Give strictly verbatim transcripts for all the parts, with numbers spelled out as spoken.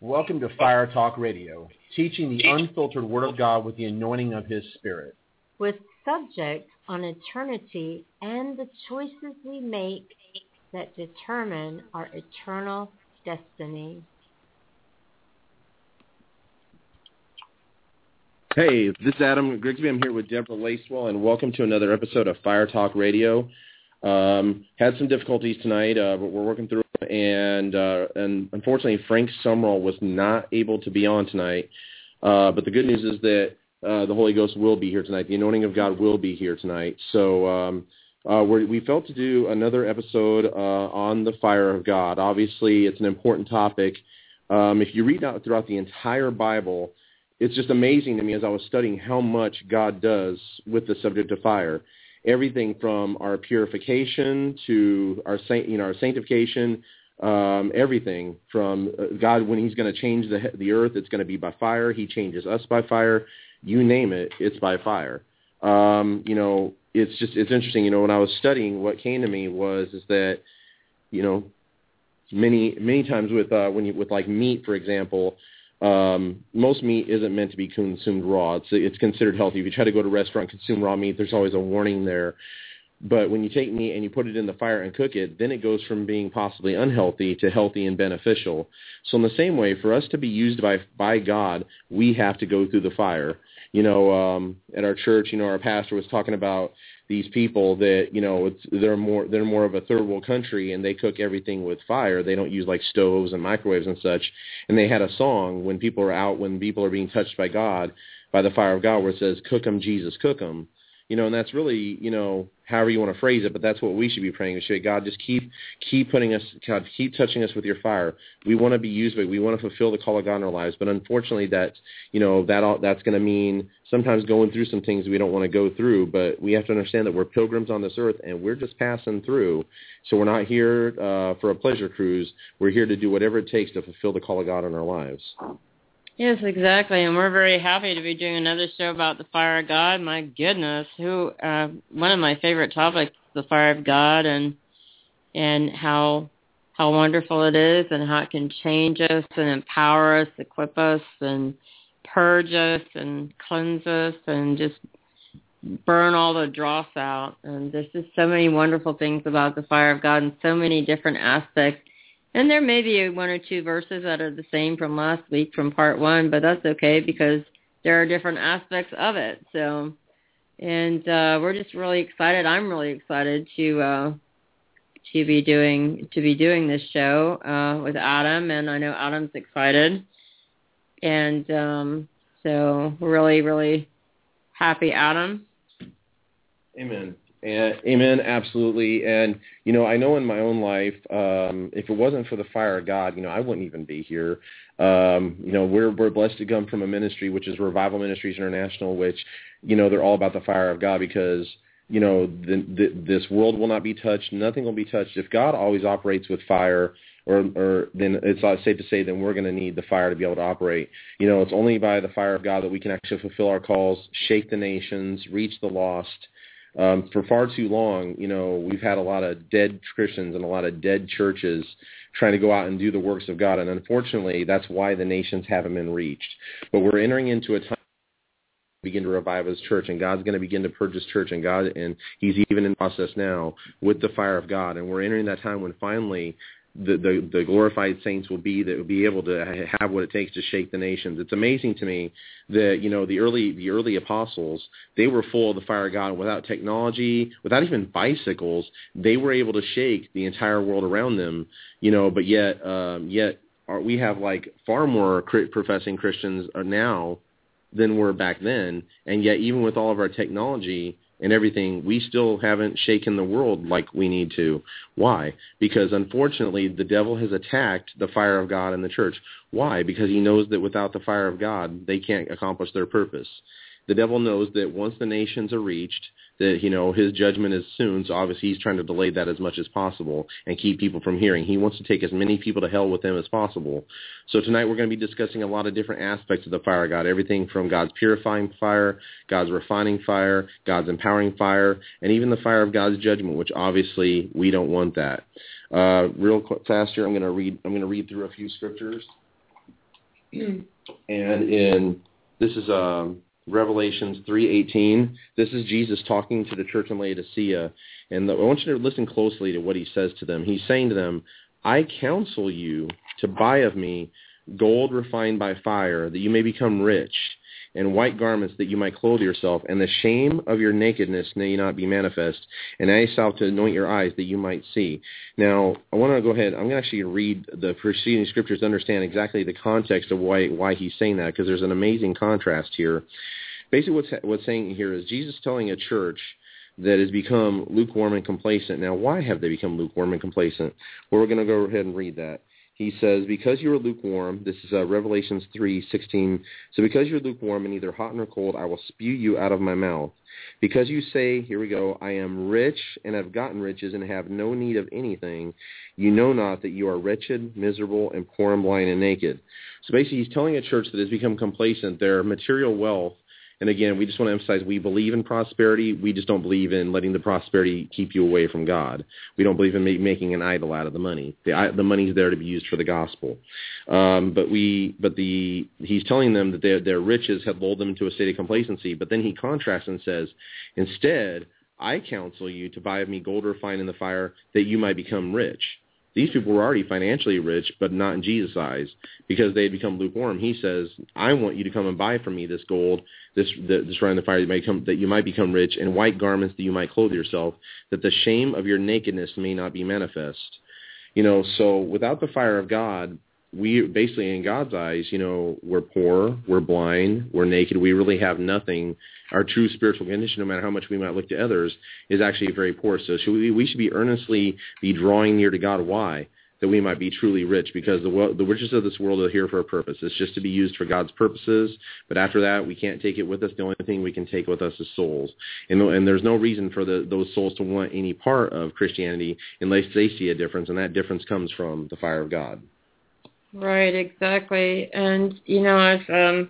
Welcome to Fire Talk Radio, teaching the unfiltered Word of God with the anointing of His Spirit. With subject on eternity and the choices we make that determine our eternal destiny. Hey, this is Adam Grigsby. I'm here with Deborah Lacewell, and welcome to another episode of Fire Talk Radio. Um, had some difficulties tonight, uh, but we're working through it. And, uh, and unfortunately, Frank Sumrall was not able to be on tonight. Uh, but the good news is that uh, the Holy Ghost will be here tonight. The anointing of God will be here tonight. So um, uh, we're, we felt to do another episode uh, on the fire of God. Obviously, it's an important topic. Um, if you read out throughout the entire Bible, it's just amazing to me as I was studying how much God does with the subject of fire. Everything from our purification to our saint, you know, our sanctification, um, everything from uh, God when He's going to change the the earth, it's going to be by fire. He changes us by fire. You name it, it's by fire. Um, you know, it's just it's interesting. You know, when I was studying, what came to me was is that, you know, many many times with uh, when you with like meat, for example. Um, most meat isn't meant to be consumed raw. It's, it's considered healthy. If you try to go to a restaurant and consume raw meat, there's always a warning there. But when you take meat and you put it in the fire and cook it, then it goes from being possibly unhealthy to healthy and beneficial. So in the same way, for us to be used by by God, we have to go through the fire. You know, um, at our church, you know, our pastor was talking about these people that, you know, it's, they're more they're more of a third world country, and they cook everything with fire. They don't use like stoves and microwaves and such. And they had a song when people are out, when people are being touched by God, by the fire of God, where it says, "Cook 'em, Jesus, cook 'em." You know, and that's really, you know, however you want to phrase it, but that's what we should be praying. We should, God, just keep keep putting us, God, keep touching us with your fire. We want to be used by, we want to fulfill the call of God in our lives, but unfortunately, that's, you know, that all, that's going to mean sometimes going through some things we don't want to go through, but we have to understand that we're pilgrims on this earth, and we're just passing through. So we're not here uh, for a pleasure cruise. We're here to do whatever it takes to fulfill the call of God in our lives. Yes, exactly, and we're very happy to be doing another show about the fire of God. My goodness, who uh, one of my favorite topics, the fire of God, and and how how wonderful it is, and how it can change us and empower us, equip us, and purge us and cleanse us, and just burn all the dross out. And there's just so many wonderful things about the fire of God, and so many different aspects. And there may be one or two verses that are the same from last week from part one, but that's okay because there are different aspects of it. So, and uh, we're just really excited. I'm really excited to uh, to be doing to be doing this show uh, with Adam, and I know Adam's excited. And um, so we're really, really happy, Adam. Amen. And, amen, absolutely. And, you know, I know in my own life, um, if it wasn't for the fire of God, you know, I wouldn't even be here. Um, you know, we're we're blessed to come from a ministry, which is Revival Ministries International, which, you know, they're all about the fire of God because, you know, the, the, this world will not be touched. Nothing will be touched. If God always operates with fire, or, or then it's safe to say then we're going to need the fire to be able to operate. You know, it's only by the fire of God that we can actually fulfill our calls, shake the nations, reach the lost. Um, for far too long, you know, we've had a lot of dead Christians and a lot of dead churches trying to go out and do the works of God. And unfortunately, that's why the nations haven't been reached. But we're entering into a time to begin to revive His church, and God's going to begin to purge His church, and God, and He's even in process now with the fire of God. And we're entering that time when finally the, the, the glorified saints will be that will be able to have what it takes to shake the nations. It's amazing to me that, you know, the early the early apostles, they were full of the fire of God. Without technology, without even bicycles, they were able to shake the entire world around them. You know, but yet um, yet are, we have like far more professing Christians now than were back then, and yet even with all of our technology and everything, we still haven't shaken the world like we need to. Why? Because unfortunately, the devil has attacked the fire of God in the church. Why? Because he knows that without the fire of God, they can't accomplish their purpose. The devil knows that once the nations are reached, that, you know, his judgment is soon, so obviously he's trying to delay that as much as possible and keep people from hearing. He wants to take as many people to hell with him as possible. So tonight we're going to be discussing a lot of different aspects of the fire of God, everything from God's purifying fire, God's refining fire, God's empowering fire, and even the fire of God's judgment, which obviously we don't want that. Uh, real quick, fast here, I'm going to read. I'm going to read through a few scriptures. and in this is um, Revelations three eighteen. This is Jesus talking to the church in Laodicea, and the, I want you to listen closely to what he says to them. He's saying to them, I counsel you to buy of me gold refined by fire, that you may become rich, and white garments that you might clothe yourself, and the shame of your nakedness may not be manifest, and eye salve to anoint your eyes that you might see. Now, I want to go ahead. I'm going to actually read the preceding scriptures to understand exactly the context of why why he's saying that, because there's an amazing contrast here. Basically, what's what's saying here is Jesus telling a church that has become lukewarm and complacent. Now, why have they become lukewarm and complacent? Well, we're going to go ahead and read that. He says, because you are lukewarm, this is uh, Revelations three sixteen, so because you're lukewarm and neither hot nor cold, I will spew you out of my mouth. Because you say, here we go, I am rich and have gotten riches and have no need of anything, you know not that you are wretched, miserable, and poor and blind and naked. So basically he's telling a church that has become complacent, their material wealth. And again, we just want to emphasize we believe in prosperity. We just don't believe in letting the prosperity keep you away from God. We don't believe in ma- making an idol out of the money. The, the money's there to be used for the gospel. Um, but we, but the he's telling them that their, their riches have lulled them into a state of complacency. But then he contrasts and says, instead, I counsel you to buy of me gold refined in the fire, that you might become rich. These people were already financially rich, but not in Jesus' eyes, because they had become lukewarm. He says, I want you to come and buy from me this gold, this this refined in the fire, that you, might come, that you might become rich, and white garments that you might clothe yourself, that the shame of your nakedness may not be manifest. You know, so without the fire of God, we basically, in God's eyes, you know, we're poor, we're blind, we're naked, we really have nothing. Our true spiritual condition, no matter how much we might look to others, is actually very poor. So should we, we should be earnestly be drawing near to God. Why? That we might be truly rich, because the, the riches of this world are here for a purpose. It's just to be used for God's purposes, but after that, we can't take it with us. The only thing we can take with us is souls. And, and there's no reason for the, those souls to want any part of Christianity unless they see a difference, and that difference comes from the fire of God. Right, exactly. And, you know, I was um,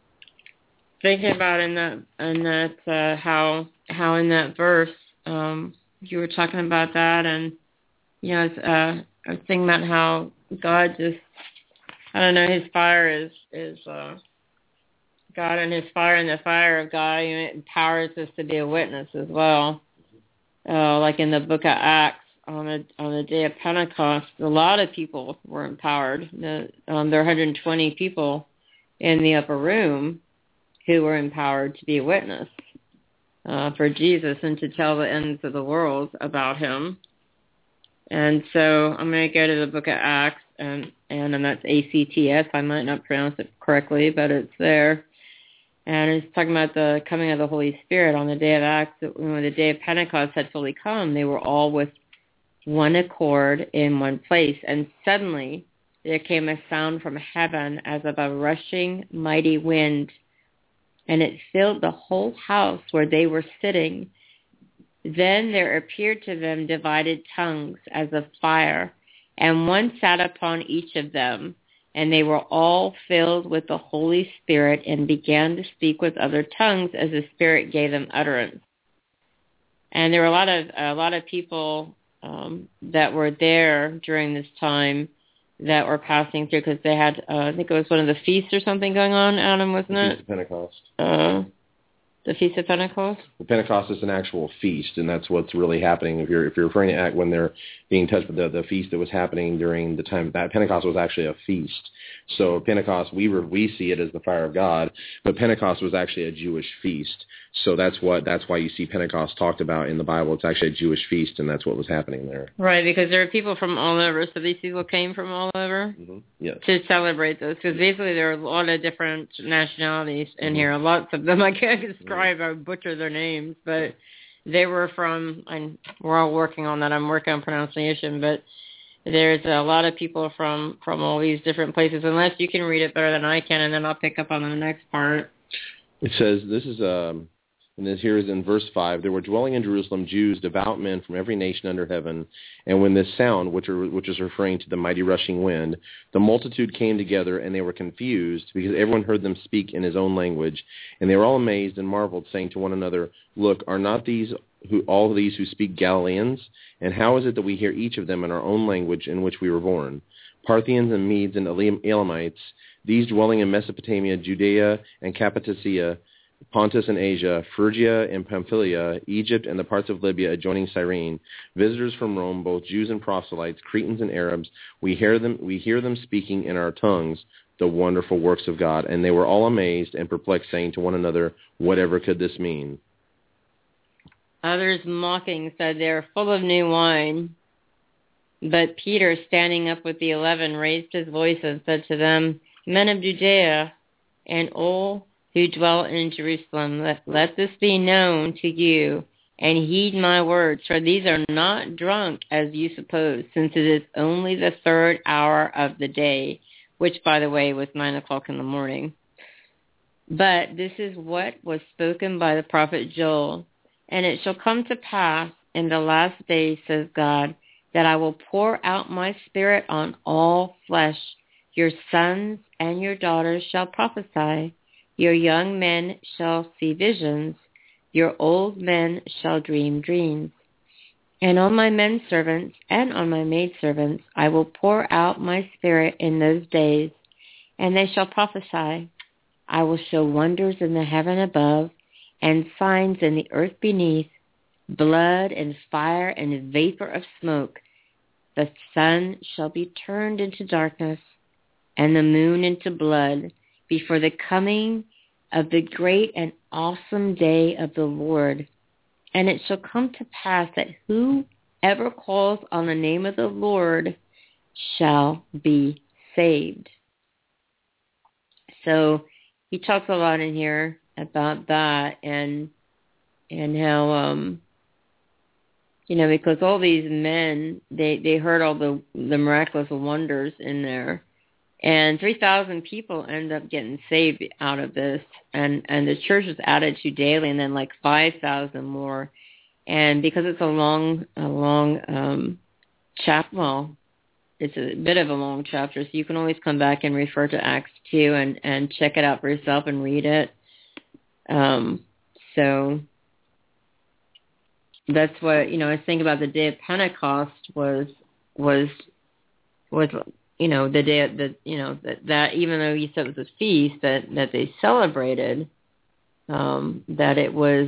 thinking about in that, in that uh, how how in that verse um, you were talking about that, and, you know, uh, I was thinking about how God just, I don't know, his fire is, is uh, God, and his fire and the fire of God, you know, it empowers us to be a witness as well. Uh, like in the book of Acts, on the on the day of Pentecost, a lot of people were empowered. The, um, there were one hundred twenty people in the upper room who were empowered to be a witness uh, for Jesus and to tell the ends of the world about him. And so I'm going to go to the book of Acts, and, and, and that's A C T S. I might not pronounce it correctly, but it's there. And it's talking about the coming of the Holy Spirit on the day of Acts. When the day of Pentecost had fully come, they were all with one accord in one place. And suddenly there came a sound from heaven as of a rushing mighty wind, and it filled the whole house where they were sitting. Then there appeared to them divided tongues as of fire, and one sat upon each of them, and they were all filled with the Holy Spirit and began to speak with other tongues as the Spirit gave them utterance. And there were a lot of a lot of people um, that were there during this time that were passing through, because they had, uh, I think it was one of the feasts or something going on, Adam, wasn't the it? Feast of Pentecost. Uh, the Feast of Pentecost? The Pentecost is an actual feast, and that's what's really happening. If you're if you're referring to act when they're being touched with the, the feast that was happening during the time that Pentecost was actually a feast. So Pentecost, we were we see it as the fire of God, but Pentecost was actually a Jewish feast. So that's what that's why you see Pentecost talked about in the Bible. It's actually a Jewish feast, and that's what was happening there. Right, because there are people from all over. So these people came from all over mm-hmm. Yes. to celebrate this. Because basically there are a lot of different nationalities in mm-hmm. here. Lots of them. I can't describe. Mm-hmm. I would butcher their names, but they were from. And we're all working on that. I'm working on pronunciation, but there's a lot of people from from all these different places. Unless you can read it better than I can, and then I'll pick up on the next part. It says this is um. And this here is in verse five, there were dwelling in Jerusalem Jews, devout men from every nation under heaven. And when this sound, which, are, which is referring to the mighty rushing wind, the multitude came together, and they were confused, because everyone heard them speak in his own language. And they were all amazed and marveled, saying to one another, look, are not these who all these who speak Galileans? And how is it that we hear each of them in our own language in which we were born? Parthians and Medes and Elam- Elamites, these dwelling in Mesopotamia, Judea and Cappadocia, Pontus and Asia, Phrygia and Pamphylia, Egypt and the parts of Libya adjoining Cyrene, visitors from Rome, both Jews and proselytes, Cretans and Arabs, we hear them, we hear them speaking in our tongues the wonderful works of God. And they were all amazed and perplexed, saying to one another, whatever could this mean? Others mocking said, they are full of new wine. But Peter, standing up with the eleven, raised his voice and said to them, men of Judea and all who dwell in Jerusalem, let, let this be known to you, and heed my words, for these are not drunk as you suppose, since it is only the third hour of the day, which, by the way, was nine o'clock in the morning. But this is what was spoken by the prophet Joel. And it shall come to pass in the last days, says God, that I will pour out my spirit on all flesh. Your sons and your daughters shall prophesy. Your young men shall see visions. Your old men shall dream dreams. And on my men servants and on my maid servants I will pour out my spirit in those days, and they shall prophesy. I will show wonders in the heaven above and signs in the earth beneath, blood and fire and vapor of smoke. The sun shall be turned into darkness and the moon into blood before the coming of the great and awesome day of the Lord. And it shall come to pass that whoever calls on the name of the Lord shall be saved. So he talks a lot in here about that, and and how um you know, because all these men, they they heard all the the miraculous wonders in there, and three thousand people end up getting saved out of this, and and the church is added to daily, and then like five thousand more. And because it's a long a long um chapter, well, it's a bit of a long chapter, so you can always come back and refer to Acts two and and check it out for yourself and read it. Um, so that's what, you know, I think about the day of Pentecost was, was, was, you know, the day that, you know, that, that even though you said it was a feast that, that they celebrated, um, that it was,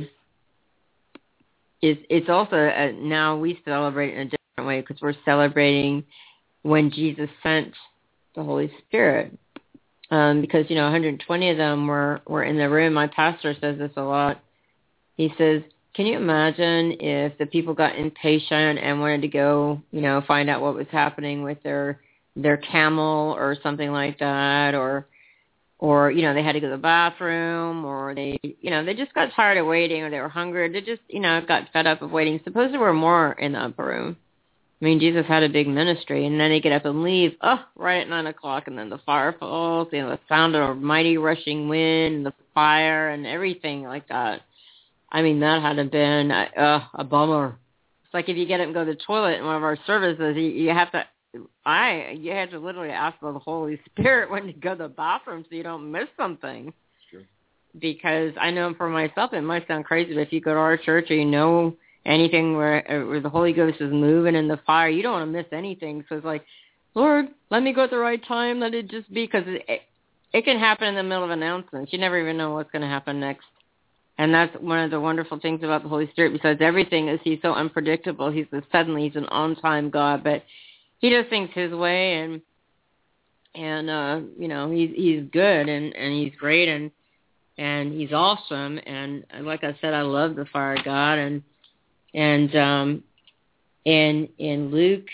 it's, it's also, a, now we celebrate in a different way because we're celebrating when Jesus sent the Holy Spirit. Um, because, you know, one hundred twenty of them were, were in the room. My pastor says this a lot. He says, can you imagine if the people got impatient and wanted to go, you know, find out what was happening with their their camel or something like that, or, or you know, they had to go to the bathroom, or they, you know, they just got tired of waiting, or they were hungry, or they just, you know, got fed up of waiting. Suppose there were more in the upper room. I mean, Jesus had a big ministry, and then they get up and leave, oh, right at nine o'clock, and then the fire falls, you know, the sound of a mighty rushing wind, the fire, and everything like that. I mean, that had to have been uh, a bummer. It's like if you get up and go to the toilet in one of our services, you, you have to, I, you have to literally ask for the Holy Spirit when you go to the bathroom so you don't miss something. Sure. Because I know for myself, it might sound crazy, but if you go to our church or you know anything where, where the Holy Ghost is moving in the fire, you don't want to miss anything. So it's like, Lord, let me go at the right time. Let it just be, because it, it, it can happen in the middle of announcements. You never even know what's going to happen next. And that's one of the wonderful things about the Holy Spirit, besides everything, is he's so unpredictable. He's a, suddenly he's an on-time God, but he does things his way, and and uh, you know, he's he's good, and, and he's great, and and he's awesome. And like I said, I love the fire of God. And and um, in in Luke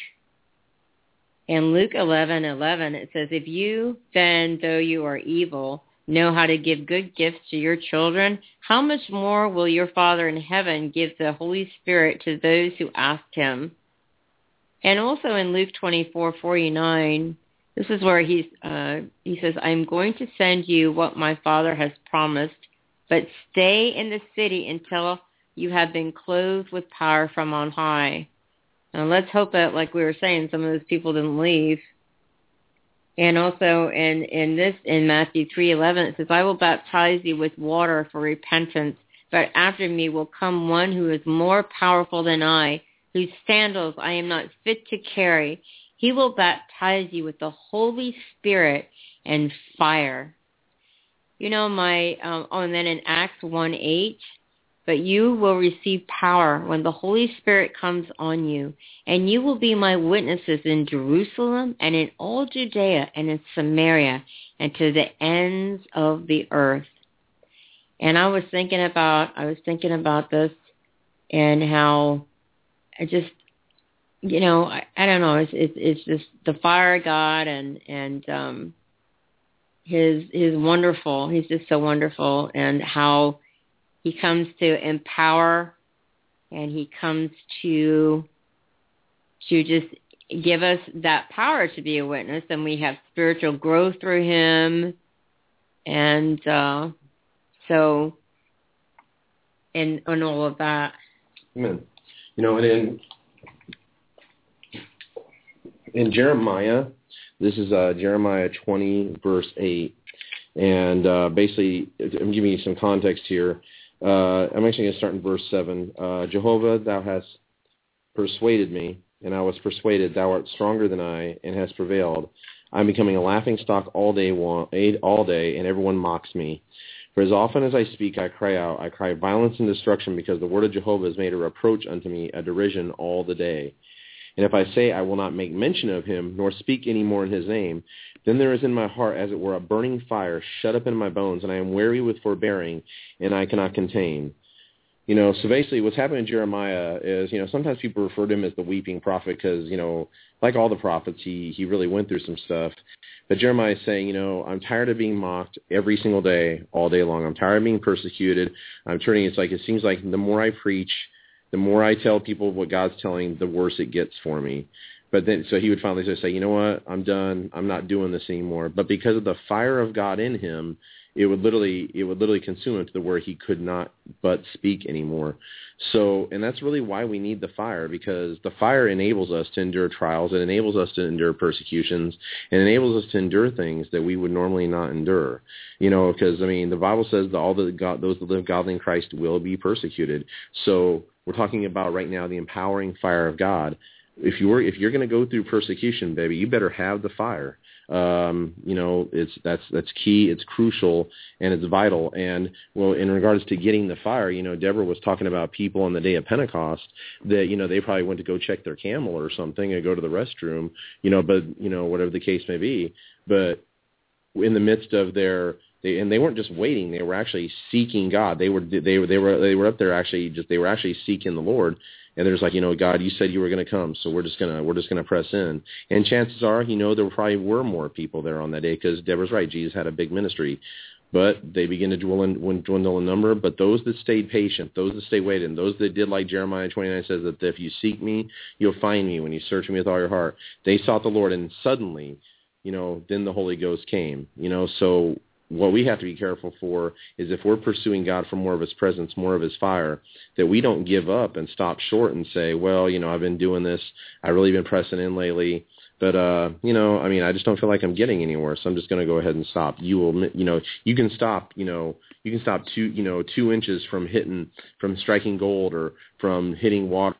in Luke eleven eleven, it says, if you then, though you are evil, know how to give good gifts to your children, how much more will your Father in heaven give the Holy Spirit to those who ask him? And also in Luke twenty-four forty-nine, this is where he's, uh, he says, I'm going to send you what my Father has promised, but stay in the city until you have been clothed with power from on high. Now let's hope that, like we were saying, some of those people didn't leave. And also in, in this, in Matthew three eleven, it says, I will baptize you with water for repentance, but after me will come one who is more powerful than I, whose sandals I am not fit to carry. He will baptize you with the Holy Spirit and fire. You know, my, um, oh, and then in Acts one eight, but you will receive power when the Holy Spirit comes on you, and you will be my witnesses in Jerusalem and in all Judea and in Samaria and to the ends of the earth. And I was thinking about, I was thinking about this and how I just, you know, I, I don't know, it's, it's, it's just the fire of God and, and, um, his, his wonderful, he's just so wonderful, and how he comes to empower, and he comes to to just give us that power to be a witness, and we have spiritual growth through him. And uh, so, and, and all of that. Amen. You know, and in, in Jeremiah, this is uh, Jeremiah twenty, verse eight. And uh, basically, I'm giving you some context here. Uh, I'm actually going to start in verse seven. Uh, Jehovah, thou hast persuaded me, and I was persuaded. Thou art stronger than I, and hast prevailed. I'm becoming a laughingstock all day, all day, and everyone mocks me. For as often as I speak, I cry out. I cry violence and destruction, because the word of Jehovah has made a reproach unto me, a derision all the day. And if I say I will not make mention of him, nor speak any more in his name, then there is in my heart, as it were, a burning fire shut up in my bones, and I am weary with forbearing, and I cannot contain. You know, so basically what's happening in Jeremiah is, you know, sometimes people refer to him as the weeping prophet because, you know, like all the prophets, he, he really went through some stuff. But Jeremiah is saying, you know, I'm tired of being mocked every single day, all day long. I'm tired of being persecuted. I'm turning, it's like, it seems like the more I preach, the more I tell people what God's telling, the worse it gets for me. But then, so he would finally just say, you know what, I'm done. I'm not doing this anymore. But because of the fire of God in him, it would literally, it would literally consume him to the where he could not but speak anymore. So, and that's really why we need the fire, because the fire enables us to endure trials. It enables us to endure persecutions, and enables us to endure things that we would normally not endure. You know, because I mean, the Bible says that all the God, those that live godly in Christ will be persecuted. So we're talking about right now the empowering fire of God. If you were, if you're going to go through persecution, baby, you better have the fire. Um, you know, it's that's that's key. It's crucial, and it's vital. And well, in regards to getting the fire, you know, Deborah was talking about people on the day of Pentecost that, you know, they probably went to go check their camel or something and go to the restroom, you know, but you know, whatever the case may be. But in the midst of their They, and they weren't just waiting; they were actually seeking God. They were, they were, they were, they were up there actually. Just they were actually seeking the Lord. And there's like, you know, God, you said you were going to come, so we're just gonna, we're just gonna press in. And chances are, you know, there probably were more people there on that day, because Deborah's right. Jesus had a big ministry, but they begin to dwindle in, dwindle in number. But those that stayed patient, those that stayed waiting, those that did like Jeremiah twenty-nine says, that if you seek me, you'll find me when you search me with all your heart. They sought the Lord, and suddenly, you know, then the Holy Ghost came. You know, so what we have to be careful for is if we're pursuing God for more of his presence, more of his fire, that we don't give up and stop short and say, well, you know, I've been doing this. I've really been pressing in lately. But, uh, you know, I mean, I just don't feel like I'm getting anywhere, so I'm just going to go ahead and stop. You will, you know, you can stop, you know, you can stop two, you know, two inches from hitting, from striking gold or from hitting water,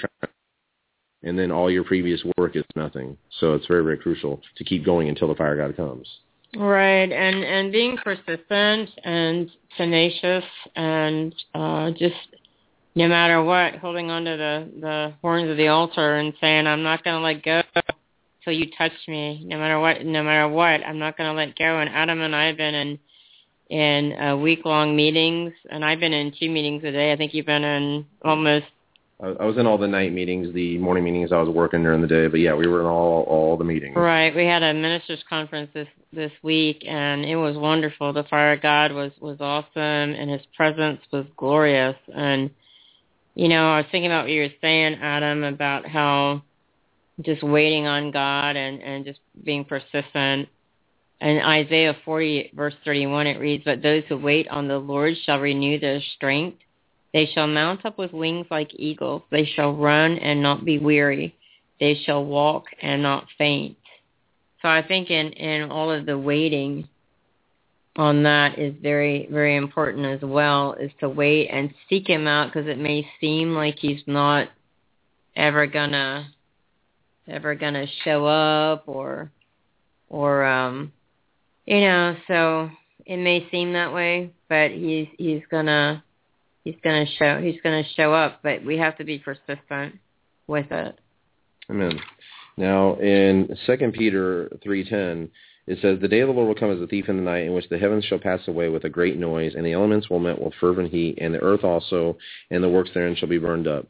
and then all your previous work is nothing. So it's very, very crucial to keep going until the fire God comes. Right, and, and being persistent and tenacious and uh, just no matter what, holding on to the, the horns of the altar and saying, I'm not going to let go till you touch me. No matter what, no matter what, I'm not going to let go. And Adam and I have been in in uh, week-long meetings, and I've been in two meetings a day. I think you've been in almost. I was in all the night meetings, the morning meetings. I was working during the day, but yeah, we were in all all the meetings. Right. We had a ministers' conference this this week, and it was wonderful. The fire of God was was awesome, and His presence was glorious. And you know, I was thinking about what you were saying, Adam, about how just waiting on God and and just being persistent. In Isaiah forty, verse thirty-one, it reads, "But those who wait on the Lord shall renew their strength. They shall mount up with wings like eagles. They shall run and not be weary. They shall walk and not faint." So I think in, in all of the waiting on that is very, very important as well, is to wait and seek Him out, because it may seem like He's not ever going to ever going to show up or, or, um, you know, so it may seem that way, but he's, he's going to, he's going to show, he's going to show up, but we have to be persistent with it. Amen. Now, in Second Peter three ten, it says, "The day of the Lord will come as a thief in the night, in which the heavens shall pass away with a great noise, and the elements will melt with fervent heat, and the earth also, and the works therein shall be burned up."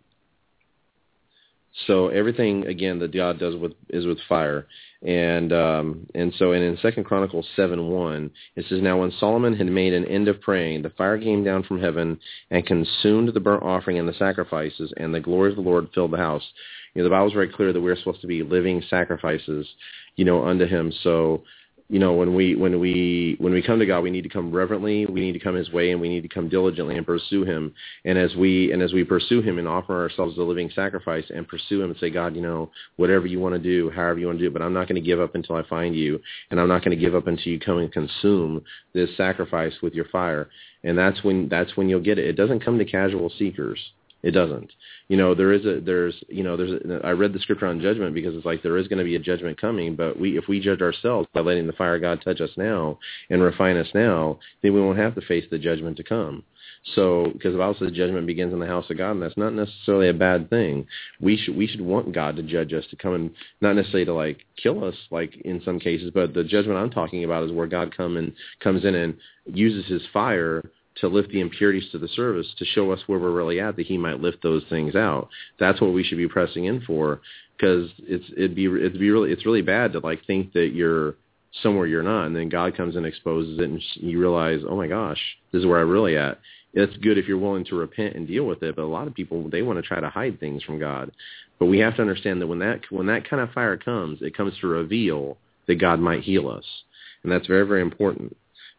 So everything, again, that God does with is with fire. And um, and so and in Second Chronicles seven one, it says, "Now when Solomon had made an end of praying, the fire came down from heaven and consumed the burnt offering and the sacrifices, and the glory of the Lord filled the house." You know, the Bible is very clear that we're supposed to be living sacrifices, you know, unto him. So, you know, when we when we when we come to God, we need to come reverently, we need to come his way, and we need to come diligently and pursue him. And as we and as we pursue him and offer ourselves as a living sacrifice and pursue him and say, "God, you know, whatever you want to do, however you want to do it, but I'm not going to give up until I find you, and I'm not going to give up until you come and consume this sacrifice with your fire." And that's when that's when you'll get it. It doesn't come to casual seekers. It doesn't. You know, there is a, there's, you know, there's, a, I read the scripture on judgment because it's like there is going to be a judgment coming, but we, if we judge ourselves by letting the fire of God touch us now and refine us now, then we won't have to face the judgment to come. So, because the Bible says judgment begins in the house of God, and that's not necessarily a bad thing. We should, we should want God to judge us, to come and not necessarily to like kill us, like in some cases, but the judgment I'm talking about is where God come and comes in and uses his fire to lift the impurities to the surface, to show us where we're really at, that he might lift those things out. That's what we should be pressing in for, because it's it'd be it'd be really it's really bad to like think that you're somewhere you're not, and then God comes and exposes it, and you realize, oh my gosh, this is where I'm really at. It's good if you're willing to repent and deal with it, but a lot of people, they want to try to hide things from God. But we have to understand that when that when that kind of fire comes, it comes to reveal that God might heal us, and that's very, very important.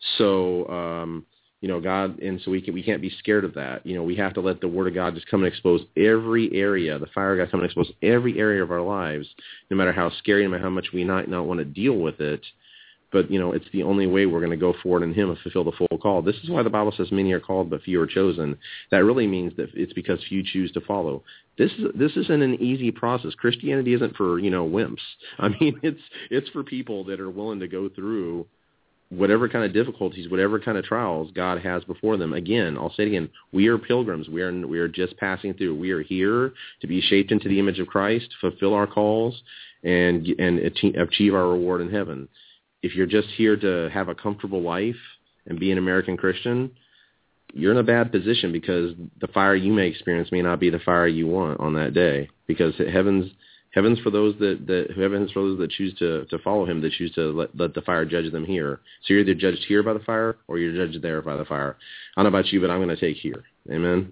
So. um You know, God, and so we can, we can't be scared of that. You know, we have to let the Word of God just come and expose every area, the fire of God come and expose every area of our lives, no matter how scary, no matter how much we might not want to deal with it. But, you know, it's the only way we're going to go forward in him and fulfill the full call. This is why the Bible says many are called, but few are chosen. That really means that it's because few choose to follow. This is this isn't an easy process. Christianity isn't for, you know, wimps. I mean, it's it's for people that are willing to go through whatever kind of difficulties, whatever kind of trials God has before them. Again, I'll say it again, we are pilgrims. We are we are just passing through. We are here to be shaped into the image of Christ, fulfill our calls, and and achieve our reward in heaven. If you're just here to have a comfortable life and be an American Christian, you're in a bad position, because the fire you may experience may not be the fire you want on that day, because heaven's Heaven's for those that, that heaven's for those that choose to, to follow him, that choose to let, let the fire judge them here. So you're either judged here by the fire, or you're judged there by the fire. I don't know about you, but I'm going to take here. Amen?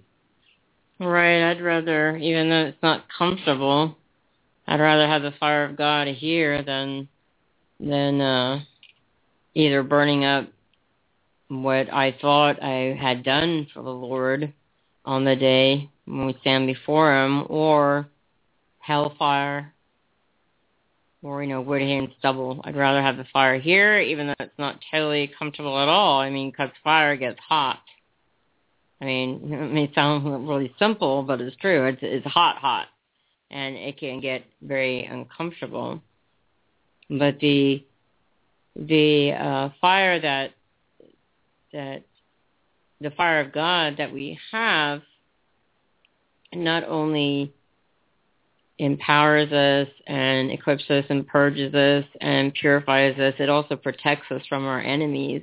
Right. I'd rather, even though it's not comfortable, I'd rather have the fire of God here than than uh, either burning up what I thought I had done for the Lord on the day when we stand before him, or hellfire, or, you know, wood, hay, and stubble. I'd rather have the fire here, even though it's not totally comfortable at all. I mean, because fire gets hot. I mean, it may sound really simple, but it's true. It's, it's hot, hot, and it can get very uncomfortable. But the the uh, fire that that the fire of God that we have not only empowers us and equips us and purges us and purifies us, it also protects us from our enemies.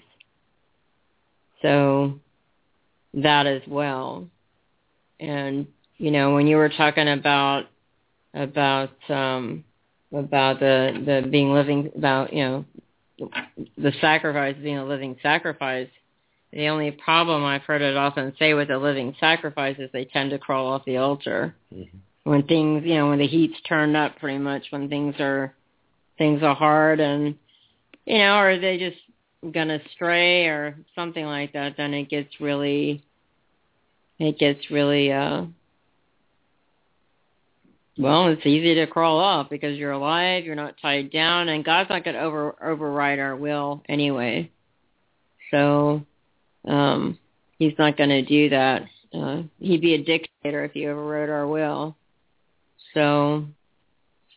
So that as well. And, you know, when you were talking about about um, about the, the being living, about, you know, the sacrifice being a living sacrifice, the only problem I've heard it often say with a living sacrifice is they tend to crawl off the altar. Mm-hmm. When things, you know, when the heat's turned up, pretty much, when things are, things are hard, and, you know, or they just gonna stray or something like that, then it gets really, it gets really, uh, well, it's easy to crawl off because you're alive, you're not tied down, and God's not going to over, override our will anyway. So, um, he's not going to do that. Uh, he'd be a dictator if he overrode our will. So,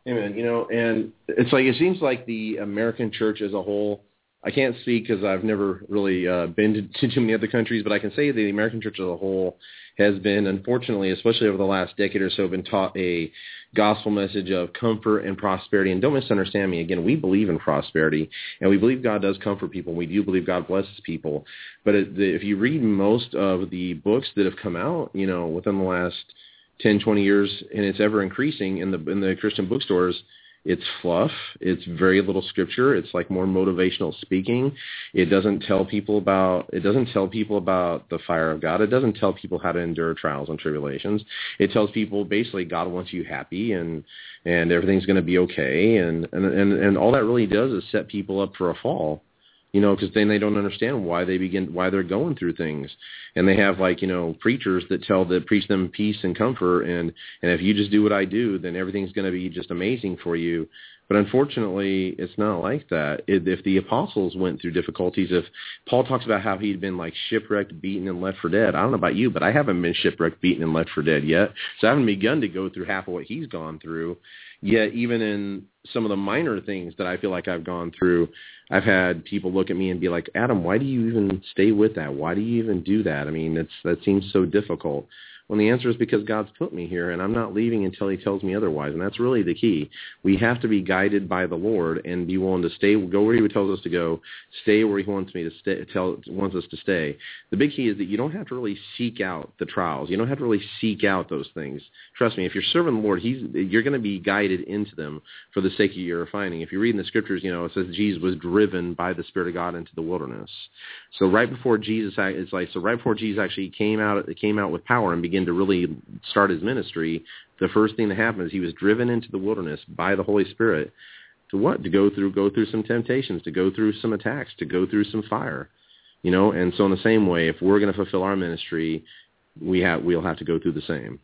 Amen. You know, and it's like it seems like the American church as a whole. I can't speak because I've never really uh, been to, to too many other countries, but I can say the American church as a whole has been, unfortunately, especially over the last decade or so, been taught a gospel message of comfort and prosperity. And don't misunderstand me. Again, we believe in prosperity, and we believe God does comfort people. We do believe God blesses people. But it, the, if you read most of the books that have come out, you know, within the last ten, twenty years, and it's ever increasing in the in the Christian bookstores, it's fluff. It's very little scripture. It's like more motivational speaking. It doesn't tell people about, it doesn't tell people about the fire of God. It doesn't tell people how to endure trials and tribulations. It tells people basically God wants you happy and, and everything's going to be okay. And, and, and, and all that really does is set people up for a fall. You know, because then they don't understand why they begin, why they're going through things, and they have like you know preachers that tell that preach them peace and comfort, and and if you just do what I do, then everything's going to be just amazing for you. But unfortunately, it's not like that. It, if the apostles went through difficulties, if Paul talks about how he'd been like shipwrecked, beaten, and left for dead, I don't know about you, but I haven't been shipwrecked, beaten, and left for dead yet, so I haven't begun to go through half of what he's gone through. Yet even in some of the minor things that I feel like I've gone through, I've had people look at me and be like, Adam, why do you even stay with that? Why do you even do that? I mean, it's, that seems so difficult. Well, the answer is because God's put me here, and I'm not leaving until he tells me otherwise, and that's really the key. We have to be guided by the Lord and be willing to stay, go where he tells us to go, stay where he wants me to stay, tell, wants us to stay. The big key is that you don't have to really seek out the trials. You don't have to really seek out those things. Trust me, if you're serving the Lord, he's, you're going to be guided into them for the sake of your refining. If you read in the scriptures, you know, it says Jesus was driven by the Spirit of God into the wilderness. So right before Jesus, it's like, so right before Jesus actually came out, came out with power and began to really start his ministry, the first thing that happened is he was driven into the wilderness by the Holy Spirit to what? To go through, go through some temptations, to go through some attacks, to go through some fire, you know. And so in the same way, if we're going to fulfill our ministry, we have, we'll have to go through the same.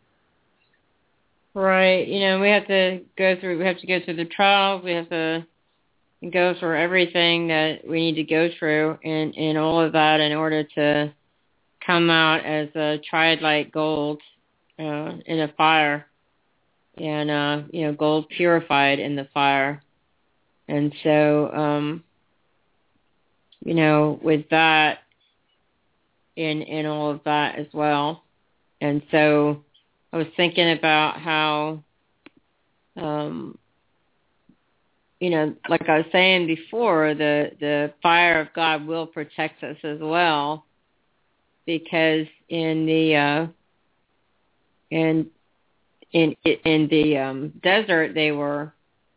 Right. You know, we have to go through, we have to go through the trials. We have to go through everything that we need to go through and, and all of that in order to come out as a tried like gold uh, in a fire, and uh, you know, gold purified in the fire. And so, um, you know, with that, in in all of that as well. And so, I was thinking about how, um, you know, like I was saying before, the the fire of God will protect us as well. Because in the uh, in in in the um, desert they were.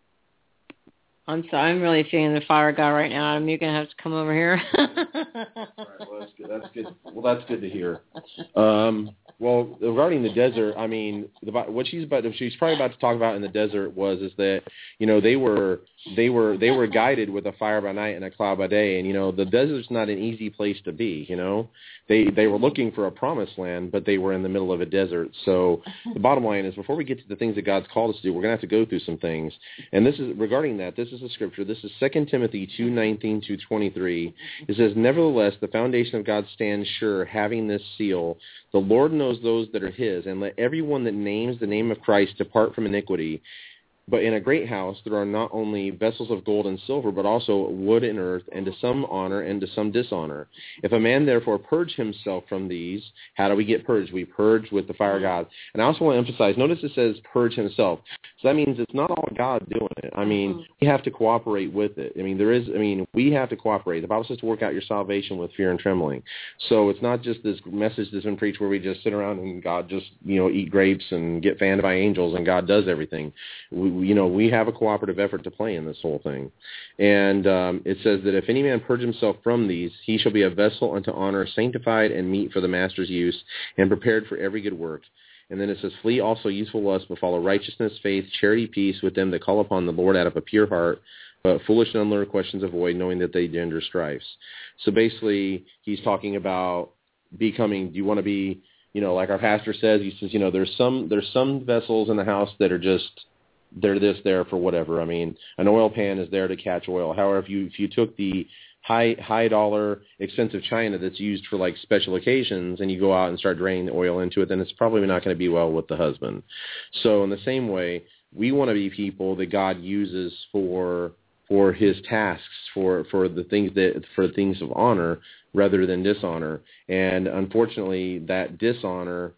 I'm sorry, I'm really feeling the fire of God right now. Adam, you're gonna have to come over here. All right, well, that's good. That's good. Well, that's good to hear. Um, well, regarding the desert, I mean, the, what she's about, she's probably about to talk about in the desert was is that you know they were they were they were guided with a fire by night and a cloud by day, and you know the desert's not an easy place to be. You know, they they were looking for a promised land, but they were in the middle of a desert. So the bottom line is, before we get to the things that God's called us to do, we're gonna have to go through some things. And this is regarding that. This is a scripture. This is Second Timothy two nineteen to twenty-three. It says, "Nevertheless, the foundation of God stands sure, having this seal: the Lord knows those that are his, and let everyone that names the name of Christ depart from iniquity. But in a great house there are not only vessels of gold and silver, but also wood and earth, and to some honor and to some dishonor. If a man therefore purge himself from these," how do we get purged? We purge with the fire of God. And I also want to emphasize, notice it says purge himself. So that means it's not all God doing it. I mean, we have to cooperate with it. I mean, there is, I mean, we have to cooperate. The Bible says to work out your salvation with fear and trembling. So it's not just this message that's been preached where we just sit around and God just, you know, eat grapes and get fanned by angels and God does everything. We, you know, we have a cooperative effort to play in this whole thing. And um, it says that if any man purge himself from these, he shall be a vessel unto honor, sanctified and meet for the master's use, and prepared for every good work. And then it says, "Flee also useful lust, but follow righteousness, faith, charity, peace with them that call upon the Lord out of a pure heart, but foolish and unlearned questions avoid, knowing that they gender strifes." So basically, he's talking about becoming, do you want to be, you know, like our pastor says, he says, you know, there's some there's some vessels in the house that are just, they're this there for whatever. I mean, an oil pan is there to catch oil. However, if you if you took the high high dollar expensive china that's used for like special occasions and you go out and start draining the oil into it, then it's probably not going to be well with the husband. So in the same way, We want to be people that God uses for for his tasks, for, for the things that for things of honor rather than dishonor. And unfortunately, that dishonor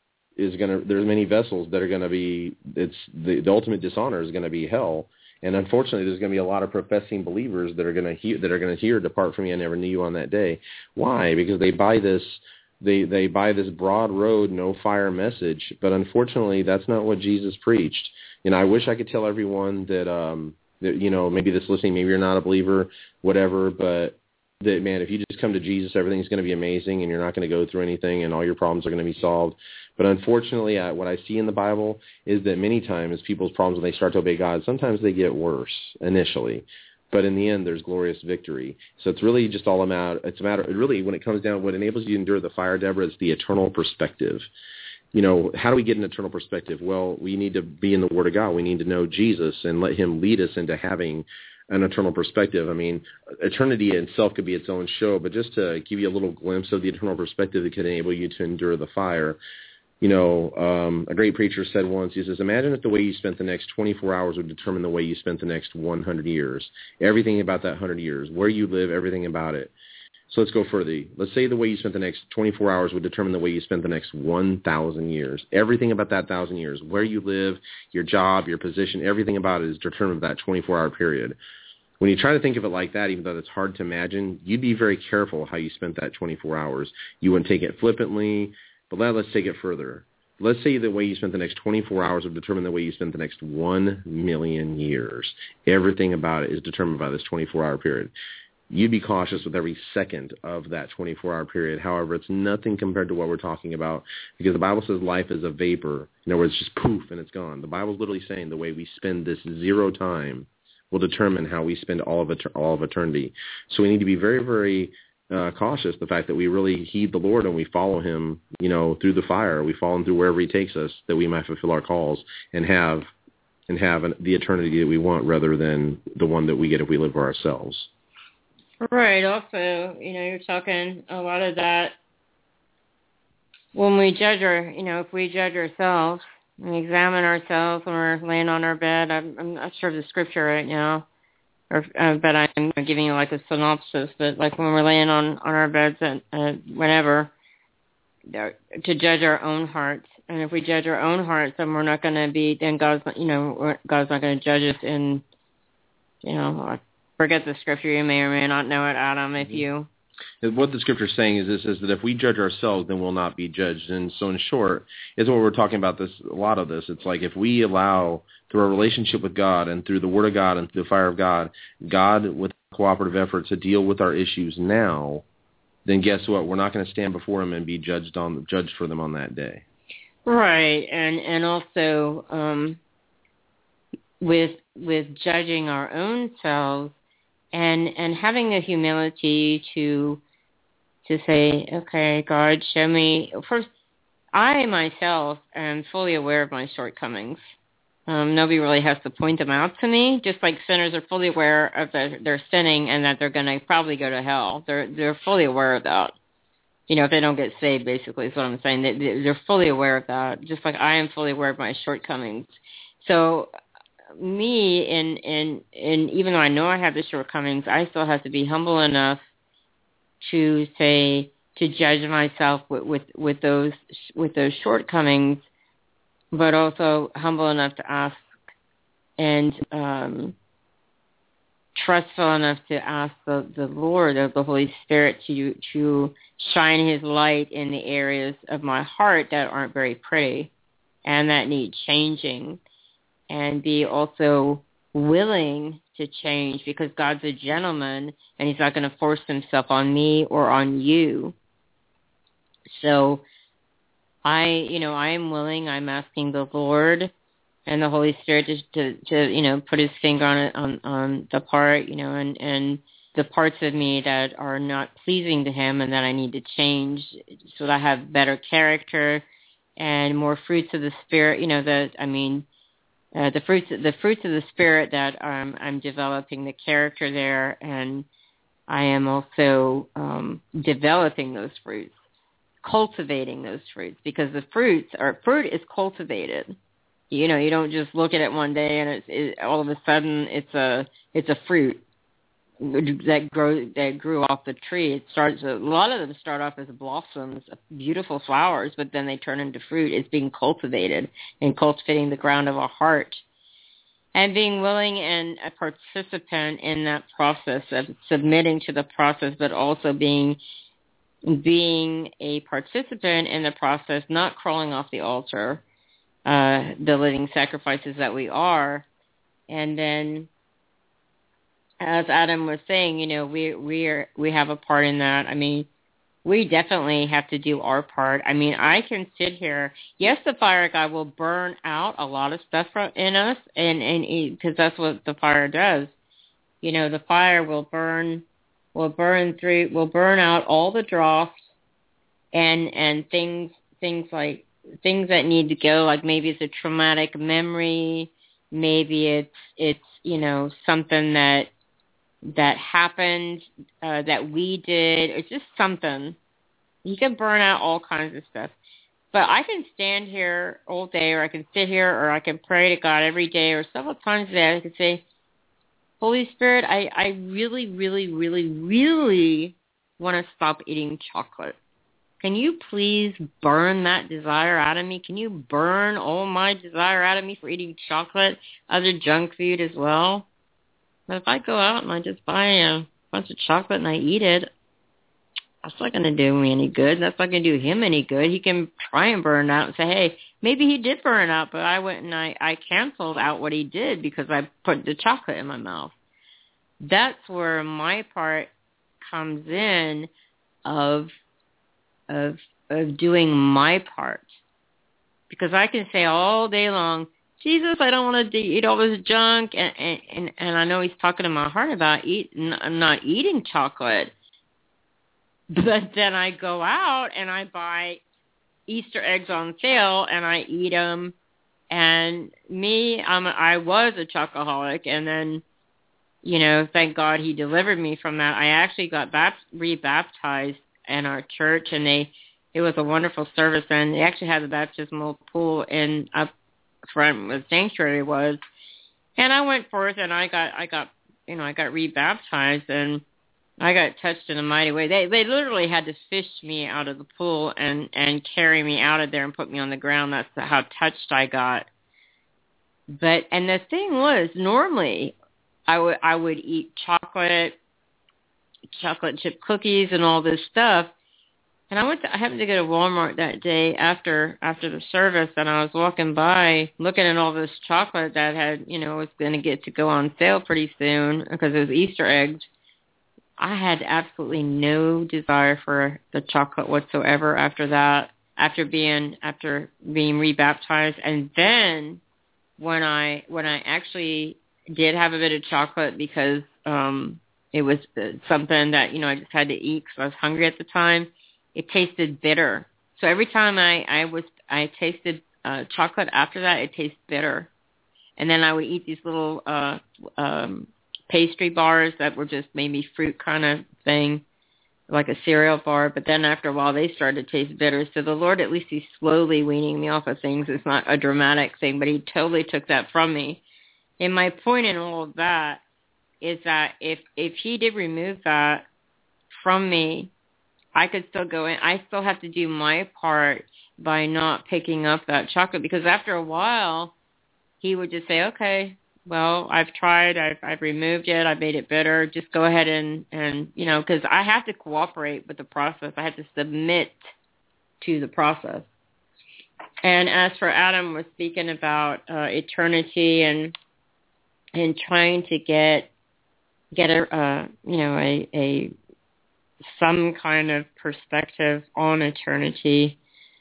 is going to, there's many vessels that are going to be, it's the, the ultimate dishonor is going to be hell. And unfortunately, there's going to be a lot of professing believers that are going to hear, that are going to hear, "Depart from me, I never knew you" on that day. Why? Because they buy this, they, they buy this broad road, no fire message. But unfortunately, that's not what Jesus preached. And I wish I could tell everyone that, um, that, you know, maybe this listening, maybe you're not a believer, whatever, but that, man, if you just come to Jesus, everything's going to be amazing and you're not going to go through anything and all your problems are going to be solved. But unfortunately, I, what I see in the Bible is that many times people's problems, when they start to obey God, sometimes they get worse initially. But in the end, there's glorious victory. So it's really just all about, it's a matter, really, when it comes down, what enables you to endure the fire, Deborah, is the eternal perspective. You know, how do we get an eternal perspective? Well, we need to be in the Word of God. We need to know Jesus and let him lead us into having an eternal perspective. I mean, eternity itself could be its own show, but just to give you a little glimpse of the eternal perspective that could enable you to endure the fire. You know, um, a great preacher said once, he says, imagine if the way you spent the next twenty-four hours would determine the way you spent the next one hundred years. Everything about that one hundred years, where you live, everything about it. So let's go further. Let's say the way you spent the next twenty-four hours would determine the way you spent the next one thousand years. Everything about that one thousand years, where you live, your job, your position, everything about it is determined by that twenty-four hour period. When you try to think of it like that, even though it's hard to imagine, you'd be very careful how you spent that twenty-four hours. You wouldn't take it flippantly, but let, let's take it further. Let's say the way you spent the next twenty-four hours would determine the way you spent the next one million years. Everything about it is determined by this twenty-four hour period. You'd be cautious with every second of that twenty-four hour period. However, it's nothing compared to what we're talking about, because the Bible says life is a vapor. In other words, it's just poof and it's gone. The Bible's literally saying the way we spend this zero time will determine how we spend all of, et- all of eternity. So we need to be very, very uh, cautious, the fact that we really heed the Lord and we follow him, you know, through the fire. We follow him through wherever he takes us, that we might fulfill our calls and have and have an, the eternity that we want, rather than the one that we get if we live for ourselves. Right. Also, you know, you're talking a lot of that when we judge our, you know, if we judge ourselves, we examine ourselves when we're laying on our bed. I'm, I'm not sure of the scripture right now, or uh, but I'm giving you like a synopsis. But like when we're laying on, on our beds and uh, whenever, to judge our own hearts. And if we judge our own hearts, then we're not going to be. Then God's, not, you know, God's not going to judge us in, you know. Forget the scripture. You may or may not know it, Adam, if you... What the scripture is saying is this, is that if we judge ourselves, then we'll not be judged. And so in short, is what we're talking about, this a lot of this. It's like if we allow, through our relationship with God and through the Word of God and through the fire of God, God with cooperative effort to deal with our issues now, then guess what? We're not going to stand before him and be judged on judged for them on that day. Right. And, and also um, with with judging our own selves, And and having the humility to to say, okay, God, show me. First, I myself am fully aware of my shortcomings. Um, nobody really has to point them out to me. Just like sinners are fully aware of their, their sinning and that they're going to probably go to hell. They're they're fully aware of that. You know, if they don't get saved, basically, is what I'm saying. They, they're fully aware of that. Just like I am fully aware of my shortcomings. So me, and and and even though I know I have the shortcomings, I still have to be humble enough to say, to judge myself with with, with those with those shortcomings, but also humble enough to ask and um, trustful enough to ask the, the Lord of the Holy Spirit to to shine His light in the areas of my heart that aren't very pretty and that need changing. And be also willing to change, because God's a gentleman and he's not going to force himself on me or on you. So I, you know, I am willing. I'm asking the Lord and the Holy Spirit to, to, to you know, put his finger on it, on, on the part, you know, and, and the parts of me that are not pleasing to him and that I need to change so that I have better character and more fruits of the Spirit, you know, that, I mean, Uh, the fruits, the fruits of the Spirit that um, I'm developing, the character there, and I am also um, developing those fruits, cultivating those fruits, because the fruits are fruit is cultivated. You know, you don't just look at it one day and it's it, all of a sudden it's a it's a fruit that grow that grew off the tree. It starts a lot of them start off as blossoms, beautiful flowers, but then they turn into fruit. It's being cultivated and cultivating the ground of our heart, and being willing and a participant in that process of submitting to the process, but also being being a participant in the process, not crawling off the altar. Uh, the living sacrifices that we are. And then, as Adam was saying, you know, we we are we have a part in that. I mean, we definitely have to do our part. I mean, I can sit here. Yes, the fire God will burn out a lot of stuff in us, and and because that's what the fire does. You know, the fire will burn will burn through will burn out all the dross and and things things like. things that need to go, like maybe it's a traumatic memory, maybe it's it's you know something that that happened uh, that we did. It's just something. You can burn out all kinds of stuff. But I can stand here all day, or I can sit here, or I can pray to God every day, or several times a day. I can say, Holy Spirit, I, I really, really, really, really want to stop eating chocolate. Can you please burn that desire out of me? Can you burn all my desire out of me for eating chocolate, other junk food as well? But if I go out and I just buy a bunch of chocolate and I eat it, that's not going to do me any good. That's not going to do him any good. He can try and burn it out and say, hey, maybe he did burn it out, but I went and I, I canceled out what he did because I put the chocolate in my mouth. That's where my part comes in of of of doing my part. Because I can say all day long, Jesus, I don't want to eat all this junk, and and, and I know he's talking in my heart about eat, n- not eating chocolate. But then I go out and I buy Easter eggs on sale and I eat them. And me, um, I was a chocoholic, and then, you know, thank God he delivered me from that. I actually got bapt- rebaptized in our church, and they it was a wonderful service, and they actually had the baptismal pool in up front where the sanctuary was. And I went forth and I got I got you know I got rebaptized, and I got touched in a mighty way. They they literally had to fish me out of the pool and and carry me out of there and put me on the ground. That's how touched I got. But and the thing was, normally I would I would eat chocolate. chocolate chip cookies and all this stuff. And I went to, I happened to go to Walmart that day after after the service, and I was walking by looking at all this chocolate that had, you know, was going to get to go on sale pretty soon because it was Easter eggs. I had absolutely no desire for the chocolate whatsoever after that, after being after being rebaptized. And then when I when I actually did have a bit of chocolate because um it was something that, you know, I just had to eat because I was hungry at the time. It tasted bitter. So every time I, I was I tasted uh, chocolate after that, it tasted bitter. And then I would eat these little uh, um, pastry bars that were just maybe fruit kind of thing, like a cereal bar. But then after a while, they started to taste bitter. So the Lord, at least he's slowly weaning me off of things. It's not a dramatic thing, but he totally took that from me. And my point in all of that is that if if he did remove that from me, I could still go in. I still have to do my part by not picking up that chocolate, because after a while, he would just say, okay, well, I've tried. I've, I've removed it. I've made it bitter. Just go ahead and, and you know, because I have to cooperate with the process. I have to submit to the process. And as for Adam was speaking about uh, eternity and and trying to get get a uh, you know a, a some kind of perspective on eternity.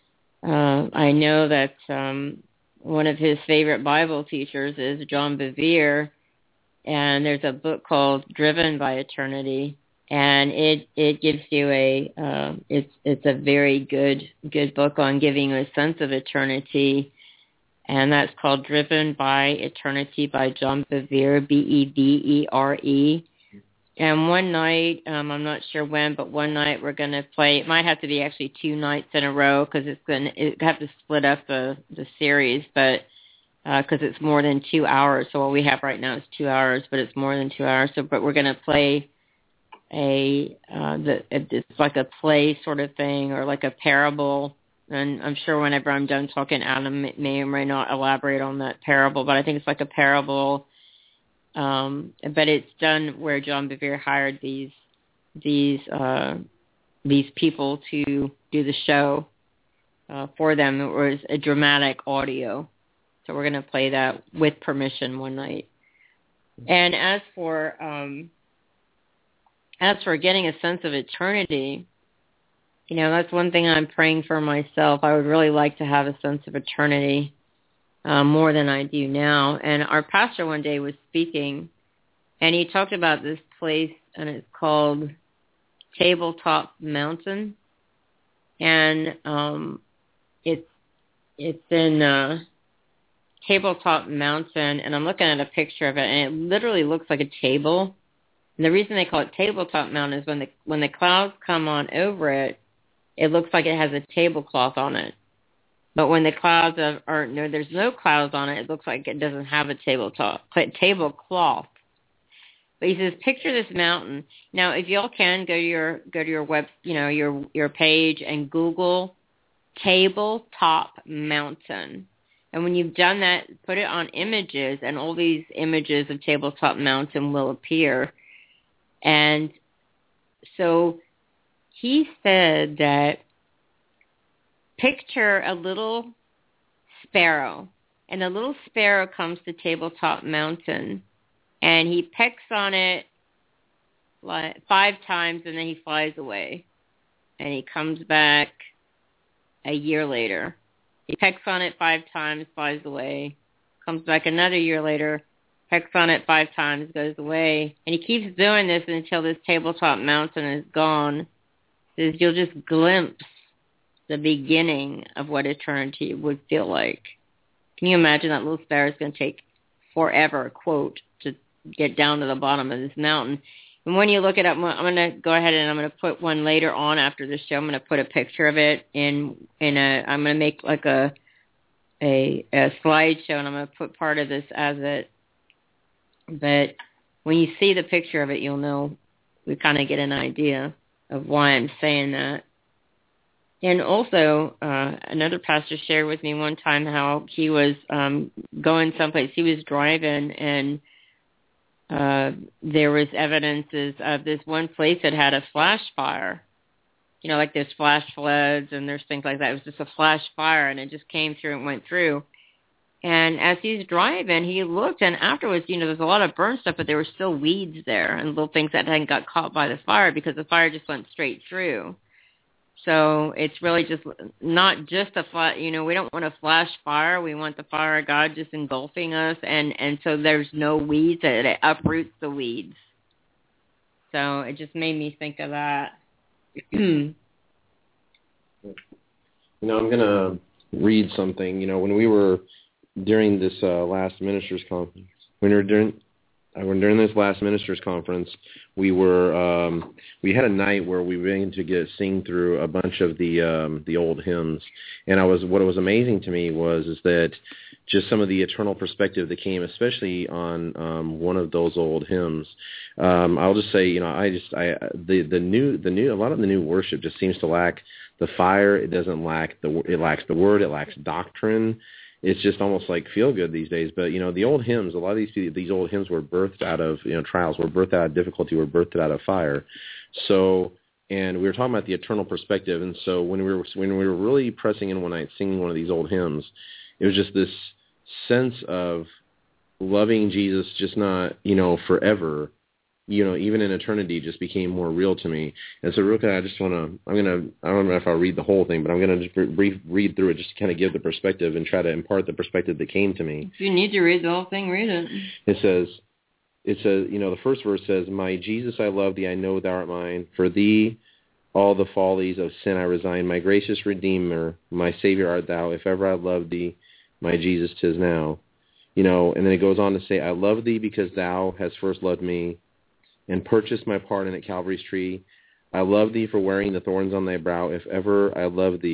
Uh, I know that um, one of his favorite Bible teachers is John Bevere, and there's a book called Driven by Eternity, and it it gives you a uh, it's it's a very good good book on giving you a sense of eternity. And that's called Driven by Eternity by John Bevere, B E V E R E. And one night, um, I'm not sure when, but one night we're going to play. It might have to be actually two nights in a row because it's going to it have to split up the, the series. But because uh, it's more than two hours. So what we have right now is two hours, but it's more than two hours. So, but we're going to play a uh, the it's like a play sort of thing, or like a parable. And I'm sure whenever I'm done talking, Adam may or may not elaborate on that parable, but I think it's like a parable. Um, but it's done where John Bevere hired these these uh, these people to do the show uh, for them. It was a dramatic audio, so we're going to play that with permission one night. And as for um, as for getting a sense of eternity, you know, that's one thing I'm praying for myself. I would really like to have a sense of eternity uh, more than I do now. And our pastor one day was speaking, and he talked about this place, and it's called Tabletop Mountain. And um, it's it's in uh, Tabletop Mountain, and I'm looking at a picture of it, and it literally looks like a table. And the reason they call it Tabletop Mountain is when the when the clouds come on over it, it looks like it has a tablecloth on it. But when the clouds are, are no, there's no clouds on it, it looks like it doesn't have a tabletop tablecloth. But he says, picture this mountain. Now, if y'all can, go to your go to your web, you know, your your page and Google Tabletop Mountain. And when you've done that, put it on images, and all these images of Tabletop Mountain will appear. And so he said that picture a little sparrow, and the little sparrow comes to Tabletop Mountain, and he pecks on it like five times, and then he flies away, and he comes back a year later. He pecks on it five times, flies away, comes back another year later, pecks on it five times, goes away, and he keeps doing this until this Tabletop Mountain is gone. Is you'll just glimpse the beginning of what eternity would feel like. Can you imagine that little sparrow is going to take forever, quote, to get down to the bottom of this mountain? And when you look it up, I'm going to go ahead and I'm going to put one later on after the show. I'm going to put a picture of it in in a. I'm going to make like a a, a slideshow, and I'm going to put part of this as it. But when you see the picture of it, you'll know, we kind of get an idea of why I'm saying that. And also, uh, another pastor shared with me one time how he was um, going someplace. He was driving, and uh, there was evidences of this one place that had a flash fire. You know, like there's flash floods and there's things like that. It was just a flash fire, and it just came through and went through. And as he's driving, he looked, and afterwards, you know, there's a lot of burn stuff, but there were still weeds there and little things that hadn't got caught by the fire because the fire just went straight through. So it's really just not just a flash, you know, we don't want a flash fire. We want the fire of God just engulfing us, and, and so there's no weeds. It, it uproots the weeds. So it just made me think of that. You know, I'm going to read something. You know, when we were during this uh, last ministers conference, when we were during, uh, when during this last ministers conference, we were um, we had a night where we began to get sing through a bunch of the um, the old hymns, and I was what was amazing to me was is that just some of the eternal perspective that came, especially on um, one of those old hymns. Um, I'll just say, you know, I just I the the new the new a lot of the new worship just seems to lack the fire. It doesn't lack the it lacks the word. It lacks doctrine. It's just almost like feel good these days. But, you know, the old hymns, a lot of these these old hymns were birthed out of, you know, trials, were birthed out of difficulty, were birthed out of fire. So, and we were talking about the eternal perspective. And so when we were when we were really pressing in one night, singing one of these old hymns, it was just this sense of loving Jesus, just not, you know, forever, you know, even in eternity, just became more real to me. And so real quick, I just want to, I'm going to, I don't know if I'll read the whole thing, but I'm going to just brief read through it just to kind of give the perspective and try to impart the perspective that came to me. If you need to read the whole thing, read it. It says, it says, you know, the first verse says, "My Jesus, I love thee, I know thou art mine. For thee all the follies of sin I resign. My gracious Redeemer, my Savior art thou. If ever I loved thee, my Jesus, 'tis now." You know, and then it goes on to say, "I love thee because thou hast first loved me, and purchased my pardon at Calvary's tree. I love thee for wearing the thorns on thy brow. If ever I love thee,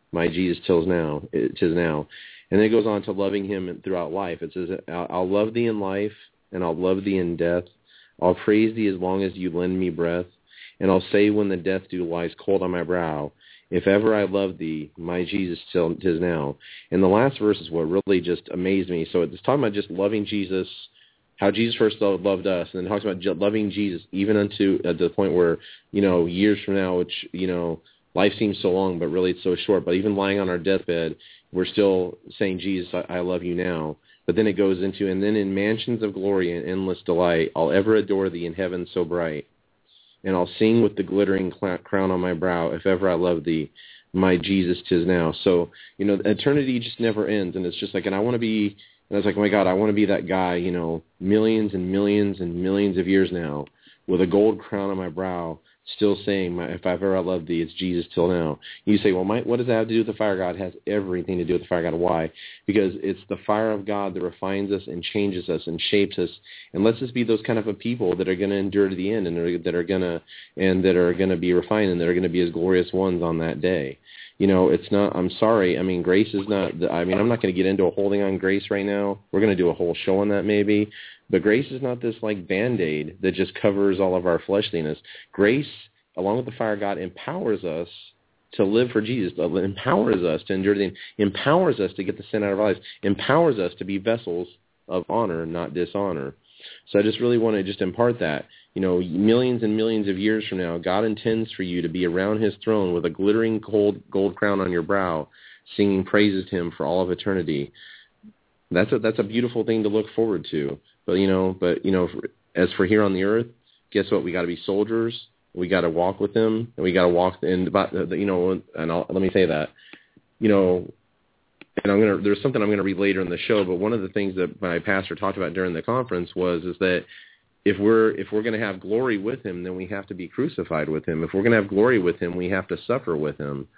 my Jesus tills now, tis now. And then it goes on to loving him throughout life. It says, I'll love thee in life, and I'll love thee in death. I'll praise thee as long as you lend me breath. And I'll say when the death dew lies cold on my brow, if ever I love thee, my Jesus till tis now. And the last verse is what really just amazed me. So it's talking about just loving Jesus, how Jesus first loved us, and then talks about loving Jesus even unto uh, the point where, you know, years from now, which, you know, life seems so long, but really it's so short. But even lying on our deathbed, we're still saying, Jesus, I, I love you now. But then it goes into, and then in mansions of glory and endless delight, I'll ever adore thee in heaven so bright. And I'll sing with the glittering crown on my brow, if ever I love thee, my Jesus tis now. So, you know, eternity just never ends. And it's just like, and I want to be, and I was like, oh my God, I want to be that guy, you know, millions and millions and millions of years now, with a gold crown on my brow, still saying, my, if I've ever loved thee, it's Jesus till now. You say, well, my, what does that have to do with the fire of God? It has everything to do with the fire of God. Why? Because it's the fire of God that refines us and changes us and shapes us, and lets us be those kind of a people that are going to endure to the end, and are, that are going to and that are going to be refined, and that are going to be as glorious ones on that day. You know, it's not, I'm sorry, I mean, grace is not, I mean, I'm not going to get into a holding on grace right now. We're going to do a whole show on that maybe. But grace is not this like Band-Aid that just covers all of our fleshliness. Grace, along with the fire of God, empowers us to live for Jesus, empowers us to endure the end, empowers us to get the sin out of our lives, empowers us to be vessels of honor, not dishonor. So I just really want to just impart that. You know, millions and millions of years from now, God intends for you to be around his throne with a glittering gold, gold crown on your brow, singing praises to him for all of eternity. That's a, that's a beautiful thing to look forward to. But, you know, but, you know, as for here on the earth, guess what? We got to be soldiers. We got to walk with him, and we got to walk in, you know, and I'll, let me say that, you know, and I'm going to, there's something I'm going to read later in the show, but one of the things that my pastor talked about during the conference was, is that if we're, if we're going to have glory with him, then we have to be crucified with him. If we're going to have glory with him, we have to suffer with him.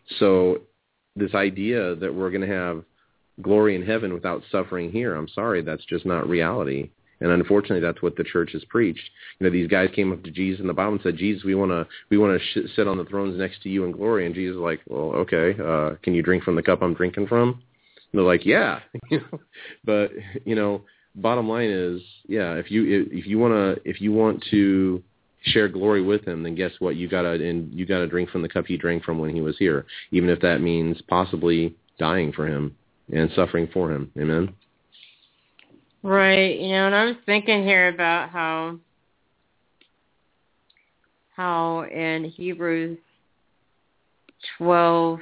So this idea that we're going to have glory in heaven without suffering here, I'm sorry, that's just not reality. And unfortunately, that's what the church has preached. You know, these guys came up to Jesus in the Bible and said, Jesus, we want to we want to sh- sit on the thrones next to you in glory. And Jesus is like, well, okay, uh, can you drink from the cup I'm drinking from? And they're like, yeah. But, you know, bottom line is, yeah, if you if you want to if you want to share glory with him, then guess what? You gotta and you gotta drink from the cup he drank from when he was here, even if that means possibly dying for him and suffering for him. Amen. Right, you know, and I was thinking here about how how in Hebrews twelve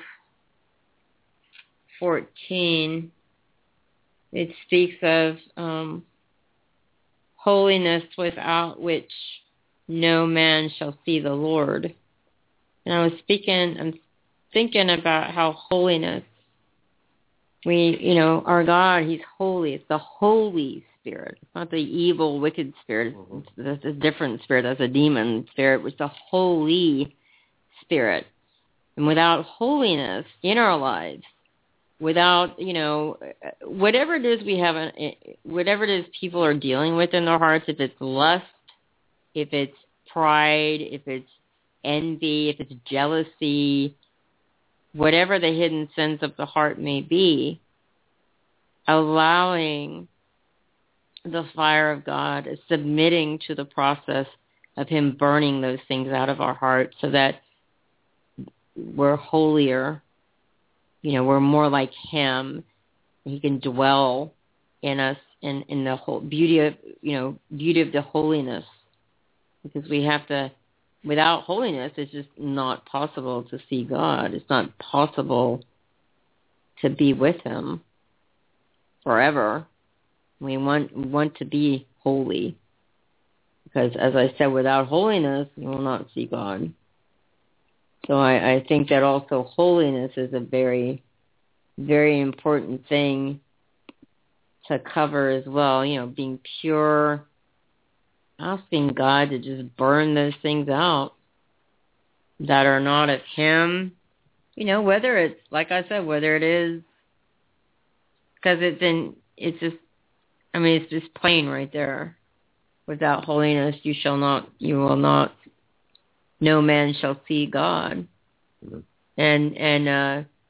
fourteen it speaks of um, holiness without which no man shall see the Lord. And I was speaking, I'm thinking about how holiness, we, you know, our God, he's holy. It's the Holy Spirit. It's not the evil, wicked spirit. Mm-hmm. It's, it's a different spirit. That's a demon spirit. It's the Holy Spirit. And without holiness in our lives, without, you know, whatever it is we have, whatever it is people are dealing with in their hearts, if it's lust, if it's pride, if it's envy, if it's jealousy, whatever the hidden sins of the heart may be, allowing the fire of God, submitting to the process of him burning those things out of our hearts so that we're holier, you know, we're more like him. He can dwell in us in, in the whole beauty of, you know, beauty of the holiness, because we have to, without holiness, it's just not possible to see God. It's not possible to be with him forever. We want we want to be holy, because, as I said, without holiness, we will not see God. So I, I think that also holiness is a very, very important thing to cover as well. You know, being pure, asking God to just burn those things out that are not of him. You know, whether it's, like I said, whether it is, because it's in, it's just, I mean, it's just plain right there. Without holiness, you shall not, you will not, no man shall see God. Mm-hmm. And, and, uh,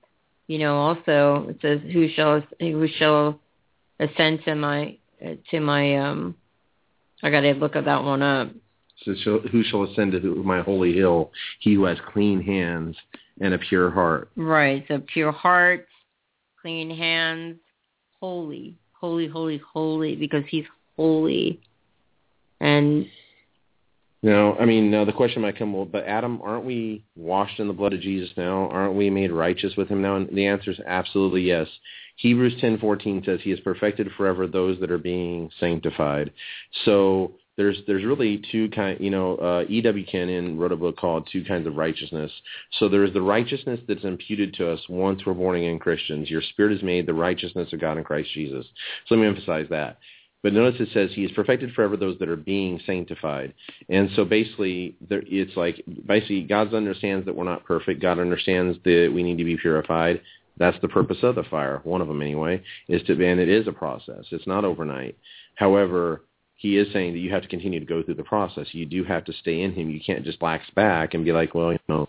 you know, also it says, "Who shall who shall ascend to my to my um." I got to look that one up. So who shall ascend to my holy hill? He who has clean hands and a pure heart. Right. So pure heart, clean hands, holy, holy, holy, holy, because he's holy. And now, I mean, now the question might come, well, but Adam, aren't we washed in the blood of Jesus now? Aren't we made righteous with him now? And the answer is absolutely yes. Hebrews ten fourteen says he has perfected forever those that are being sanctified. So there's there's really two kind, you know, uh, E W Kenyon wrote a book called Two Kinds of Righteousness. So there's the righteousness that's imputed to us once we're born again Christians. Your spirit is made the righteousness of God in Christ Jesus. So let me emphasize that. But notice it says he has perfected forever those that are being sanctified. And so basically, there, it's like, basically, God understands that we're not perfect. God understands that we need to be purified. That's the purpose of the fire, one of them anyway, is to, and it is a process. It's not overnight. However, he is saying that you have to continue to go through the process. You do have to stay in him. You can't just lax back and be like, well, you know,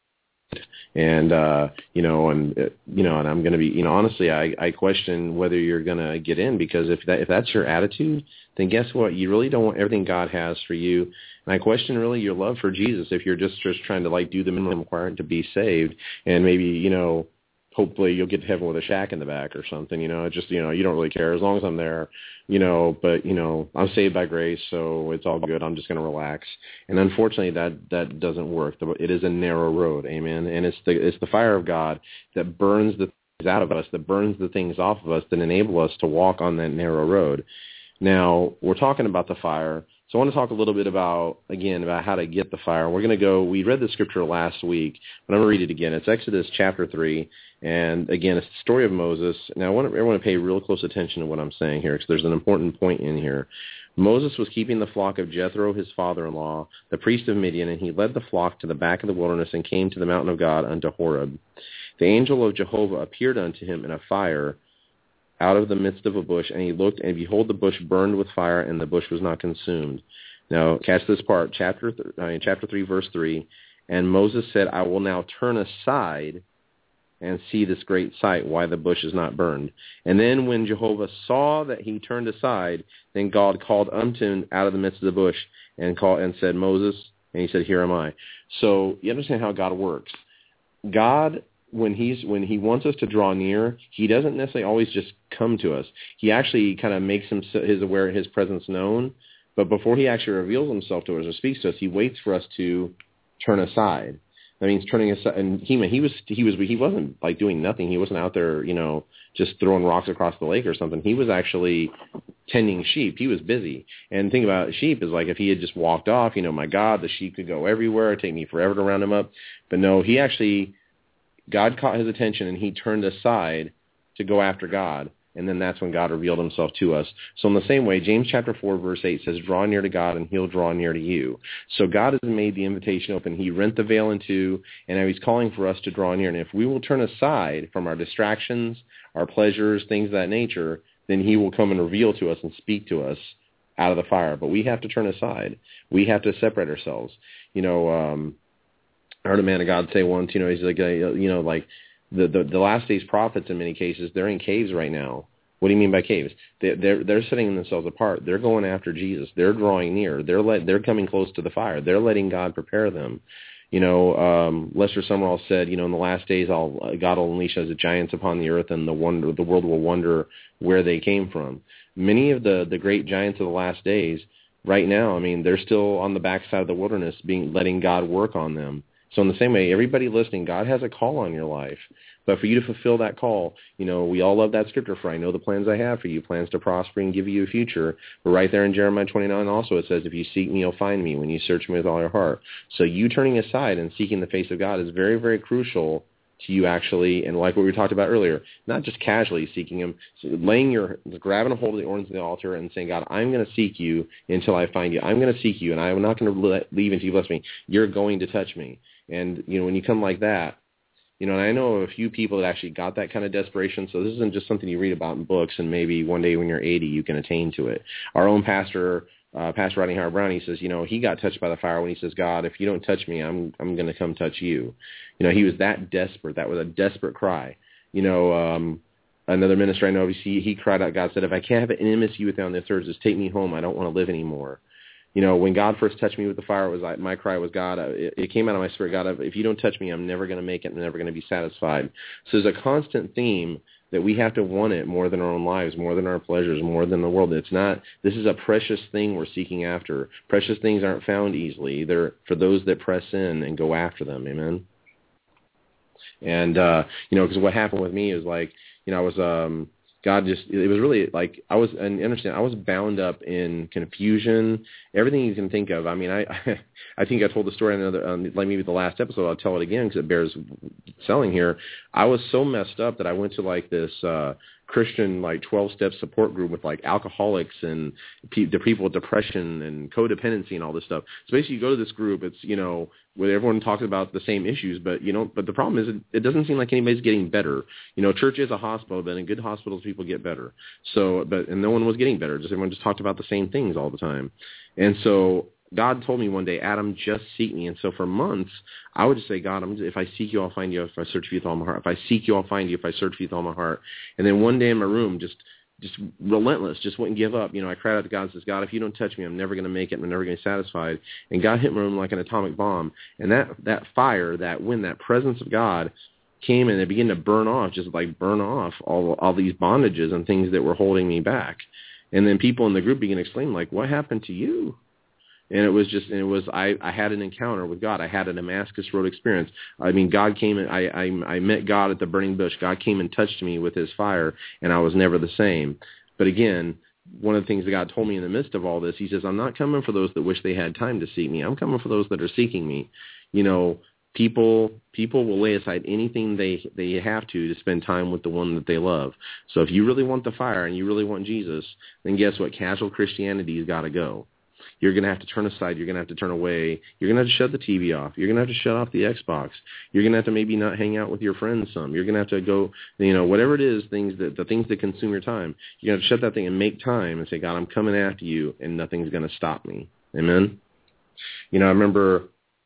and, uh, you know, and, uh, you know, and I'm going to be, you know, honestly, I, I question whether you're going to get in, because if that, if that's your attitude, then guess what? You really don't want everything God has for you. And I question really your love for Jesus if you're just, just trying to like do the minimum required to be saved, and maybe, you know, hopefully you'll get to heaven with a shack in the back or something, you know, it's just, you know, you don't really care as long as I'm there, you know, but, you know, I'm saved by grace, so it's all good. I'm just going to relax. And unfortunately that, that doesn't work. It is a narrow road. Amen. And it's the, it's the fire of God that burns the things out of us, that burns the things off of us, that enable us to walk on that narrow road. Now we're talking about the fire. So I want to talk a little bit about, again, about how to get the fire. We're going to go, we read the scripture last week, but I'm going to read it again. It's Exodus chapter three, and again, it's the story of Moses. Now I want everyone to pay real close attention to what I'm saying here, because there's an important point in here. Moses was keeping the flock of Jethro, his father-in-law, the priest of Midian, and he led the flock to the back of the wilderness and came to the mountain of God unto Horeb. The angel of Jehovah appeared unto him in a fire out of the midst of a bush, and he looked, and behold, the bush burned with fire, and the bush was not consumed. Now, catch this part, chapter th- I mean, chapter three, verse three. And Moses said, I will now turn aside and see this great sight, why the bush is not burned. And then when Jehovah saw that he turned aside, then God called unto him out of the midst of the bush and called and said, Moses, and he said, here am I. So you understand how God works. God, when he's when he wants us to draw near, he doesn't necessarily always just come to us. He actually kind of makes him, his aware his presence known. But before he actually reveals himself to us or speaks to us, he waits for us to turn aside. That means turning aside. And he he was he was he wasn't like doing nothing. He wasn't out there, you know, just throwing rocks across the lake or something. He was actually tending sheep. He was busy. And the thing about sheep is, like, if he had just walked off, you know, my God, the sheep could go everywhere. It'd take me forever to round him up. But no, he actually, God caught his attention, and he turned aside to go after God. And then that's when God revealed himself to us. So in the same way, James chapter four, verse eight says, draw near to God, and he'll draw near to you. So God has made the invitation open. He rent the veil in two, and now he's calling for us to draw near. And if we will turn aside from our distractions, our pleasures, things of that nature, then he will come and reveal to us and speak to us out of the fire. But we have to turn aside. We have to separate ourselves. You know, um, I heard a man of God say once, you know, he's like, uh, you know, like, The, the the last days prophets in many cases, they're in caves right now. What do you mean by caves? They're they're, they're setting themselves apart. They're going after Jesus. They're drawing near. They're let they're coming close to the fire. They're letting God prepare them. You know, um, Lester Sumrall said, you know, in the last days, I'll, God will unleash as giants upon the earth, and the wonder the world will wonder where they came from. Many of the the great giants of the last days, right now, I mean, they're still on the backside of the wilderness, being letting God work on them. So in the same way, everybody listening, God has a call on your life. But for you to fulfill that call, you know, we all love that scripture, for I know the plans I have for you, plans to prosper and give you a future. But right there in Jeremiah twenty-nine also it says, if you seek me, you'll find me when you search me with all your heart. So you turning aside and seeking the face of God is very, very crucial to you actually, and like what we talked about earlier, not just casually seeking him, so laying your, grabbing a hold of the horns of the altar and saying, God, I'm going to seek you until I find you. I'm going to seek you, and I'm not going to leave until you bless me. You're going to touch me. And, you know, when you come like that, you know, and I know of a few people that actually got that kind of desperation, so this isn't just something you read about in books, and maybe one day when you're eighty, you can attain to it. Our own pastor, uh, Pastor Rodney Howard-Browne, he says, you know, he got touched by the fire when he says, God, if you don't touch me, I'm I'm going to come touch you. You know, he was that desperate. That was a desperate cry. you know, um, another minister I know, he, he cried out, God said, if I can't have an intimacy with you on this earth, just take me home. I don't want to live anymore. You know, when God first touched me with the fire, it was like, my cry was, God, it, it came out of my spirit, God, if you don't touch me, I'm never going to make it. I'm never going to be satisfied. So there's a constant theme that we have to want it more than our own lives, more than our pleasures, more than the world. It's not, this is a precious thing we're seeking after. Precious things aren't found easily. They're for those that press in and go after them. Amen. And, uh, you know, because what happened with me is like, you know, I was, um, God just, it was really like, I was, and understand, I was bound up in confusion, everything you can think of. I mean, I I think I told the story in another, um, like maybe the last episode, I'll tell it again because it bears telling here. I was so messed up that I went to like this uh, Christian like twelve-step support group with like alcoholics and pe- the people with depression and codependency and all this stuff. So basically you go to this group, it's, you know, where everyone talks about the same issues, but, you know, but the problem is it, it doesn't seem like anybody's getting better. You know, church is a hospital, but in good hospitals, people get better. So, but, and no one was getting better. Just everyone just talked about the same things all the time. And so God told me one day, Adam, just seek me. And so for months, I would just say, God, I'm, if I seek you, I'll find you. If I search for you with all my heart. If I seek you, I'll find you. If I search for you with all my heart. And then one day in my room, just just relentless, just wouldn't give up. You know, I cried out to God and says, God, if you don't touch me, I'm never going to make it. I'm never going to be satisfied. And God hit my room like an atomic bomb. And that, that fire, that wind, that presence of God came and it began to burn off, just like burn off all, all these bondages and things that were holding me back. And then people in the group began to exclaim, like, what happened to you? And it was just, and it was, I, I had an encounter with God. I had a Damascus Road experience. I mean, God came and I, I, I met God at the burning bush. God came and touched me with his fire, and I was never the same. But again, one of the things that God told me in the midst of all this, he says, I'm not coming for those that wish they had time to seek me. I'm coming for those that are seeking me. You know, people, people will lay aside anything they, they have to to spend time with the one that they love. So if you really want the fire and you really want Jesus, then guess what? Casual Christianity's got to go. You're going to have to turn aside. You're going to have to turn away. You're going to have to shut the T V off. You're going to have to shut off the Xbox. You're going to have to maybe not hang out with your friends some. You're going to have to go, you know, whatever it is, things that the things that consume your time. You're going to have to shut that thing and make time and say, God, I'm coming after you, and nothing's going to stop me. Amen? You know, I remember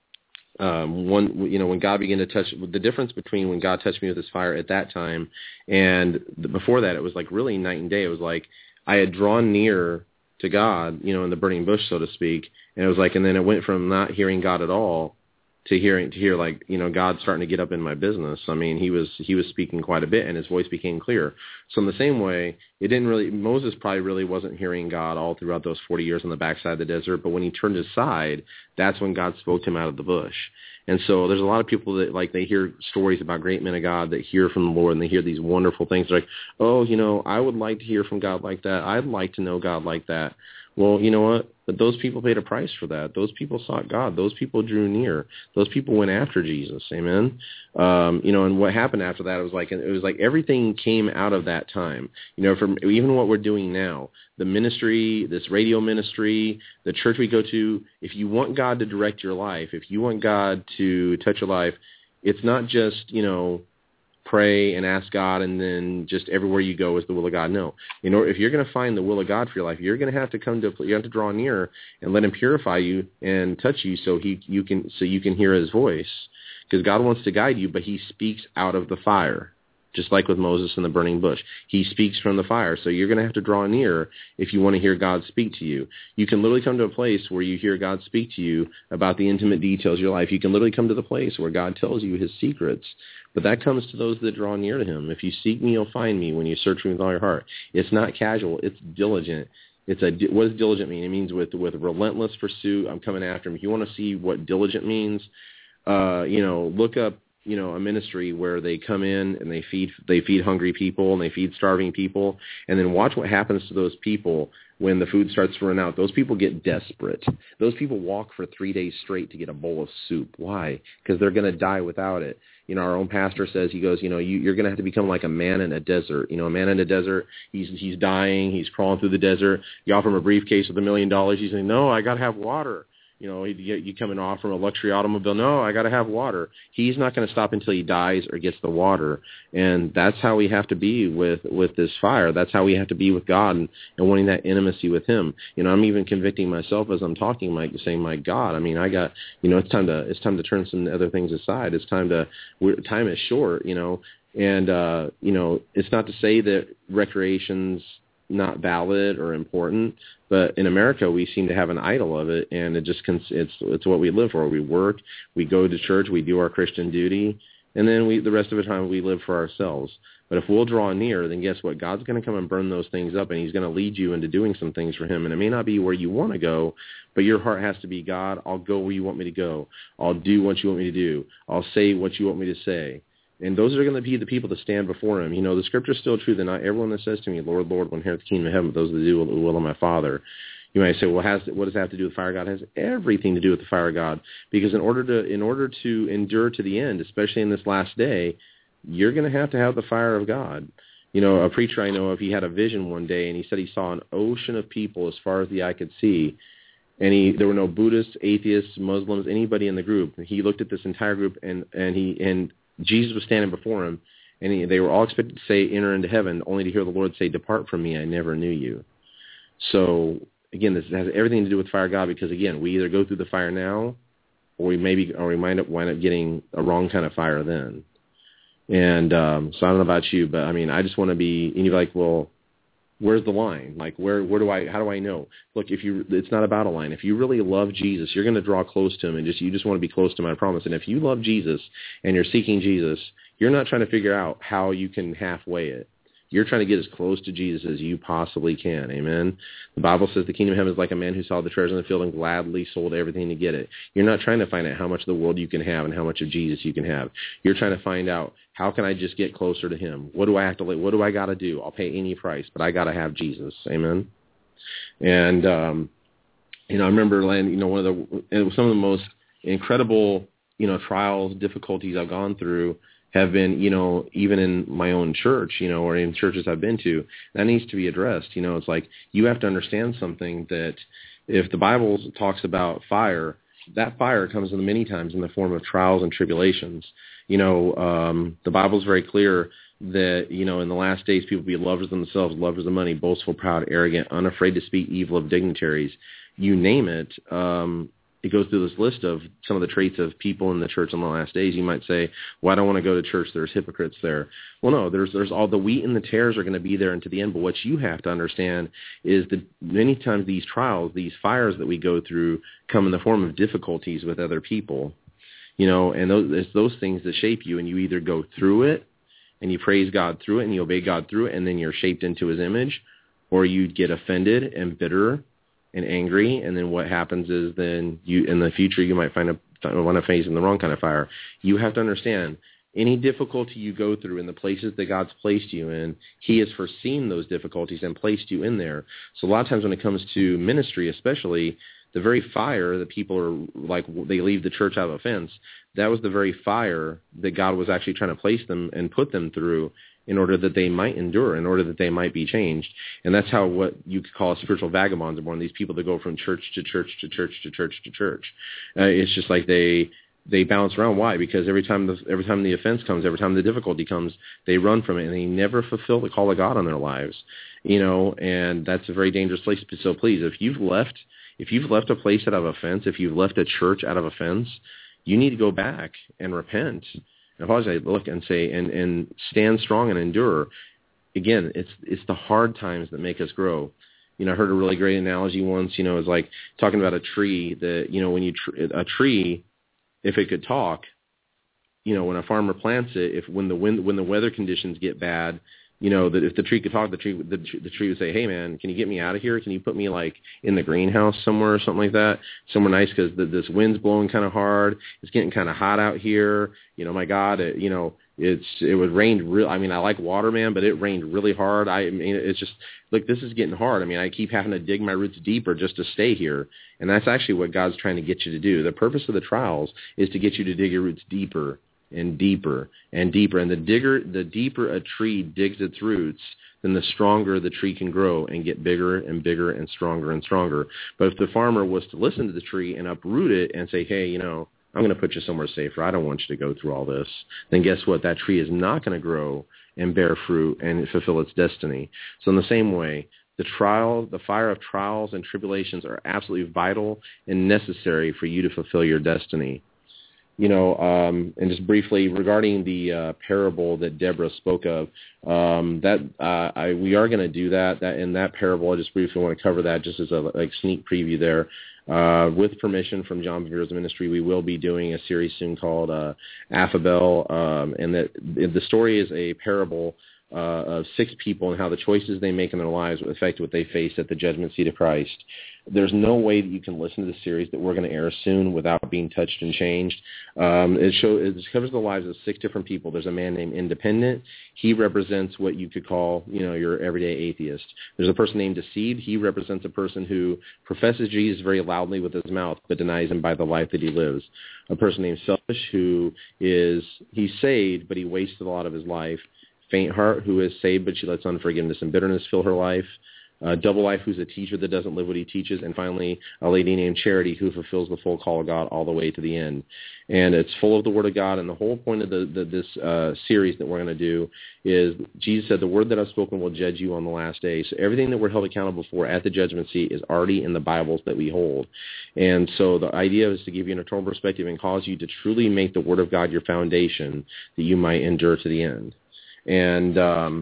um, one, you know, when God began to touch, the difference between when God touched me with his fire at that time and the, before that, it was like really night and day. It was like I had drawn near to God, you know, in the burning bush, so to speak. And it was like, and then it went from not hearing God at all to hearing, to hear like, you know, God starting to get up in my business. I mean, he was, he was speaking quite a bit and his voice became clear. So in the same way, it didn't really, Moses probably really wasn't hearing God all throughout those forty years on the backside of the desert. But when he turned aside, that's when God spoke to him out of the bush. And so there's a lot of people that, like, they hear stories about great men of God that hear from the Lord, and they hear these wonderful things. They're like, oh, you know, I would like to hear from God like that. I'd like to know God like that. Well, you know what? But those people paid a price for that. Those people sought God. Those people drew near. Those people went after Jesus. Amen. Um, you know, and what happened after that, it was like, it was like everything came out of that time. You know, from even what we're doing now, the ministry, this radio ministry, the church we go to, if you want God to direct your life, if you want God to touch your life, it's not just, you know, pray and ask God and then just everywhere you go is the will of God. No. You know, if you're going to find the will of God for your life, you're going to have to come to, you have to draw near and let him purify you and touch you so he, you can, so you can hear his voice, because God wants to guide you, but he speaks out of the fire. Just like with Moses in the burning bush. He speaks from the fire. So you're going to have to draw near if you want to hear God speak to you. You can literally come to a place where you hear God speak to you about the intimate details of your life. You can literally come to the place where God tells you his secrets. But that comes to those that draw near to him. If you seek me, you'll find me when you search me with all your heart. It's not casual. It's diligent. It's a, what does diligent mean? It means with, with relentless pursuit. I'm coming after him. If you want to see what diligent means, uh, you know, look up, you know, a ministry where they come in and they feed, they feed hungry people and they feed starving people, and then watch what happens to those people when the food starts to run out. Those people get desperate. Those people walk for three days straight to get a bowl of soup. Why? Because they're going to die without it. You know, our own pastor says, he goes, you know, you, you're going to have to become like a man in a desert. You know, a man in a desert, he's he's dying, he's crawling through the desert. You offer him a briefcase with a million dollars. He's saying, no, I got to have water. You know, you, you come and offer him a luxury automobile. No, I got to have water. He's not going to stop until he dies or gets the water. And that's how we have to be with, with this fire. That's how we have to be with God and, and wanting that intimacy with him. You know, I'm even convicting myself as I'm talking, like saying, my God, I mean, I got, you know, it's time to, it's time to turn some other things aside. It's time to, we're, time is short, you know. And, uh, you know, it's not to say that recreation's not valid or important, but in America we seem to have an idol of it, and it just cons- it's it's what we live for. We work, we go to church, we do our Christian duty, and then we the rest of the time we live for ourselves. But if we'll draw near, then guess what? God's going to come and burn those things up, and he's going to lead you into doing some things for him. And it may not be where you want to go, but your heart has to be, God, I'll go where you want me to go. I'll do what you want me to do. I'll say what you want me to say. And those are going to be the people that stand before him. You know, the scripture is still true that not everyone that says to me, Lord, Lord, will inherit the kingdom of heaven, but those that do the will of my Father. You might say, well, has, what does that have to do with fire of God? It has everything to do with the fire of God. Because in order to in order to endure to the end, especially in this last day, you're going to have to have the fire of God. You know, a preacher I know of, he had a vision one day, and he said he saw an ocean of people as far as the eye could see. And he, there were no Buddhists, atheists, Muslims, anybody in the group. He looked at this entire group, and, and he and Jesus was standing before him, and he, they were all expected to say, enter into heaven, only to hear the Lord say, depart from me, I never knew you. So, again, this has everything to do with fire of God, because, again, we either go through the fire now, or we maybe, or we might wind up getting a wrong kind of fire then. And um, so I don't know about you, but, I mean, I just want to be, and you're like, well, where's the line? Like, where, where do I, how do I know? Look, if you, it's not about a line. If you really love Jesus, you're going to draw close to him, and just, you just want to be close to him, I promise. And if you love Jesus and you're seeking Jesus, you're not trying to figure out how you can halfway it. You're trying to get as close to Jesus as you possibly can. Amen. The Bible says the kingdom of heaven is like a man who saw the treasure in the field and gladly sold everything to get it. You're not trying to find out how much of the world you can have and how much of Jesus you can have. You're trying to find out, how can I just get closer to him? What do I have to, what do I got to do? I'll pay any price, but I got to have Jesus. Amen. And, um, you know, I remember, you know, one of the, it was some of the most incredible, you know, trials, difficulties I've gone through have been, you know, even in my own church, you know, or in churches I've been to. That needs to be addressed. You know, it's like you have to understand something, that if the Bible talks about fire, that fire comes in many times in the form of trials and tribulations. You know, um, the Bible's very clear that, you know, in the last days, people will be lovers of themselves, lovers of money, boastful, proud, arrogant, unafraid to speak evil of dignitaries. You name it. Um, it goes through this list of some of the traits of people in the church in the last days. You might say, well, I don't want to go to church. There's hypocrites there. Well, no, there's there's all the wheat and the tares are going to be there until the end. But what you have to understand is that many times these trials, these fires that we go through come in the form of difficulties with other people. You know, and those, it's those things that shape you, and you either go through it and you praise God through it and you obey God through it, and then you're shaped into his image, or you get offended and bitter and angry, and then what happens is then you, in the future, you might find a, want to face in the wrong kind of fire. You have to understand, any difficulty you go through in the places that God's placed you in, he has foreseen those difficulties and placed you in there. So a lot of times when it comes to ministry, especially, the very fire that people are like, they leave the church out of offense, that was the very fire that God was actually trying to place them and put them through in order that they might endure, in order that they might be changed. And that's how what you could call spiritual vagabonds are born, these people that go from church to church to church to church to church. Uh, it's just like they they bounce around. Why? Because every time the, every time the offense comes, every time the difficulty comes, they run from it, and they never fulfill the call of God on their lives. You know, and that's a very dangerous place. So please, if you've left, if you've left a place out of offense, if you've left a church out of offense, you need to go back and repent. And apologize, look and say, and, and stand strong and endure. Again, it's it's the hard times that make us grow. You know, I heard a really great analogy once. You know, it's like talking about a tree that, you know, when you tr- a tree, if it could talk, you know, when a farmer plants it, if when the wind when the weather conditions get bad, you know, that if the tree could talk, the tree the, the tree would say, "Hey, man, can you get me out of here? Can you put me like in the greenhouse somewhere or something like that, somewhere nice, because this wind's blowing kind of hard. It's getting kind of hot out here. You know, my God, it, you know, it's it was rained real. I mean, I like water, man, but it rained really hard. I mean, it's just look, this is getting hard. I mean, I keep having to dig my roots deeper just to stay here, and that's actually what God's trying to get you to do. The purpose of the trials is to get you to dig your roots deeper and deeper and deeper. And the digger, the deeper a tree digs its roots, then the stronger the tree can grow and get bigger and bigger and stronger and stronger. But if the farmer was to listen to the tree and uproot it and say, hey, you know, I'm going to put you somewhere safer, I don't want you to go through all this, then guess what? That tree is not going to grow and bear fruit and fulfill its destiny. So in the same way, the trial, the fire of trials and tribulations are absolutely vital and necessary for you to fulfill your destiny. you know, um, and just briefly regarding the uh, parable that Deborah spoke of, um, that uh, I, we are going to do that. That in that parable, I just briefly want to cover that just as a like sneak preview there. Uh, with permission from John Bevere's ministry, we will be doing a series soon called uh, Affabel, um, and that the story is a parable uh, of six people and how the choices they make in their lives affect what they face at the judgment seat of Christ. There's no way that you can listen to the series that we're going to air soon without being touched and changed. Um, it, show, it covers the lives of six different people. There's a man named Independent. He represents what you could call, you know, your everyday atheist. There's a person named Deceived. He represents a person who professes Jesus very loudly with his mouth but denies him by the life that he lives. A person named Selfish, who is, he's saved, but he wasted a lot of his life. Faint Heart, who is saved, but she lets unforgiveness and bitterness fill her life. Uh, Double Life, who's a teacher that doesn't live what he teaches. And finally, a lady named Charity, who fulfills the full call of God all the way to the end. And it's full of the Word of God. And the whole point of the, the, this uh, series that we're going to do is Jesus said, the word that I've spoken will judge you on the last day. So everything that we're held accountable for at the judgment seat is already in the Bibles that we hold. And so the idea is to give you an eternal perspective and cause you to truly make the Word of God your foundation that you might endure to the end. And um,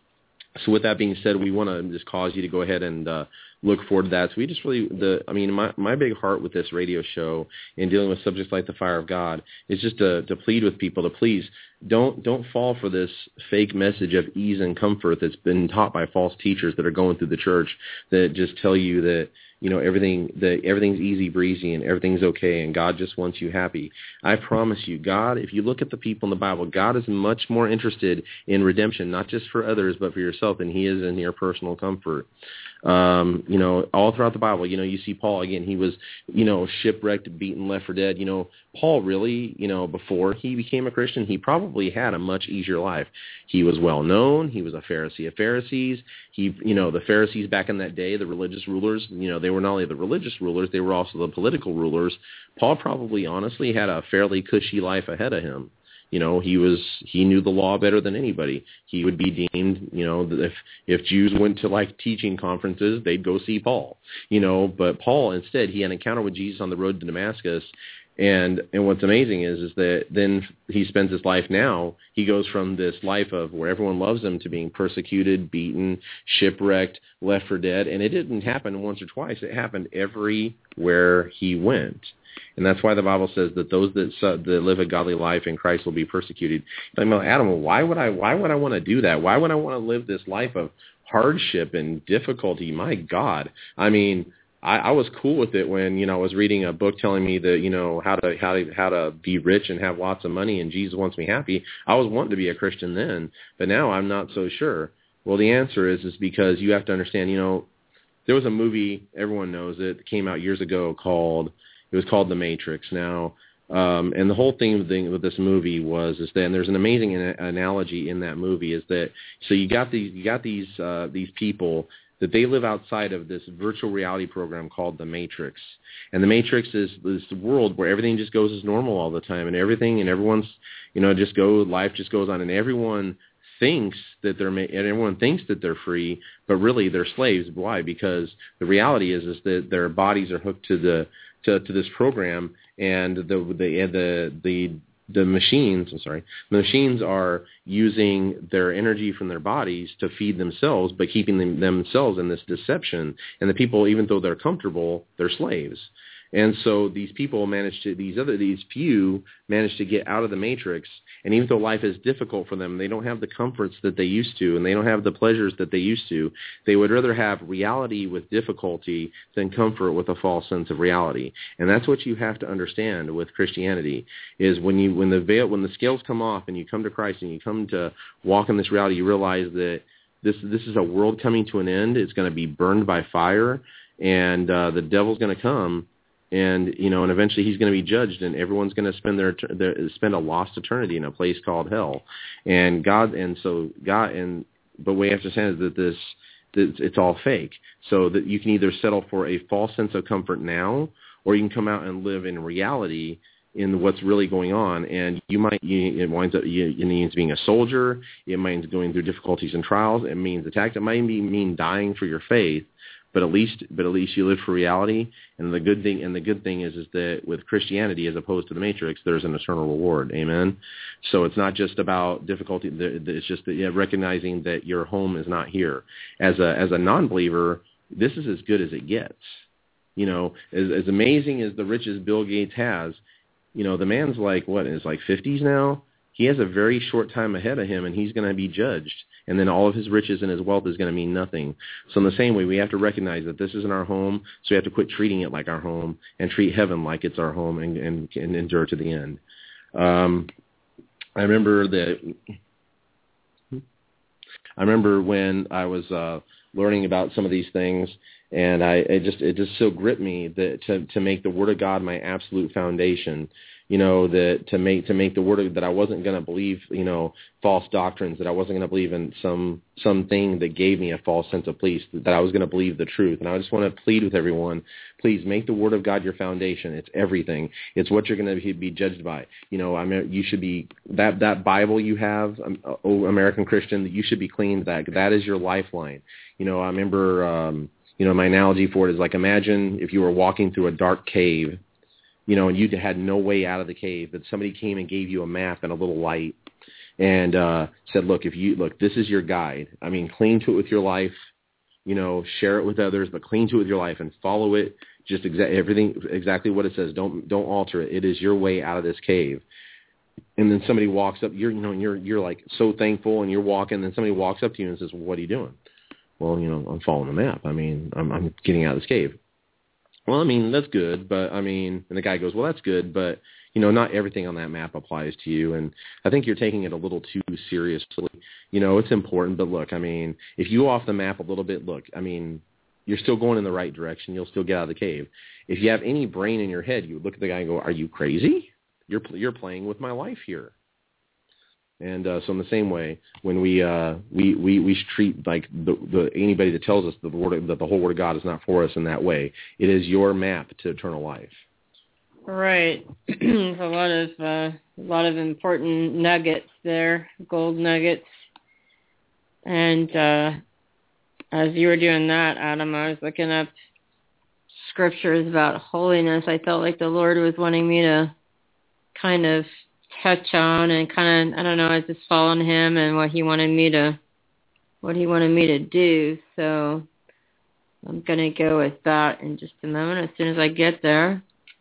so with that being said, we want to just cause you to go ahead and uh, look forward to that. So we just really, the I mean, my, my big heart with this radio show in dealing with subjects like the fire of God is just to, to plead with people to please don't don't fall for this fake message of ease and comfort that's been taught by false teachers that are going through the church that just tell you that, you know, everything that everything's easy breezy and everything's okay and God just wants you happy. I promise you, God, if you look at the people in the Bible, God is much more interested in redemption, not just for others, but for yourself, than he is in your personal comfort. Um, you know, all throughout the Bible, you know, you see Paul, again, he was, you know, shipwrecked, beaten, left for dead. You know, Paul really, you know, before he became a Christian, he probably had a much easier life. He was well known. He was a Pharisee of Pharisees. He, you know, the Pharisees back in that day, the religious rulers, you know, they were not only the religious rulers, they were also the political rulers. Paul probably honestly had a fairly cushy life ahead of him. You know, he was he knew the law better than anybody. He would be deemed, you know, if if Jews went to like teaching conferences, they'd go see Paul. You know, but Paul instead, he had an encounter with Jesus on the road to Damascus. And and what's amazing is is that then he spends his life now, he goes from this life of where everyone loves him to being persecuted, beaten, shipwrecked, left for dead. And it didn't happen once or twice. It happened everywhere he went. And that's why the Bible says that those that, that live a godly life in Christ will be persecuted. I'm like, Adam, why would I why would I want to do that? Why would I want to live this life of hardship and difficulty? My God. I mean, I, I was cool with it when, you know, I was reading a book telling me that, you know, how to how to how to be rich and have lots of money and Jesus wants me happy. I was wanting to be a Christian then, but now I'm not so sure. Well, the answer is is because you have to understand, you know, there was a movie, everyone knows it, that came out years ago called It was called The Matrix. Now, um, and the whole thing, thing with this movie was is that, and there's an amazing an- analogy in that movie, is that so you got these you got these uh, these people that they live outside of this virtual reality program called The Matrix, and The Matrix is this world where everything just goes as normal all the time, and everything and everyone's you know just go life just goes on, and everyone thinks that they're and everyone thinks that they're free, but really they're slaves. Why? Because the reality is is that their bodies are hooked to the To, to this program, and the the the the the machines. I'm sorry, the machines are using their energy from their bodies to feed themselves, but keeping them, themselves in this deception. And the people, even though they're comfortable, they're slaves. And so these people manage to, these other, these few manage to get out of the matrix. And even though life is difficult for them, they don't have the comforts that they used to, and they don't have the pleasures that they used to. They would rather have reality with difficulty than comfort with a false sense of reality. And that's what you have to understand with Christianity, is when you, when the veil, when the scales come off and you come to Christ and you come to walk in this reality, you realize that this, this is a world coming to an end. It's going to be burned by fire, and uh, the devil's going to come. And, you know, and eventually he's going to be judged, and everyone's going to spend their, their spend a lost eternity in a place called hell. And God, and so God, and, but what we have to understand is that this, this, it's all fake. So that you can either settle for a false sense of comfort now, or you can come out and live in reality in what's really going on. And you might, you, it winds up, you, it means being a soldier. It means going through difficulties and trials. It means attack. It might mean dying for your faith. but at least but at least you live for reality. And the good thing and the good thing is is that with Christianity, as opposed to the Matrix, there's an eternal reward. Amen. So it's not just about difficulty. It's just that, yeah, recognizing that your home is not here. As a as a non-believer, this is as good as it gets. You know, as, as amazing as the riches Bill Gates has, you know, the man's like, what, in his like fifties now? He has a very short time ahead of him, and he's going to be judged. And then all of his riches and his wealth is going to mean nothing. So in the same way, we have to recognize that this isn't our home, so we have to quit treating it like our home and treat heaven like it's our home and, and, and endure to the end. Um, I remember that I remember when I was uh, learning about some of these things, and I it just it just so gripped me that to to make the Word of God my absolute foundation. You know, that to make to make the Word of that I wasn't going to believe, you know, false doctrines, that I wasn't going to believe in some something that gave me a false sense of peace, that I was going to believe the truth. And I just want to plead with everyone, please make the Word of God your foundation. It's everything. It's what you're going to be judged by. You know, I mean, you should be that that Bible you have, um, oh, American Christian, that you should be cleaned. That that is your lifeline. You know, I remember, um, you know, my analogy for it is like, imagine if you were walking through a dark cave, you know, and you had no way out of the cave, but somebody came and gave you a map and a little light and uh, said, look, if you look, this is your guide. I mean, cling to it with your life, you know, share it with others, but cling to it with your life and follow it. Just exa- everything, exactly what it says. Don't, don't alter it. It is your way out of this cave. And then somebody walks up, you're, you know, you're, you're like so thankful and you're walking, and then somebody walks up to you and says, well, what are you doing? Well, you know, I'm following the map. I mean, I'm, I'm getting out of this cave. Well, I mean, that's good, but I mean, and the guy goes, well, that's good, but, you know, not everything on that map applies to you. And I think you're taking it a little too seriously. You know, it's important, but look, I mean, if you go off the map a little bit, look, I mean, you're still going in the right direction. You'll still get out of the cave. If you have any brain in your head, you would look at the guy and go, are you crazy? You're, you're playing with my life here. And uh, so in the same way, when we uh, we, we we treat like the, the anybody that tells us that the word that the whole Word of God is not for us in that way, it is your map to eternal life. Right. There's a lot of uh, a lot of important nuggets there, gold nuggets. And uh, as you were doing that, Adam, I was looking up scriptures about holiness. I felt like the Lord was wanting me to kind of touch on and kind of, I don't know, I just following him and what he wanted me to, what he wanted me to do. So I'm going to go with that in just a moment as soon as I get there.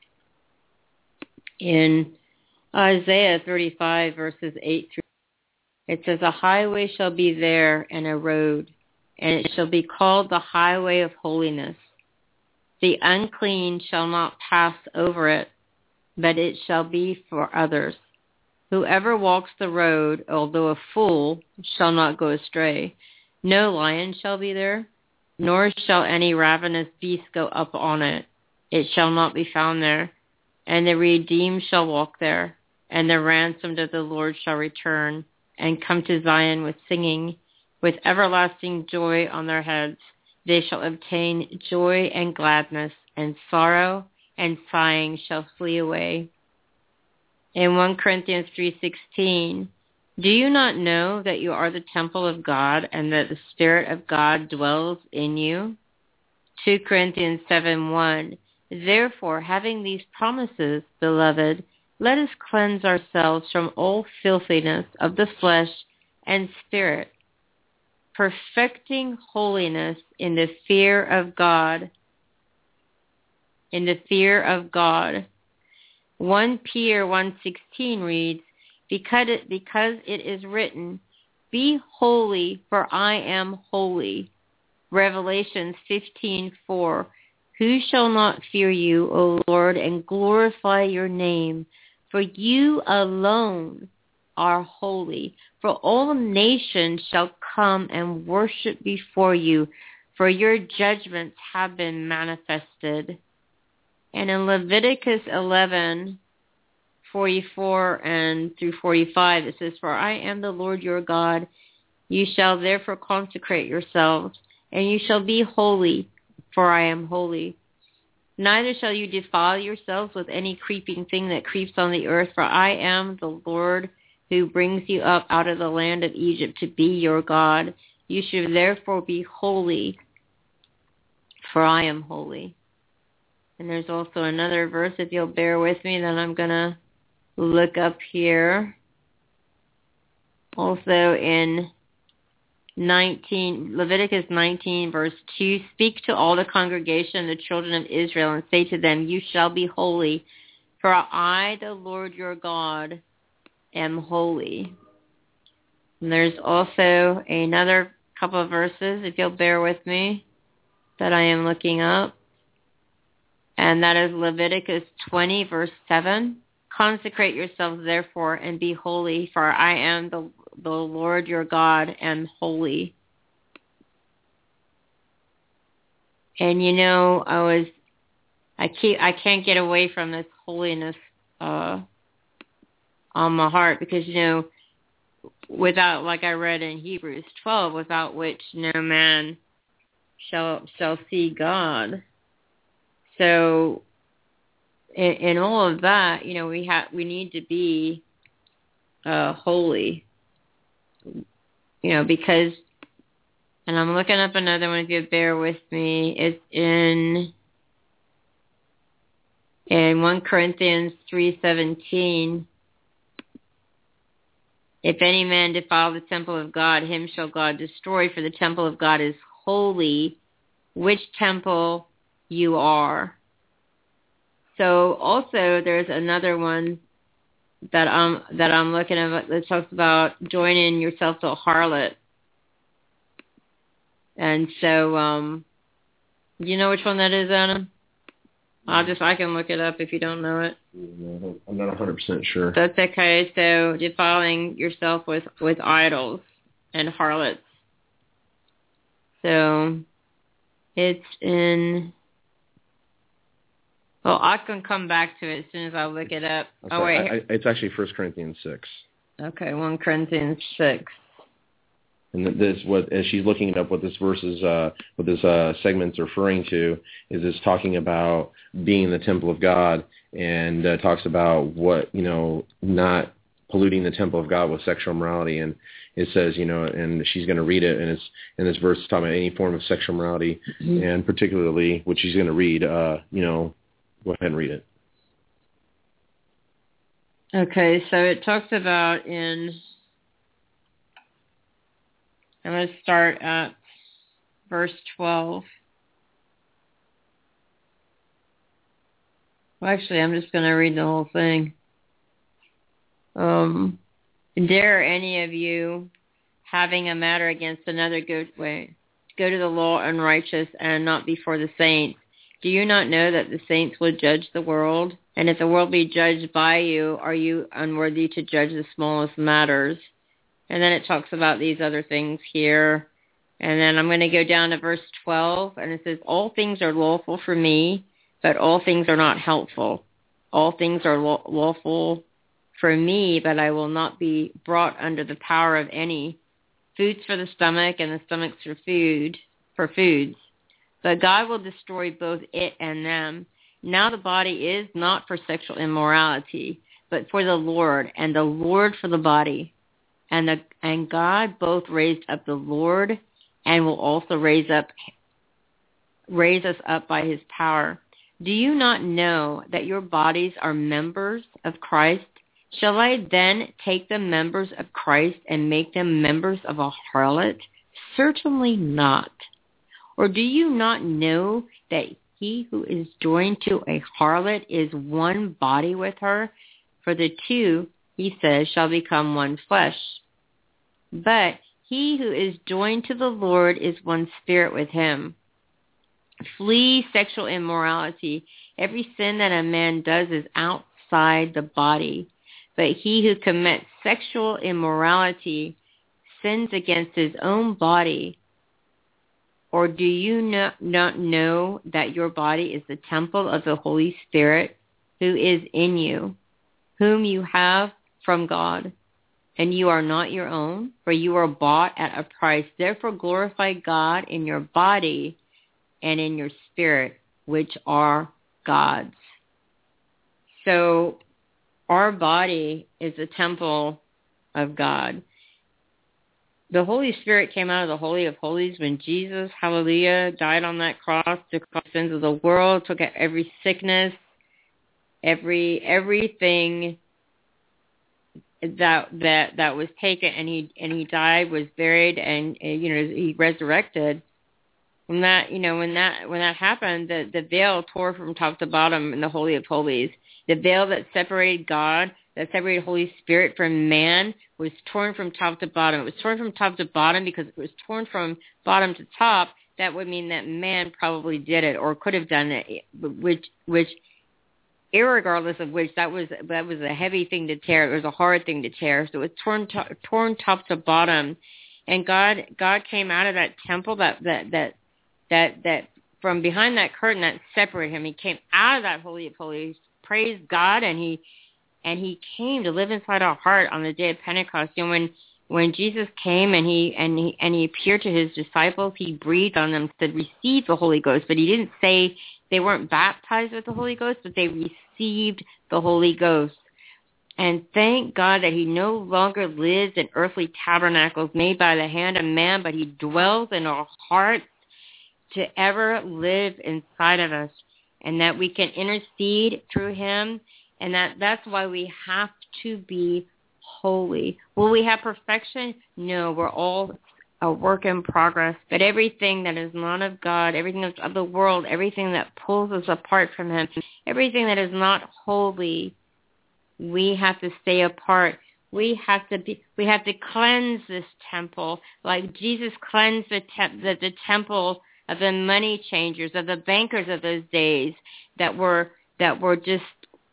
In Isaiah thirty-five, verses eight through, it says, a highway shall be there and a road, and it shall be called the highway of holiness. The unclean shall not pass over it, but it shall be for others. Whoever walks the road, although a fool, shall not go astray. No lion shall be there, nor shall any ravenous beast go up on it. It shall not be found there. And the redeemed shall walk there, and the ransomed of the Lord shall return, and come to Zion with singing, with everlasting joy on their heads. They shall obtain joy and gladness, and sorrow and sighing shall flee away. In First Corinthians three sixteen, do you not know that you are the temple of God and that the Spirit of God dwells in you? Second Corinthians seven one, therefore, having these promises, beloved, let us cleanse ourselves from all filthiness of the flesh and spirit, perfecting holiness in the fear of God. In the fear of God. First Peter one sixteen reads, because it, because it is written, be holy, for I am holy. Revelations fifteen four, who shall not fear you, O Lord, and glorify your name? For you alone are holy. For all nations shall come and worship before you, for your judgments have been manifested. And in Leviticus eleven, forty-four and through forty-five, it says, for I am the Lord your God. You shall therefore consecrate yourselves, and you shall be holy, for I am holy. Neither shall you defile yourselves with any creeping thing that creeps on the earth, for I am the Lord who brings you up out of the land of Egypt to be your God. You should therefore be holy, for I am holy. And there's also another verse, if you'll bear with me, that I'm going to look up here. Also in nineteen, Leviticus nineteen, verse two, speak to all the congregation, the children of Israel, and say to them, you shall be holy, for I, the Lord your God, am holy. And there's also another couple of verses, if you'll bear with me, that I am looking up. And that is Leviticus twenty, verse seven. Consecrate yourselves, therefore, and be holy, for I am the, the Lord your God, am holy. And you know, I was, I keep, I can't get away from this holiness uh, on my heart, because you know, without, like I read in Hebrews twelve, without which no man shall shall see God. So, in, in all of that, you know, we have we need to be uh, holy. You know, because, and I'm looking up another one. If you bear with me, it's in in First Corinthians three seventeen. If any man defile the temple of God, him shall God destroy, for the temple of God is holy, which temple you are. So also there's another one that I'm that I'm looking at that talks about joining yourself to a harlot. And so, um, do you know which one that is, Adam? I'll just I can look it up if you don't know it. I'm not one hundred percent sure. That's okay. So defiling yourself with, with idols and harlots. So it's in. Well, I can come back to it as soon as I look it up. I'm oh sorry, wait, I, I, it's actually First Corinthians six. Okay, First Corinthians six. And this, what as she's looking it up, what this verse is, uh, what this uh, segment's referring to is it's talking about being the temple of God, and uh, talks about what you know, not polluting the temple of God with sexual immorality. And it says, you know, and she's going to read it, and it's in this verse it's talking about any form of sexual immorality, mm-hmm. and particularly, which she's going to read, uh, you know, go ahead and read it. Okay, so it talks about in. I'm going to start at verse twelve. Well, actually, I'm just going to read the whole thing. Um, dare any of you, having a matter against another, go, wait, go to the law unrighteous and not before the saints? Do you not know that the saints will judge the world? And if the world be judged by you, are you unworthy to judge the smallest matters? And then it talks about these other things here. And then I'm going to go down to verse twelve, and it says, all things are lawful for me, but all things are not helpful. All things are law- lawful for me, but I will not be brought under the power of any. Food's for the stomach, and the stomach's for food, for foods. But God will destroy both it and them. Now the body is not for sexual immorality, but for the Lord, and the Lord for the body. And the, and God both raised up the Lord and will also raise up raise us up by his power. Do you not know that your bodies are members of Christ? Shall I then take the members of Christ and make them members of a harlot? Certainly not. Or do you not know that he who is joined to a harlot is one body with her? For the two, he says, shall become one flesh. But he who is joined to the Lord is one spirit with him. Flee sexual immorality. Every sin that a man does is outside the body. But he who commits sexual immorality sins against his own body. Or do you not, not know that your body is the temple of the Holy Spirit who is in you, whom you have from God? And you are not your own, for you are bought at a price. Therefore glorify God in your body and in your spirit, which are God's. So our body is a temple of God. the Holy Spirit came out of the Holy of Holies when Jesus, hallelujah, died on that cross, took the sins of the world, took out every sickness, every everything that that that was taken, and he and he died, was buried, and uh, you know he resurrected. When that you know when that when that happened, the the veil tore from top to bottom in the Holy of Holies. The veil that separated God, that separated Holy Spirit from man, was torn from top to bottom. It was torn from top to bottom because it was torn from bottom to top. That would mean that man probably did it or could have done it, which which. Irregardless of which, that was that was a heavy thing to tear. It was a hard thing to tear. So it was torn to, torn top to bottom, and God God came out of that temple that that that that that from behind that curtain that separated him. He came out of that Holy of Holies. Praise God, and he and he came to live inside our heart on the day of Pentecost. You know, when when Jesus came and he and he and he appeared to his disciples, he breathed on them, said, "Receive the Holy Ghost," but he didn't say they weren't baptized with the Holy Ghost, but they received the Holy Ghost. And thank God that he no longer lives in earthly tabernacles made by the hand of man, but he dwells in our hearts to ever live inside of us, and that we can intercede through him, and that that's why we have to be holy. Will we have perfection? No, we're all a work in progress, but everything that is not of God, everything that's of the world, everything that pulls us apart from him, everything that is not holy, we have to stay apart. We have to be, we have to cleanse this temple like Jesus cleansed the, te- the, the temple of the money changers, of the bankers of those days that were, that were just,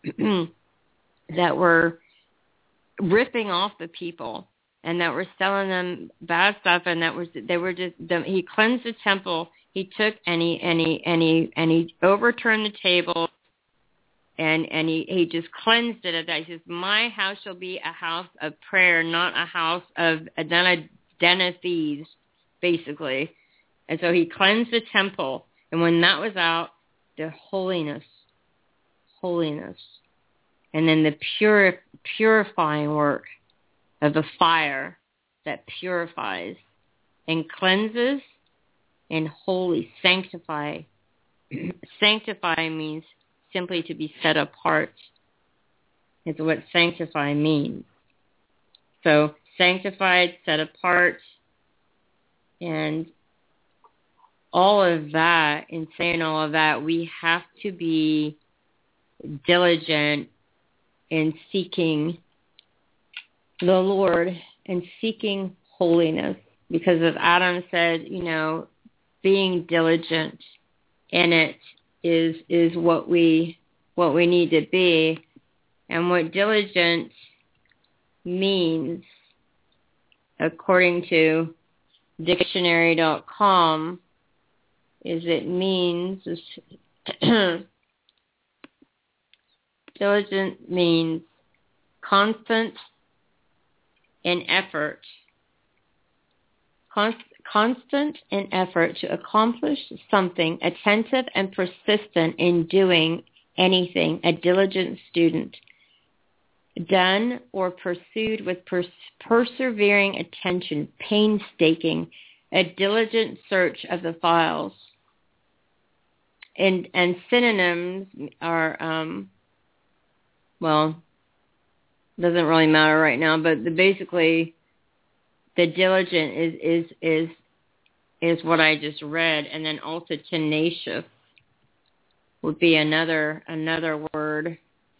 that were ripping off the people, and that were selling them bad stuff, and that was they were just the, he cleansed the temple. He took and he and he and he and he overturned the table, and and he, he just cleansed it. He says, "My house shall be a house of prayer, not a house of a den of, den of thieves," basically. And so he cleansed the temple, and when that was out, the holiness, holiness, and then the pure purifying work of the fire that purifies and cleanses and holy, sanctify. Sanctify means simply to be set apart. Is what sanctify means. So sanctified, set apart, and all of that, in saying all of that, we have to be diligent in seeking the Lord and seeking holiness, because as Adam said, you know, being diligent in it is is what we what we need to be. And what diligent means, according to dictionary dot com, is it means diligent means constant in effort, const, constant in effort to accomplish something, attentive and persistent in doing anything, a diligent student, done or pursued with pers- persevering attention, painstaking, a diligent search of the files. And, and synonyms are, um, well, doesn't really matter right now, but the, basically the diligent is, is, is, is what I just read. And then also tenacious would be another, another word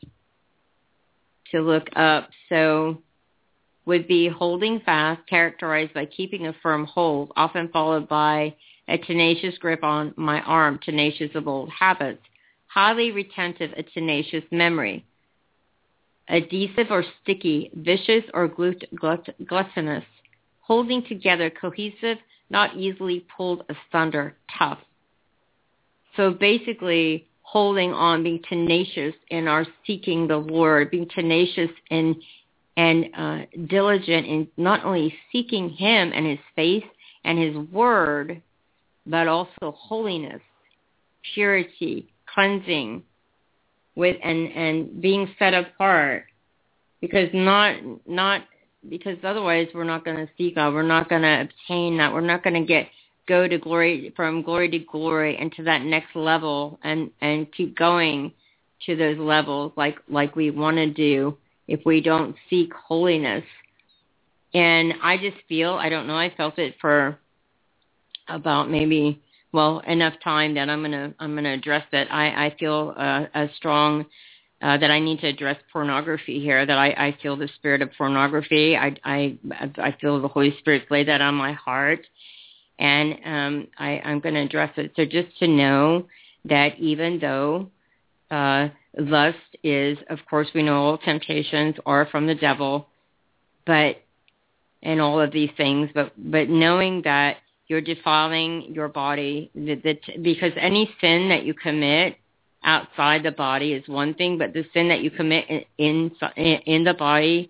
to look up. So would be holding fast, characterized by keeping a firm hold, often followed by a tenacious grip on my arm, tenacious of old habits, highly retentive, a tenacious memory, adhesive or sticky, vicious or glut- glut- gluttonous, holding together, cohesive, not easily pulled asunder, tough. So basically, holding on, being tenacious in our seeking the Lord, being tenacious and and uh, diligent in not only seeking Him and His face and His Word, but also holiness, purity, cleansing, with and and being set apart, because not not because otherwise we're not going to see God. We're not going to obtain that. We're not going to get go to glory, from glory to glory, and to that next level, and, and keep going to those levels like, like we want to do if we don't seek holiness. And I just feel, I don't know, I felt it for about maybe, well, enough time that I'm going to, I'm going to address it. I, I feel uh, a strong, uh, that I need to address pornography here, that I, I feel the spirit of pornography. I, I, I feel the Holy Spirit's laid that on my heart, and um, I, I'm going to address it. So just to know that even though uh, lust is, of course, we know all temptations are from the devil, but, and all of these things, but, but knowing that you're defiling your body, that, that, because any sin that you commit outside the body is one thing, but the sin that you commit in in, in the body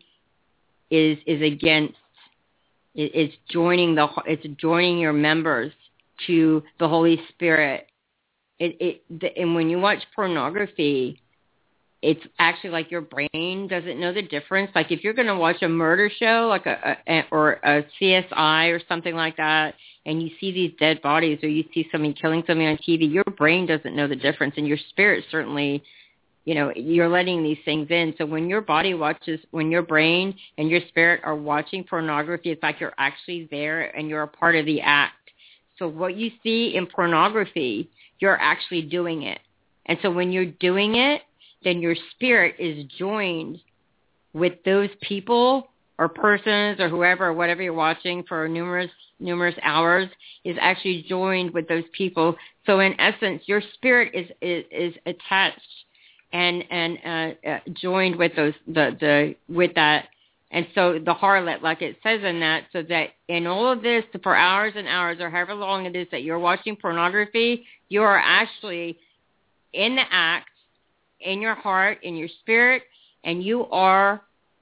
is is against. It, it's joining the it's joining your members to the Holy Spirit. It it the, and when you watch pornography, it's actually like your brain doesn't know the difference. Like if you're going to watch a murder show, like a, a or a C S I or something like that, and you see these dead bodies, or you see somebody killing somebody on T V, your brain doesn't know the difference, and your spirit certainly, you know, you're letting these things in. So when your body watches, when your brain and your spirit are watching pornography, it's like you're actually there and you're a part of the act. So what you see in pornography, you're actually doing it. And so when you're doing it, then your spirit is joined with those people or persons or whoever or whatever you're watching for numerous numerous hours, is actually joined with those people. So in essence, your spirit is is, is attached and and uh, uh, joined with those the the with that. And so the harlot, like it says in that, so that in all of this, for hours and hours or however long it is that you're watching pornography, you are actually in the act, in your heart, in your spirit, and you are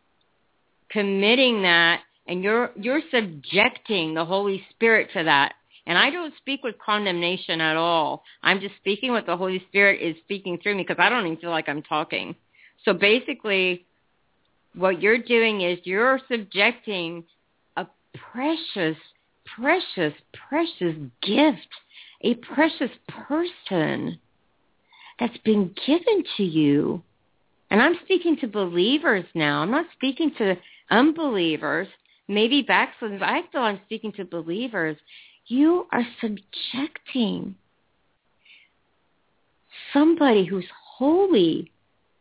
committing that, and you're you're subjecting the Holy Spirit to that. And I don't speak with condemnation at all. I'm just speaking what the Holy Spirit is speaking through me, because I don't even feel like I'm talking. So basically, what you're doing is you're subjecting a precious, precious, precious gift, a precious person that's been given to you. And I'm speaking to believers now. I'm not speaking to unbelievers, maybe backsliders. I feel I'm speaking to believers. You are subjecting somebody who's holy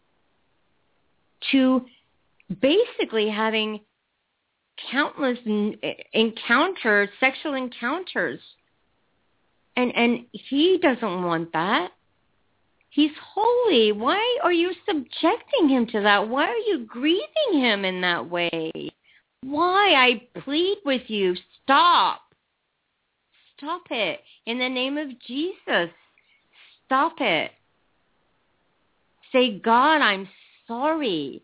to basically having countless encounters, sexual encounters. And and he doesn't want that. He's holy. Why are you subjecting him to that? Why are you grieving him in that way? Why? I plead with you. Stop. Stop it. In the name of Jesus. Stop it. Say, God, I'm sorry.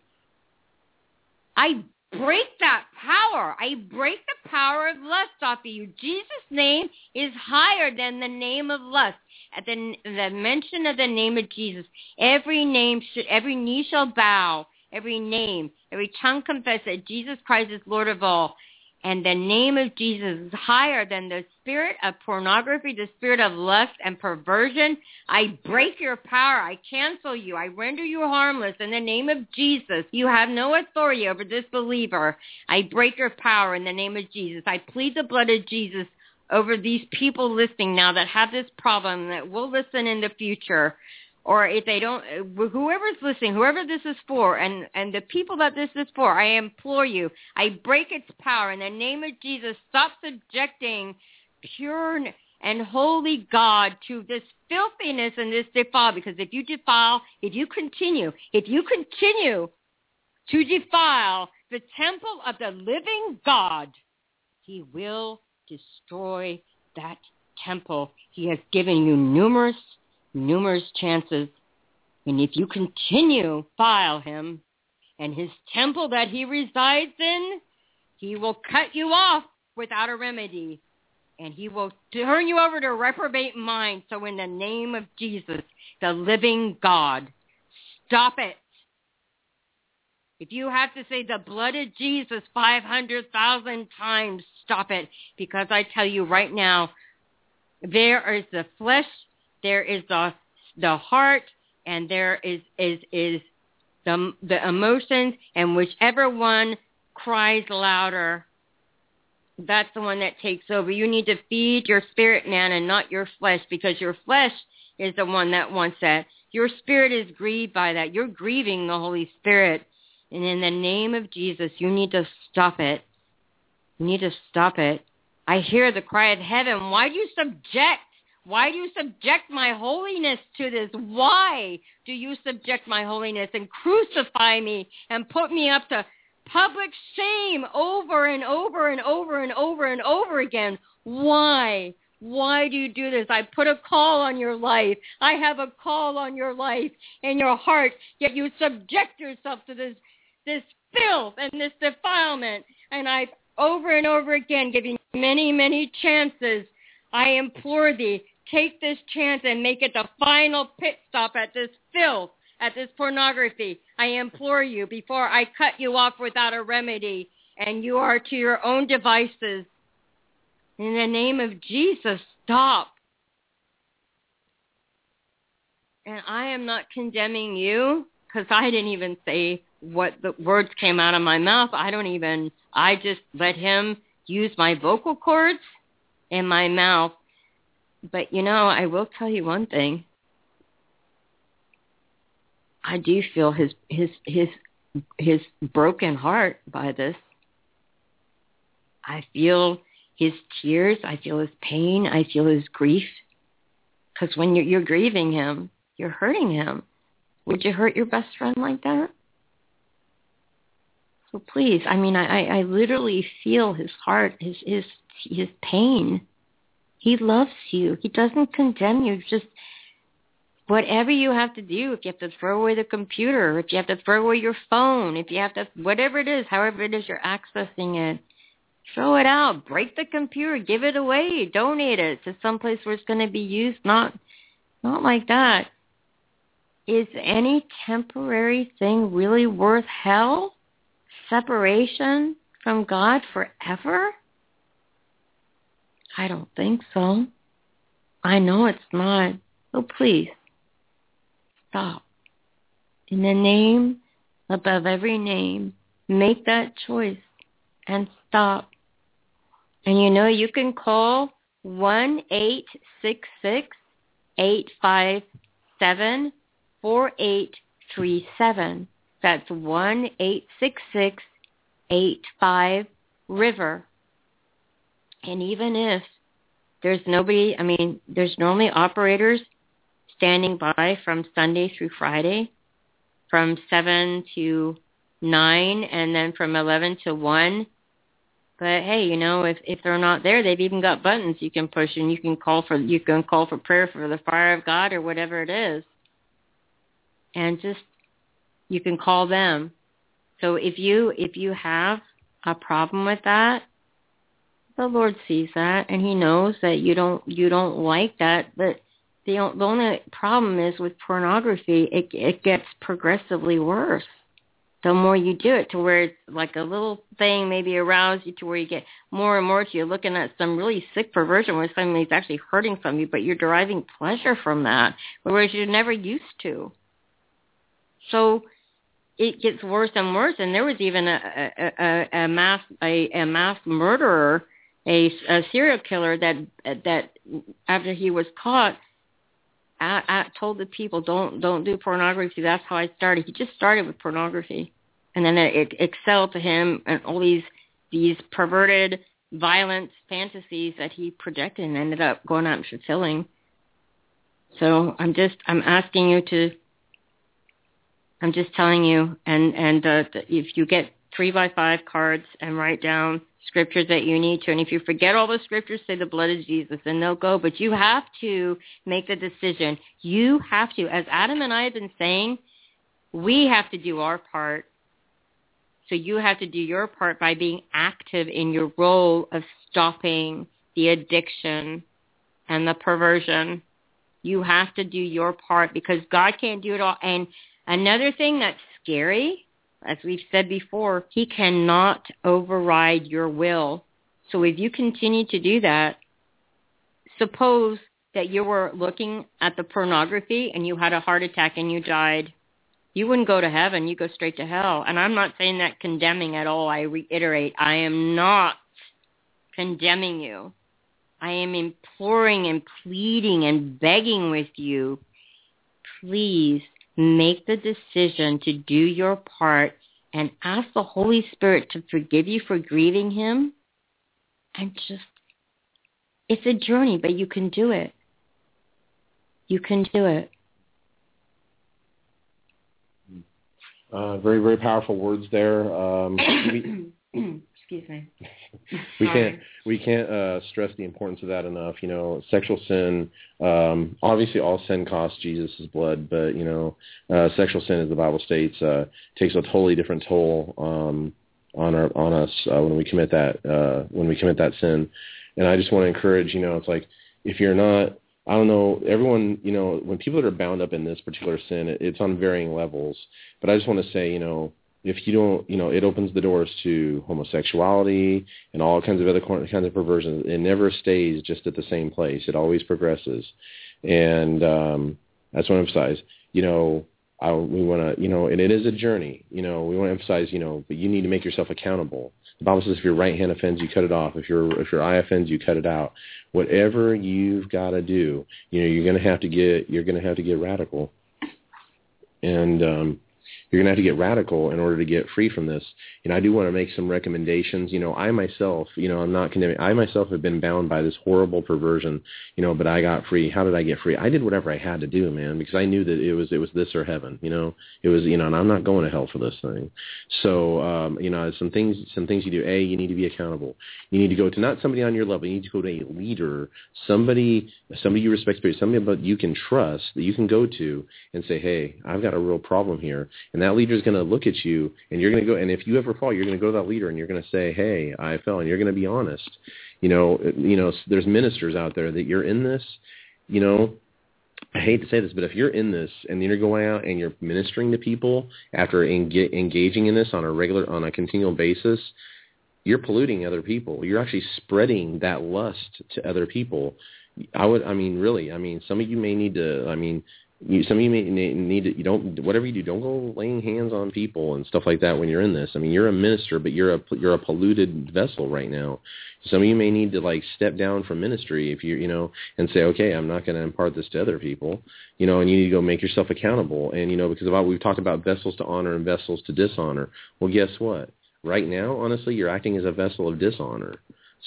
I break that power. I break the power of lust off of you. Jesus' name is higher than the name of lust. At the, the mention of the name of Jesus, every name, should, every knee shall bow, every name, every tongue confess that Jesus Christ is Lord of all. And the name of Jesus is higher than the spirit of pornography, the spirit of lust and perversion. I break your power. I cancel you. I render you harmless in the name of Jesus. You have no authority over this believer. I break your power in the name of Jesus. I plead the blood of Jesus over these people listening now that have this problem, that will listen in the future. Or if they don't, whoever's listening, whoever this is for, and, and the people that this is for, I implore you, I break its power in the name of Jesus. Stop subjecting pure and holy God to this filthiness and this defile, because if you defile, if you continue, if you continue to defile the temple of the living God, he will destroy that temple. He has given you numerous numerous chances, and if you continue to defile him and his temple that he resides in, he will cut you off without a remedy, and he will turn you over to a reprobate mind. So in the name of Jesus, the living God, stop it. If you have to say the blood of Jesus five hundred thousand times, stop it. Because I tell you right now, there is the flesh, there is the the heart, and there is is is the the emotions, and whichever one cries louder, that's the one that takes over. You need to feed your spirit, man, and not your flesh, because your flesh is the one that wants that. Your spirit is grieved by that. You're grieving the Holy Spirit. And in the name of Jesus, you need to stop it. You need to stop it. I hear the cry of heaven. Why do you subject? Why do you subject my holiness to this? Why do you subject my holiness and crucify me and put me up to public shame over and over and over and over and over again? Why? Why do you do this? I put a call on your life. I have a call on your life and your heart, yet you subject yourself to this this filth and this defilement. And I, over and over again, giving many, many chances, I implore thee, take this chance and make it the final pit stop at this filth, at this pornography. I implore you before I cut you off without a remedy and you are to your own devices. In the name of Jesus, stop. And I am not condemning you, because I didn't even say what the words came out of my mouth. I don't even, I just let him use my vocal cords and my mouth. But, you know, I will tell you one thing. I do feel his his his his broken heart by this. I feel his tears. I feel his pain. I feel his grief. Because when you're, you're grieving him, you're hurting him. Would you hurt your best friend like that? So please, I mean, I, I literally feel his heart, his his his pain. He loves you. He doesn't condemn you. Just whatever you have to do, if you have to throw away the computer, if you have to throw away your phone, if you have to, whatever it is, however it is you're accessing it, throw it out. Break the computer. Give it away. Donate it to someplace where it's going to be used. Not, not like that. Is any temporary thing really worth hell? Separation from God forever? I don't think so. I know it's not. So please, stop. In the name above every name, make that choice and stop. And you know, you can call one eight six six, eight five seven, four eight three seven. That's one eight six six, eight five, river. And even if there's nobody, I mean, there's normally operators standing by from Sunday through Friday, from seven to nine, and then from eleven to one. But hey, you know, if if they're not there, they've even got buttons you can push, and you can call for you can call for prayer for the fire of God or whatever it is, and just you can call them. So if you if you have a problem with that, the Lord sees that, and He knows that you don't you don't like that. But the the only problem is with pornography, it it gets progressively worse. The more you do it, to where it's like a little thing maybe arouse you, to where you get more and more to you're looking at some really sick perversion where somebody's actually hurting from you, but you're deriving pleasure from that, whereas you never used to. So it gets worse and worse. And there was even a a, a, a mass a, a mass murderer, a, a serial killer that that after he was caught, I, I told the people, don't don't do pornography. That's how I started. He just started with pornography, and then it, it excelled to him and all these these perverted, violent fantasies that he projected and ended up going out and fulfilling. So I'm just I'm asking you to. I'm just telling you, and and uh, if you get three by five cards and write down scriptures that you need to, and if you forget all the scriptures, say the blood of Jesus, and they'll go. But you have to make the decision. You have to, as Adam and I have been saying, we have to do our part. So you have to do your part by being active in your role of stopping the addiction and the perversion. You have to do your part because God can't do it all. And another thing that's scary As we've said before, he cannot override your will. So if you continue to do that, suppose that you were looking at the pornography and you had a heart attack and you died. You wouldn't go to heaven. You go straight to hell. And I'm not saying that condemning at all. I reiterate, I am not condemning you. I am imploring and pleading and begging with you, please make the decision to do your part and ask the Holy Spirit to forgive you for grieving him. And just, it's a journey, but you can do it. You can do it. Uh, very, very powerful words there. Um, we, Excuse me. we can't we can't uh, stress the importance of that enough. You know, sexual sin. Um, obviously, all sin costs Jesus' blood, but you know, uh, sexual sin, as the Bible states, uh, takes a totally different toll um, on our on us uh, when we commit that uh, when we commit that sin. And I just want to encourage. You know, it's like if you're not. I don't know, everyone, you know, when people that are bound up in this particular sin, it, it's on varying levels. But I just want to say, you know, if you don't, you know, it opens the doors to homosexuality and all kinds of other kinds of perversions. It never stays just at the same place. It always progresses. And um, I just want to emphasize, you know, I, we want to, you know, and it is a journey. You know, we want to emphasize, you know, but you need to make yourself accountable. The Bible says if your right hand offends, you cut it off. If your if your eye offends, you cut it out. Whatever you've got to do, you know, you're going to have to get you're going to have to get radical, and um, you're going to have to get radical in order to get free from this. And I do want to make some recommendations. You know, I myself, you know, I'm not condemning. I myself have been bound by this horrible perversion, you know, but I got free. How did I get free? I did whatever I had to do, man, because I knew that it was it was this or heaven. You know, it was, you know, and I'm not going to hell for this thing. So, um, you know, some things some things you do. A, you need to be accountable. You need to go to not somebody on your level. You need to go to a leader, somebody somebody you respect, somebody that you can trust, that you can go to and say, hey, I've got a real problem here. And that leader is going to look at you, and you're going to go, and if you ever fall, you're going to go to that leader, and you're going to say, hey, I fell, and you're going to be honest. You know, you know, there's ministers out there that you're in this, you know, I hate to say this, but if you're in this, and you're going out and you're ministering to people after enga- engaging in this on a regular, on a continual basis, you're polluting other people. You're actually spreading that lust to other people. I would, I mean, really, I mean, some of you may need to, I mean, You, some of you may need to, you don't, whatever you do, don't go laying hands on people and stuff like that when you're in this. I mean, you're a minister, but you're a, you're a polluted vessel right now. Some of you may need to like step down from ministry if you, you know, and say, okay, I'm not going to impart this to other people, you know, and you need to go make yourself accountable. And, you know, because about, we've talked about vessels to honor and vessels to dishonor. Well, guess what? Right now, honestly, you're acting as a vessel of dishonor.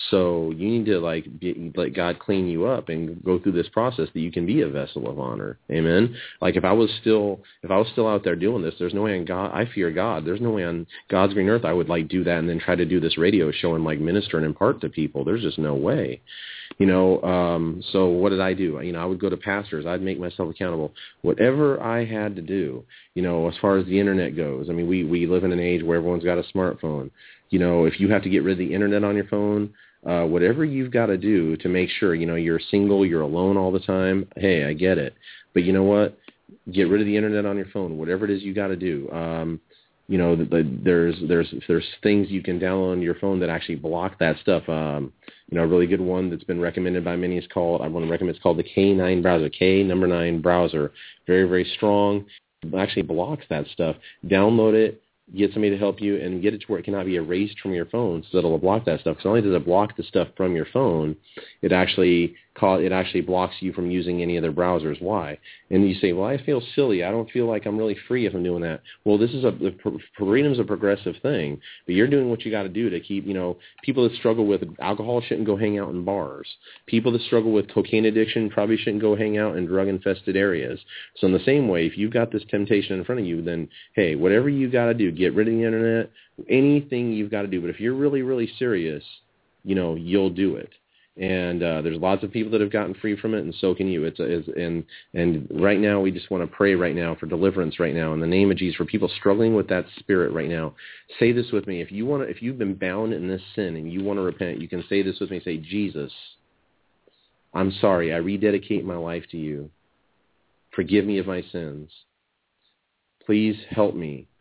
So you need to like be, let God clean you up and go through this process that you can be a vessel of honor. Amen. Like if I was still if I was still out there doing this, there's no way on God. I fear God. There's no way on God's green earth I would like do that and then try to do this radio show and like minister and impart to people. There's just no way. You know. Um, so what did I do? You know, I would go to pastors. I'd make myself accountable. Whatever I had to do. You know, as far as the internet goes. I mean, we we live in an age where everyone's got a smartphone. You know, if you have to get rid of the internet on your phone. Uh, whatever you've got to do to make sure, you know, you're single, you're alone all the time. Hey, I get it. But you know what? Get rid of the internet on your phone, whatever it is you got to do. Um, you know, the, the, there's there's there's things you can download on your phone that actually block that stuff. Um, you know, a really good one that's been recommended by many is called, I want to recommend, it's called the K nine browser, K number nine browser. Very, very strong. It actually blocks that stuff. Download it. Get somebody to help you and get it to where it cannot be erased from your phone so that it'll block that stuff. Because not only does it block the stuff from your phone, it actually call, it actually blocks you from using any other browsers. Why? And you say, well, I feel silly. I don't feel like I'm really free if I'm doing that. Well, this is a, freedom is a progressive thing, but you're doing what you got to do to keep, you know, people that struggle with alcohol shouldn't go hang out in bars. People that struggle with cocaine addiction probably shouldn't go hang out in drug-infested areas. So in the same way, if you've got this temptation in front of you, then, hey, whatever you got to do, get rid of the internet, anything you've got to do. But if you're really, really serious, you know, you'll do it. And uh, there's lots of people that have gotten free from it, and so can you. It's, it's and and right now we just want to pray right now for deliverance right now in the name of Jesus for people struggling with that spirit right now. Say this with me. If you want to, if you've been bound in this sin and you want to repent, you can say this with me. Say, Jesus, I'm sorry. I rededicate my life to you. Forgive me of my sins. Please help me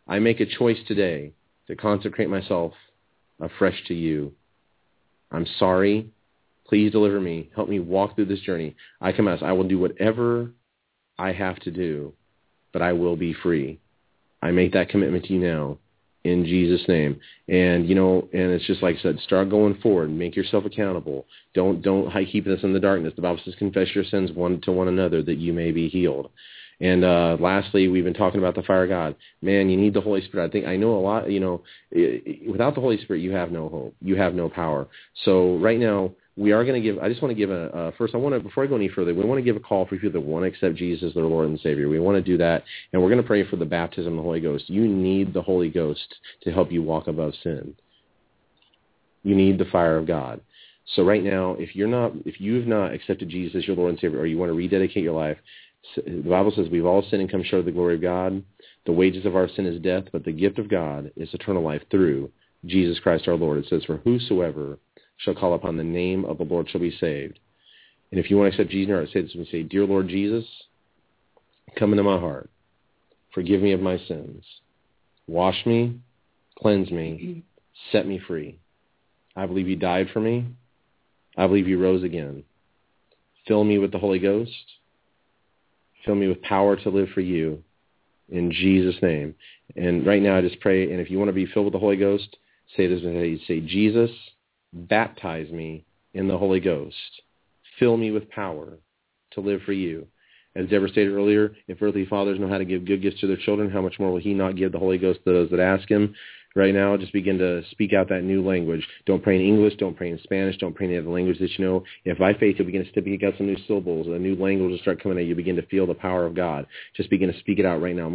I make a choice today to consecrate myself afresh to you. I'm sorry. Please deliver me. Help me walk through this journey. I confess I will do whatever I have to do, but I will be free. I make that commitment to you now in Jesus' name. And, you know, and it's just like I said, start going forward. Make yourself accountable. Don't don't keep this in the darkness. The Bible says confess your sins one to one another that you may be healed. And uh, lastly, we've been talking about the fire of God. Man, you need the Holy Spirit. I think I know a lot, you know, without the Holy Spirit, you have no hope. You have no power. So right now, we are going to give, I just want to give a, uh, first I want to, before I go any further, we want to give a call for people that want to accept Jesus as their Lord and Savior. We want to do that, and we're going to pray for the baptism of the Holy Ghost. You need the Holy Ghost to help you walk above sin. You need the fire of God. So right now, if you're not, if you've not accepted Jesus as your Lord and Savior, or you want to rededicate your life, the Bible says we've all sinned and come short of the glory of God. The wages of our sin is death, but the gift of God is eternal life through Jesus Christ our Lord. It says, for whosoever shall call upon the name of the Lord shall be saved. And if you want to accept Jesus in your heart, say this with me. Say, dear Lord Jesus, come into my heart. Forgive me of my sins. Wash me, cleanse me, set me free. I believe you died for me. I believe you rose again. Fill me with the Holy Ghost. Fill me with power to live for you in Jesus' name. And right now I just pray, and if you want to be filled with the Holy Ghost, say this with me. Say, Jesus, baptize me in the Holy Ghost. Fill me with power to live for you. As Deborah stated earlier, if earthly fathers know how to give good gifts to their children, how much more will he not give the Holy Ghost to those that ask him? Right now, just begin to speak out that new language. Don't pray in English. Don't pray in Spanish. Don't pray in any other language that you know. If by faith you'll begin to speak out some new syllables, a new language will start coming out, you begin to feel the power of God. Just begin to speak it out right now.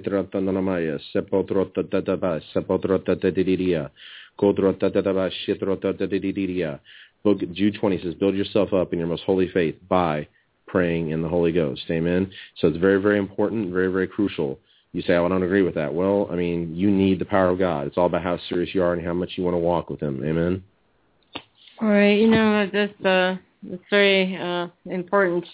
Book Jude twenty says, build yourself up in your most holy faith by praying in the Holy Ghost. Amen. So it's very, very important, very, very crucial. You say, oh, I don't agree with that. Well, I mean, you need the power of God. It's all about how serious you are and how much you want to walk with him. Amen. All right. You know, this uh, it's very uh, important.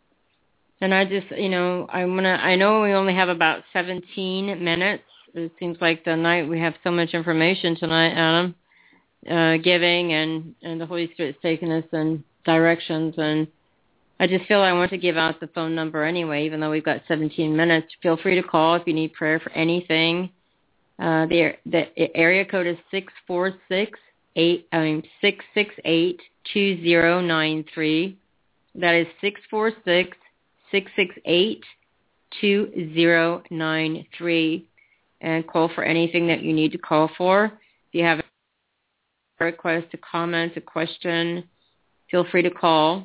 And I just, you know, I'm gonna. I know we only have about seventeen minutes. It seems like the night we have so much information tonight, Adam, uh, giving and and the Holy Spirit's taking us in directions. And I just feel I want to give out the phone number anyway, even though we've got seventeen minutes. Feel free to call if you need prayer for anything. Uh, the the area code is six four six eight. I mean six six eight two zero nine three. That is six four six six six eight two zero nine three. And call for anything that you need to call for. If you have a request, a comment, a question, feel free to call.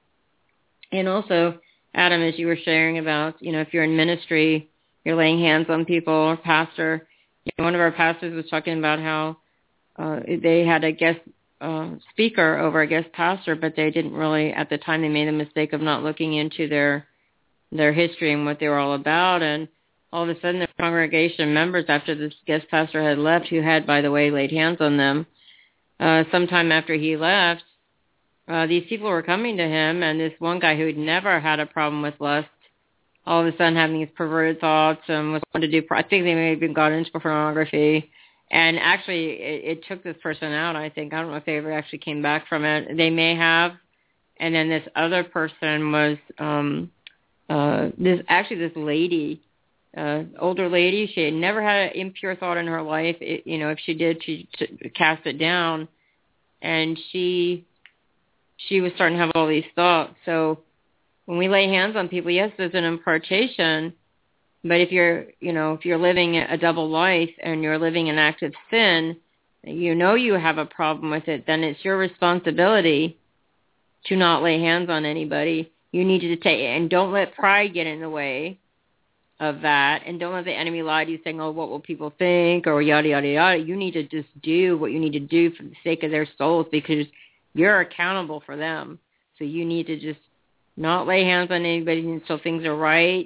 And also, Adam, as you were sharing about, you know, if you're in ministry, you're laying hands on people, or pastor. You know, one of our pastors was talking about how uh, they had a guest uh, speaker over a guest pastor, but they didn't really, at the time, they made the mistake of not looking into their their history and what they were all about. And all of a sudden, the congregation members, after this guest pastor had left, who had, by the way, laid hands on them, uh, sometime after he left, Uh, these people were coming to him, and this one guy who had never had a problem with lust, all of a sudden having these perverted thoughts and was wanting to do, I think they may have even got into pornography. And actually, it, it took this person out, I think. I don't know if they ever actually came back from it. They may have. And then this other person was, um, uh, this actually this lady, uh, older lady. She had never had an impure thought in her life. It, you know, if she did, she t- cast it down. And she... she was starting to have all these thoughts. So when we lay hands on people, yes, there's an impartation, but if you're, you know, if you're living a double life and you're living in active sin, you know you have a problem with it, then it's your responsibility to not lay hands on anybody. You need to take, and don't let pride get in the way of that, and don't let the enemy lie to you saying, oh, what will people think, or yada, yada, yada. You need to just do what you need to do for the sake of their souls, because you're accountable for them. So you need to just not lay hands on anybody until things are right.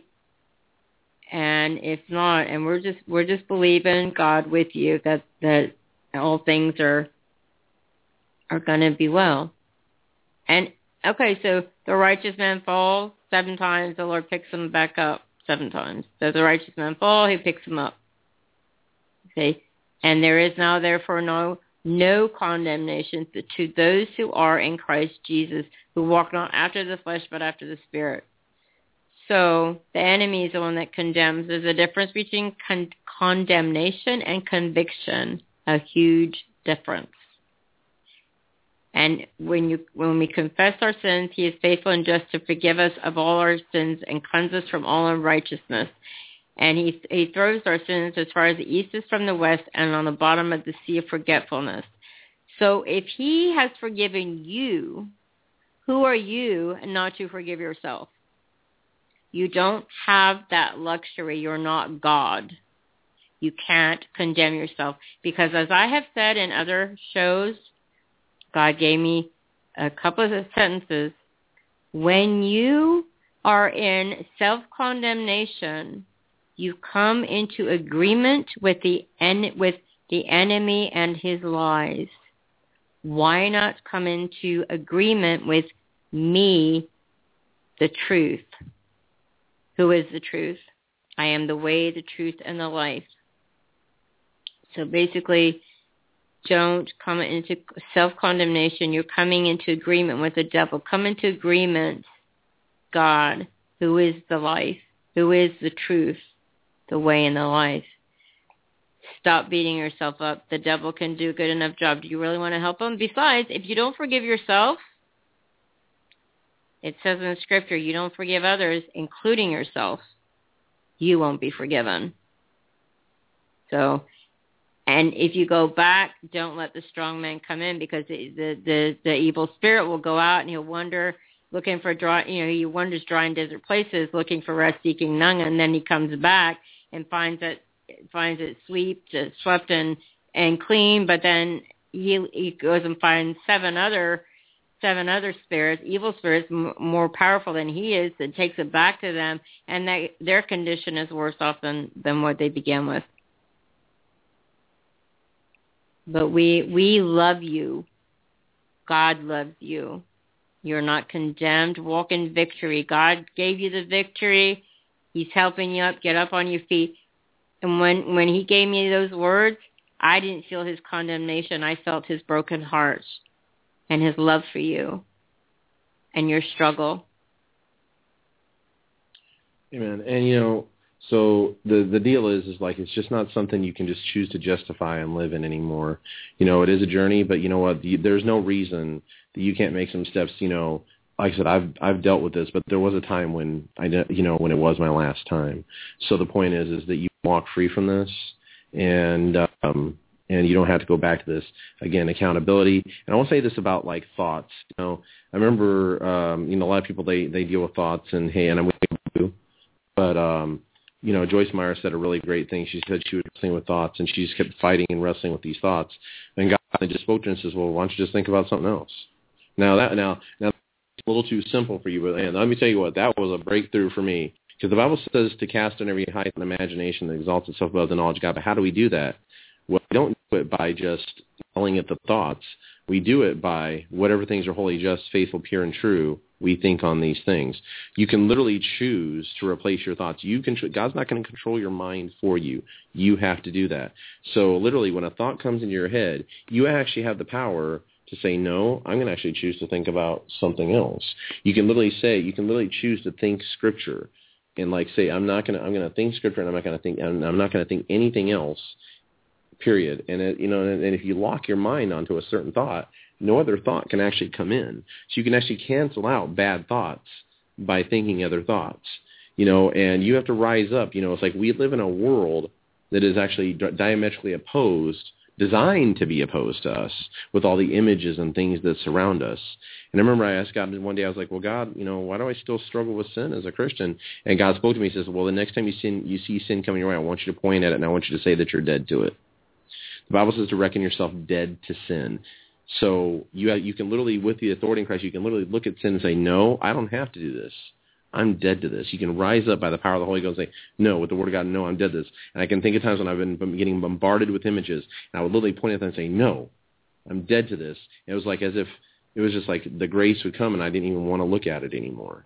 And if not, and we're just we're just believing God with you that that all things are are going to be well. And okay, so the righteous man falls seven times, the Lord picks him back up seven times. So the righteous man fall, he picks him up. Okay, and there is now therefore no no condemnation to those who are in Christ Jesus, who walk not after the flesh but after the Spirit. So the enemy is the one that condemns. There's a difference between con- condemnation and conviction, a huge difference. And when you when we confess our sins, he is faithful and just to forgive us of all our sins and cleanse us from all unrighteousness. And he he throws our sins as far as the east is from the west and on the bottom of the sea of forgetfulness. So if he has forgiven you, who are you not to forgive yourself? You don't have that luxury. You're not God. You can't condemn yourself. Because as I have said in other shows, God gave me a couple of sentences. When you are in self-condemnation, you come into agreement with the en- with the enemy and his lies. Why not come into agreement with me, the truth? Who is the truth? I am the way, the truth, and the life. So basically, don't come into self-condemnation. You're coming into agreement with the devil. Come into agreement, God, who is the life, who is the truth, the way, and the life. Stop beating yourself up. The devil can do a good enough job. Do you really want to help him? Besides, if you don't forgive yourself, it says in Scripture, you don't forgive others, including yourself, you won't be forgiven. So, and if you go back, don't let the strong man come in, because the the, the, the evil spirit will go out and he'll wander looking for dry, you know, he wanders dry and desert places looking for rest, seeking none, and then he comes back and finds it finds it swept, uh, swept and and clean. But then he he goes and finds seven other seven other spirits, evil spirits, m- more powerful than he is, and takes it back to them, and they, their condition is worse off than than what they began with. But we we love you. God loves you. You're not condemned. Walk in victory. God gave you the victory. He's helping you up. Get up on your feet. And when, when he gave me those words, I didn't feel his condemnation. I felt his broken heart and his love for you and your struggle. Amen. And, you know, so the the deal is, is like, it's just not something you can just choose to justify and live in anymore. You know, it is a journey, but you know what? The, there's no reason that you can't make some steps. You know, like I said, I've I've dealt with this, but there was a time when I, you know, when it was my last time. So the point is, is that you walk free from this, and um, and you don't have to go back to this again. Accountability. And I want to say this about like thoughts. You know, I remember, um, you know, a lot of people they they deal with thoughts, and hey, and I'm with you, but um. You know, Joyce Meyer said a really great thing. She said she was wrestling with thoughts, and she just kept fighting and wrestling with these thoughts. And God just spoke to her and says, "Well, why don't you just think about something else?" Now that now now it's a little too simple for you, but and let me tell you what, that was a breakthrough for me, because the Bible says to cast on every height and imagination that exalts itself above the knowledge of God. But how do we do that? Well, we don't do it by just yelling at the thoughts. We do it by whatever things are holy, just, faithful, pure, and true. We think on these things. You can literally choose to replace your thoughts. You can. God's not going to control your mind for you. You have to do that. So literally, when a thought comes into your head, you actually have the power to say, no, I'm going to actually choose to think about something else. You can literally say, you can literally choose to think Scripture, and like say, I'm not going to. I'm going to think Scripture, and I'm not going to think. I'm not going to think anything else. Period. And it, you know, and, and if you lock your mind onto a certain thought, no other thought can actually come in. So you can actually cancel out bad thoughts by thinking other thoughts, you know, and you have to rise up. You know, it's like we live in a world that is actually diametrically opposed, designed to be opposed to us with all the images and things that surround us. And I remember I asked God one day, I was like, well, God, you know, why do I still struggle with sin as a Christian? And God spoke to me, he says, well, the next time you sin, you see sin coming your way, I want you to point at it, and I want you to say that you're dead to it. The Bible says to reckon yourself dead to sin. So you have, you can literally, with the authority in Christ, you can literally look at sin and say, no, I don't have to do this. I'm dead to this. You can rise up by the power of the Holy Ghost and say, no, with the Word of God, no, I'm dead to this. And I can think of times when I've been getting bombarded with images, and I would literally point at them and say, no, I'm dead to this. And it was like as if it was just like the grace would come, and I didn't even want to look at it anymore.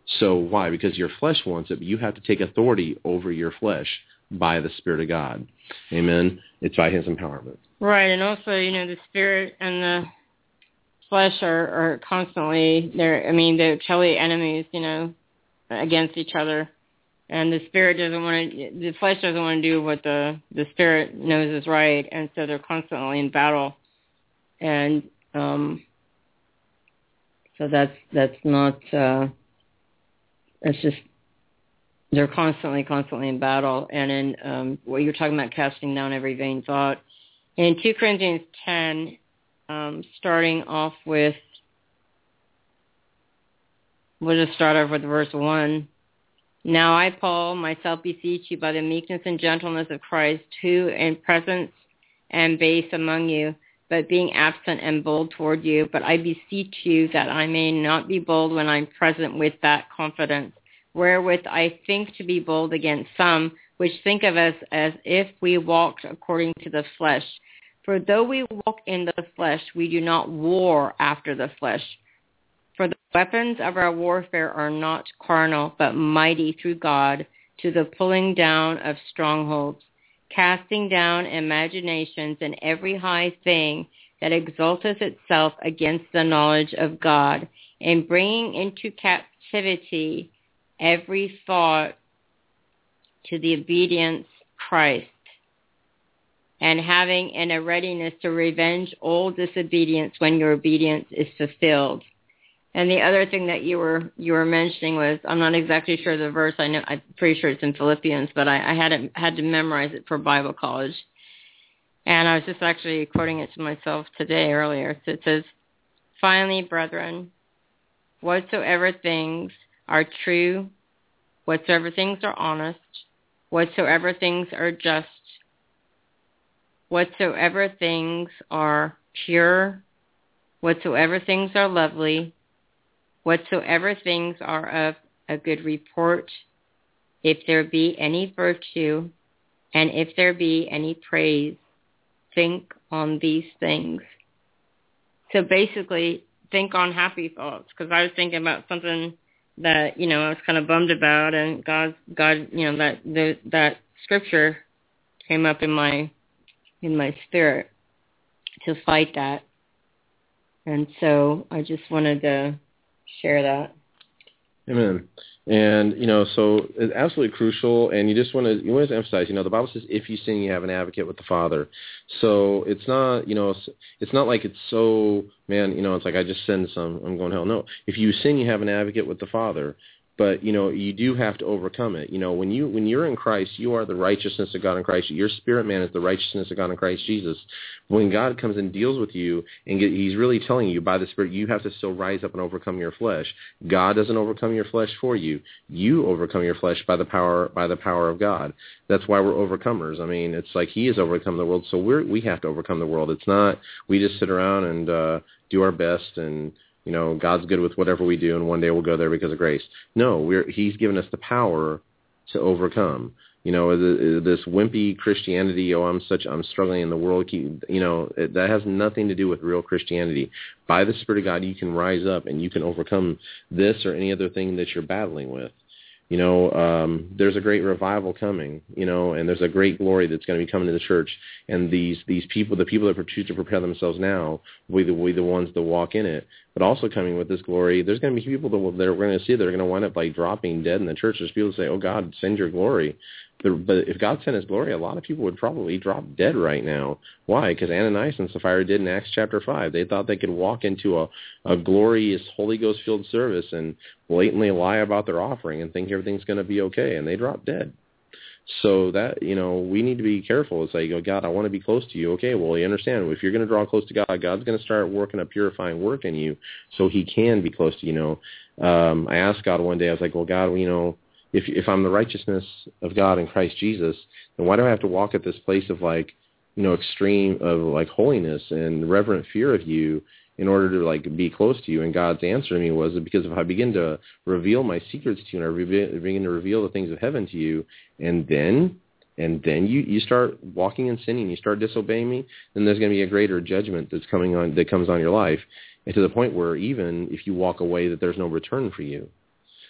So why? Because your flesh wants it, but you have to take authority over your flesh by the Spirit of God. Amen? It's by his empowerment. Right, and also, you know, the Spirit and the flesh are, are constantly, they're, I mean, they're totally enemies, you know, against each other. And the Spirit doesn't want to, the flesh doesn't want to do what the, the Spirit knows is right, and so they're constantly in battle. And um, so that's, that's not, uh, it's just, they're constantly, constantly in battle. And in um, what you're talking about, casting down every vain thought. In two Corinthians ten, um, starting off with, we'll just start off with verse one. Now I, Paul, myself beseech you by the meekness and gentleness of Christ, who in presence am base among you, but being absent am bold toward you. But I beseech you that I may not be bold when I'm present with that confidence, wherewith I think to be bold against some, which think of us as if we walked according to the flesh. For though we walk in the flesh, we do not war after the flesh. For the weapons of our warfare are not carnal, but mighty through God to the pulling down of strongholds, casting down imaginations and every high thing that exalteth itself against the knowledge of God, and bringing into captivity every thought to the obedience of Christ, and having in a readiness to revenge all disobedience when your obedience is fulfilled. And the other thing that you were you were mentioning was, I'm not exactly sure the verse. I know I'm pretty sure it's in Philippians, but I, I had it, had to memorize it for Bible college. And I was just actually quoting it to myself today earlier. So it says, "Finally, brethren, whatsoever things are true, whatsoever things are honest, whatsoever things are just, whatsoever things are pure, whatsoever things are lovely, whatsoever things are of a good report, if there be any virtue, and if there be any praise, think on these things." So basically, think on happy thoughts, because I was thinking about something that, you know, I was kind of bummed about, and God, God, you know, that the, that scripture came up in my in my spirit to fight that. And so I just wanted to share that. Amen. And, you know, so it's absolutely crucial, and you just want to, you want to emphasize, you know, the Bible says, if you sin, you have an advocate with the Father. So it's not, you know, it's not like it's so, man, you know, it's like I just sinned some, I'm going to hell. No. If you sin, you have an advocate with the Father. But, you know, you do have to overcome it. You know, when, you, when you're in Christ, you are the righteousness of God in Christ. Your spirit man is the righteousness of God in Christ Jesus. When God comes and deals with you, and get, he's really telling you by the Spirit, you have to still rise up and overcome your flesh. God doesn't overcome your flesh for you. You overcome your flesh by the power by the power of God. That's why we're overcomers. I mean, it's like he has overcome the world, so we're, we have to overcome the world. It's not we just sit around and uh, do our best and, you know, God's good with whatever we do, and one day we'll go there because of grace. No, we're, he's given us the power to overcome. You know, this wimpy Christianity, oh, I'm such, I'm struggling in the world, you know, that has nothing to do with real Christianity. By the Spirit of God, you can rise up and you can overcome this or any other thing that you're battling with. You know, um, there's a great revival coming, you know, and there's a great glory that's going to be coming to the church. And these these people, the people that choose to prepare themselves now, will be the, will be the ones that walk in it. But also coming with this glory, there's going to be people that, will, that are going to see that are going to wind up like dropping dead in the church. There's people that say, oh, God, send your glory. But, but if God sent his glory, a lot of people would probably drop dead right now. Why? Because Ananias and Sapphira did in Acts chapter five. They thought they could walk into a, a glorious Holy Ghost-filled service and blatantly lie about their offering and think everything's going to be okay, and they dropped dead. So that, you know, we need to be careful. It's like, oh, God, I want to be close to you. Okay, well, you understand, if you're going to draw close to God, God's going to start working a purifying work in you so he can be close to you. You know, um, I asked God one day, I was like, well, God, you know, if if I'm the righteousness of God in Christ Jesus, then why do I have to walk at this place of like, you know, extreme of like holiness and reverent fear of you in order to like be close to you? And God's answer to me was because if I begin to reveal my secrets to you and I reveal, begin to reveal the things of heaven to you, and then and then you, you start walking in sinning, you start disobeying me, then there's going to be a greater judgment that's coming on that comes on your life, and to the point where even if you walk away, that there's no return for you.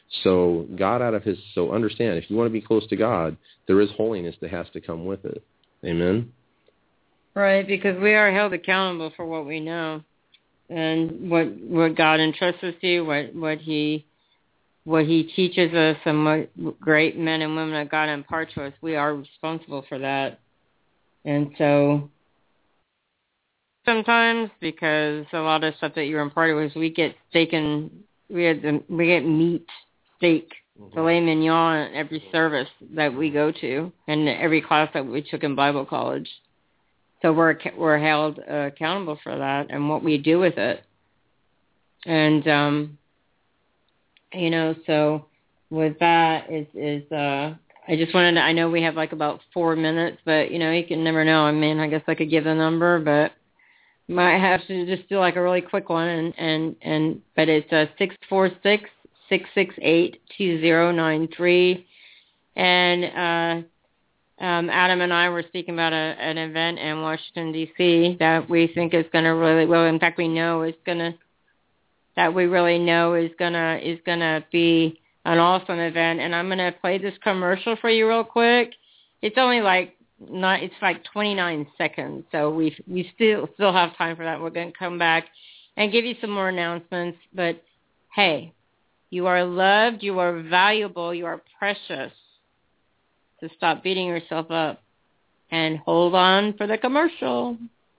So God out of his, so understand, if you want to be close to God, there is holiness that has to come with it. Amen? Right, because we are held accountable for what we know and what what God entrusts us to, what, what he what he teaches us, and what great men and women of God impart to us. We are responsible for that. And so sometimes, because a lot of stuff that you're imparted with, we get steak and we had the, we get meat, steak, mm-hmm. filet mignon at every service that we go to, and every class that we took in Bible college. So we're we're held uh, accountable for that and what we do with it. And um, you know, so with that is is uh, I just wanted to, I know we have like about four minutes, but you know, you can never know. I mean, I guess I could give the number, but might have to just do like a really quick one, and and, and but it's uh, six four six, six six eight, two zero nine three, and uh, um, Adam and I were speaking about a, an event in Washington D C that we think is going to really, well, in fact, we know is going to, that we really know is gonna is gonna be an awesome event, and I'm gonna play this commercial for you real quick. It's only like not, it's like twenty-nine seconds, so we we still still have time for that. We're gonna come back and give you some more announcements. But hey, you are loved, you are valuable, you are precious. So stop beating yourself up and hold on for the commercial.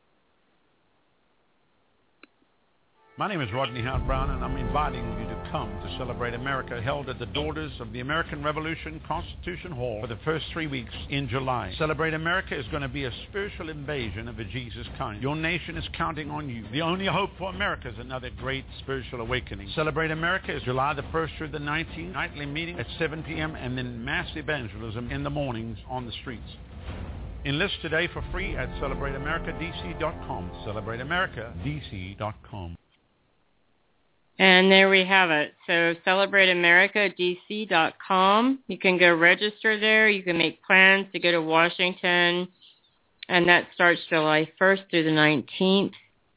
My name is Rodney Howard Brown, and I'm inviting you to come to Celebrate America, held at the Daughters of the American Revolution Constitution Hall for the first three weeks in July. Celebrate America is going to be a spiritual invasion of a Jesus kind. Your nation is counting on you. The only hope for America is another great spiritual awakening. Celebrate America is July the first through the nineteenth, nightly meeting at seven p.m., and then mass evangelism in the mornings on the streets. Enlist today for free at celebrate america d c dot com. celebrate america d c dot com. And there we have it. So celebrate america d c dot com. You can go register there. You can make plans to go to Washington. And that starts July first through the nineteenth.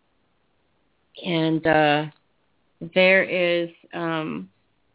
And uh, there is, um,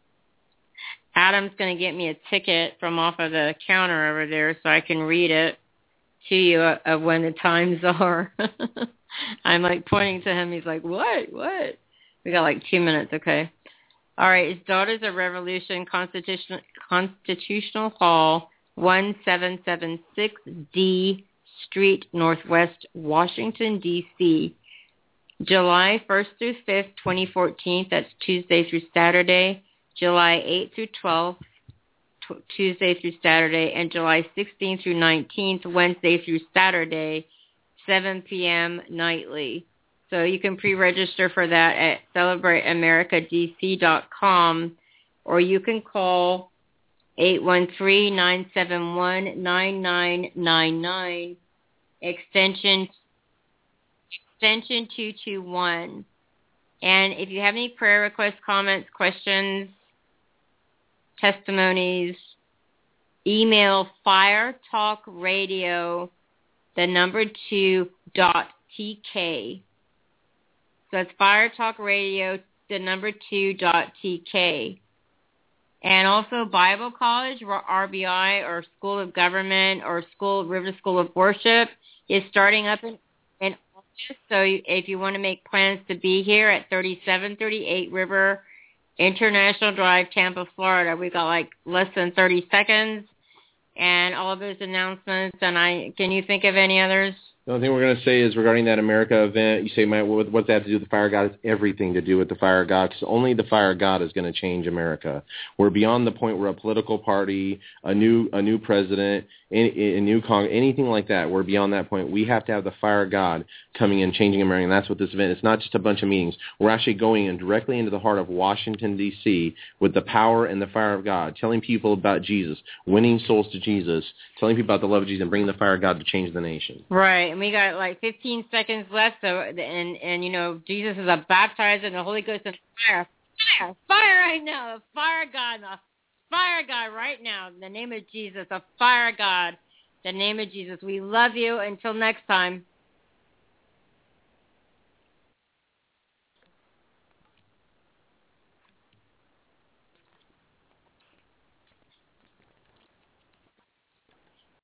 Adam's going to get me a ticket from off of the counter over there so I can read it to you of uh, when the times are. I'm like pointing to him. He's like, what? What? We got like two minutes, okay. All right, it's Daughters of Revolution Constitutional, Constitutional Hall, one seven seven six D Street, Northwest, Washington, D C July first through fifth, twenty fourteen, that's Tuesday through Saturday. July eighth through twelfth, t- Tuesday through Saturday. And July sixteenth through nineteenth, Wednesday through Saturday, seven p.m. nightly. So you can pre-register for that at celebrate america d c dot com, or you can call eight one three, nine seven one, nine nine nine nine, extension extension two two one. And if you have any prayer requests, comments, questions, testimonies, email firetalkradio, the number two, dot tk. So it's Fire Talk Radio, the number two, dot tk. And also Bible College, or R B I, or School of Government, or School River School of Worship is starting up in, in August. So if you want to make plans to be here at thirty-seven thirty-eight River International Drive, Tampa, Florida, we've got like less than thirty seconds. And all of those announcements. And I, can you think of any others? The only thing we're going to say is regarding that America event, you say, Matt, what, what's that have to do with the fire of God? It's everything to do with the fire of God, because only the fire of God is going to change America. We're beyond the point where a political party, a new a new president, a, a new Congress, anything like that, we're beyond that point. We have to have the fire of God coming in, changing America, and that's what this event is. It's not just a bunch of meetings. We're actually going in directly into the heart of Washington, D C with the power and the fire of God, telling people about Jesus, winning souls to Jesus, telling people about the love of Jesus, and bringing the fire of God to change the nation. Right. We got like fifteen seconds left, so and and you know Jesus is a baptizer in the Holy Ghost and fire, fire, fire right now, the fire of God, the fire of God right now, in the name of Jesus, the fire of God, the name of Jesus. We love you. Until next time.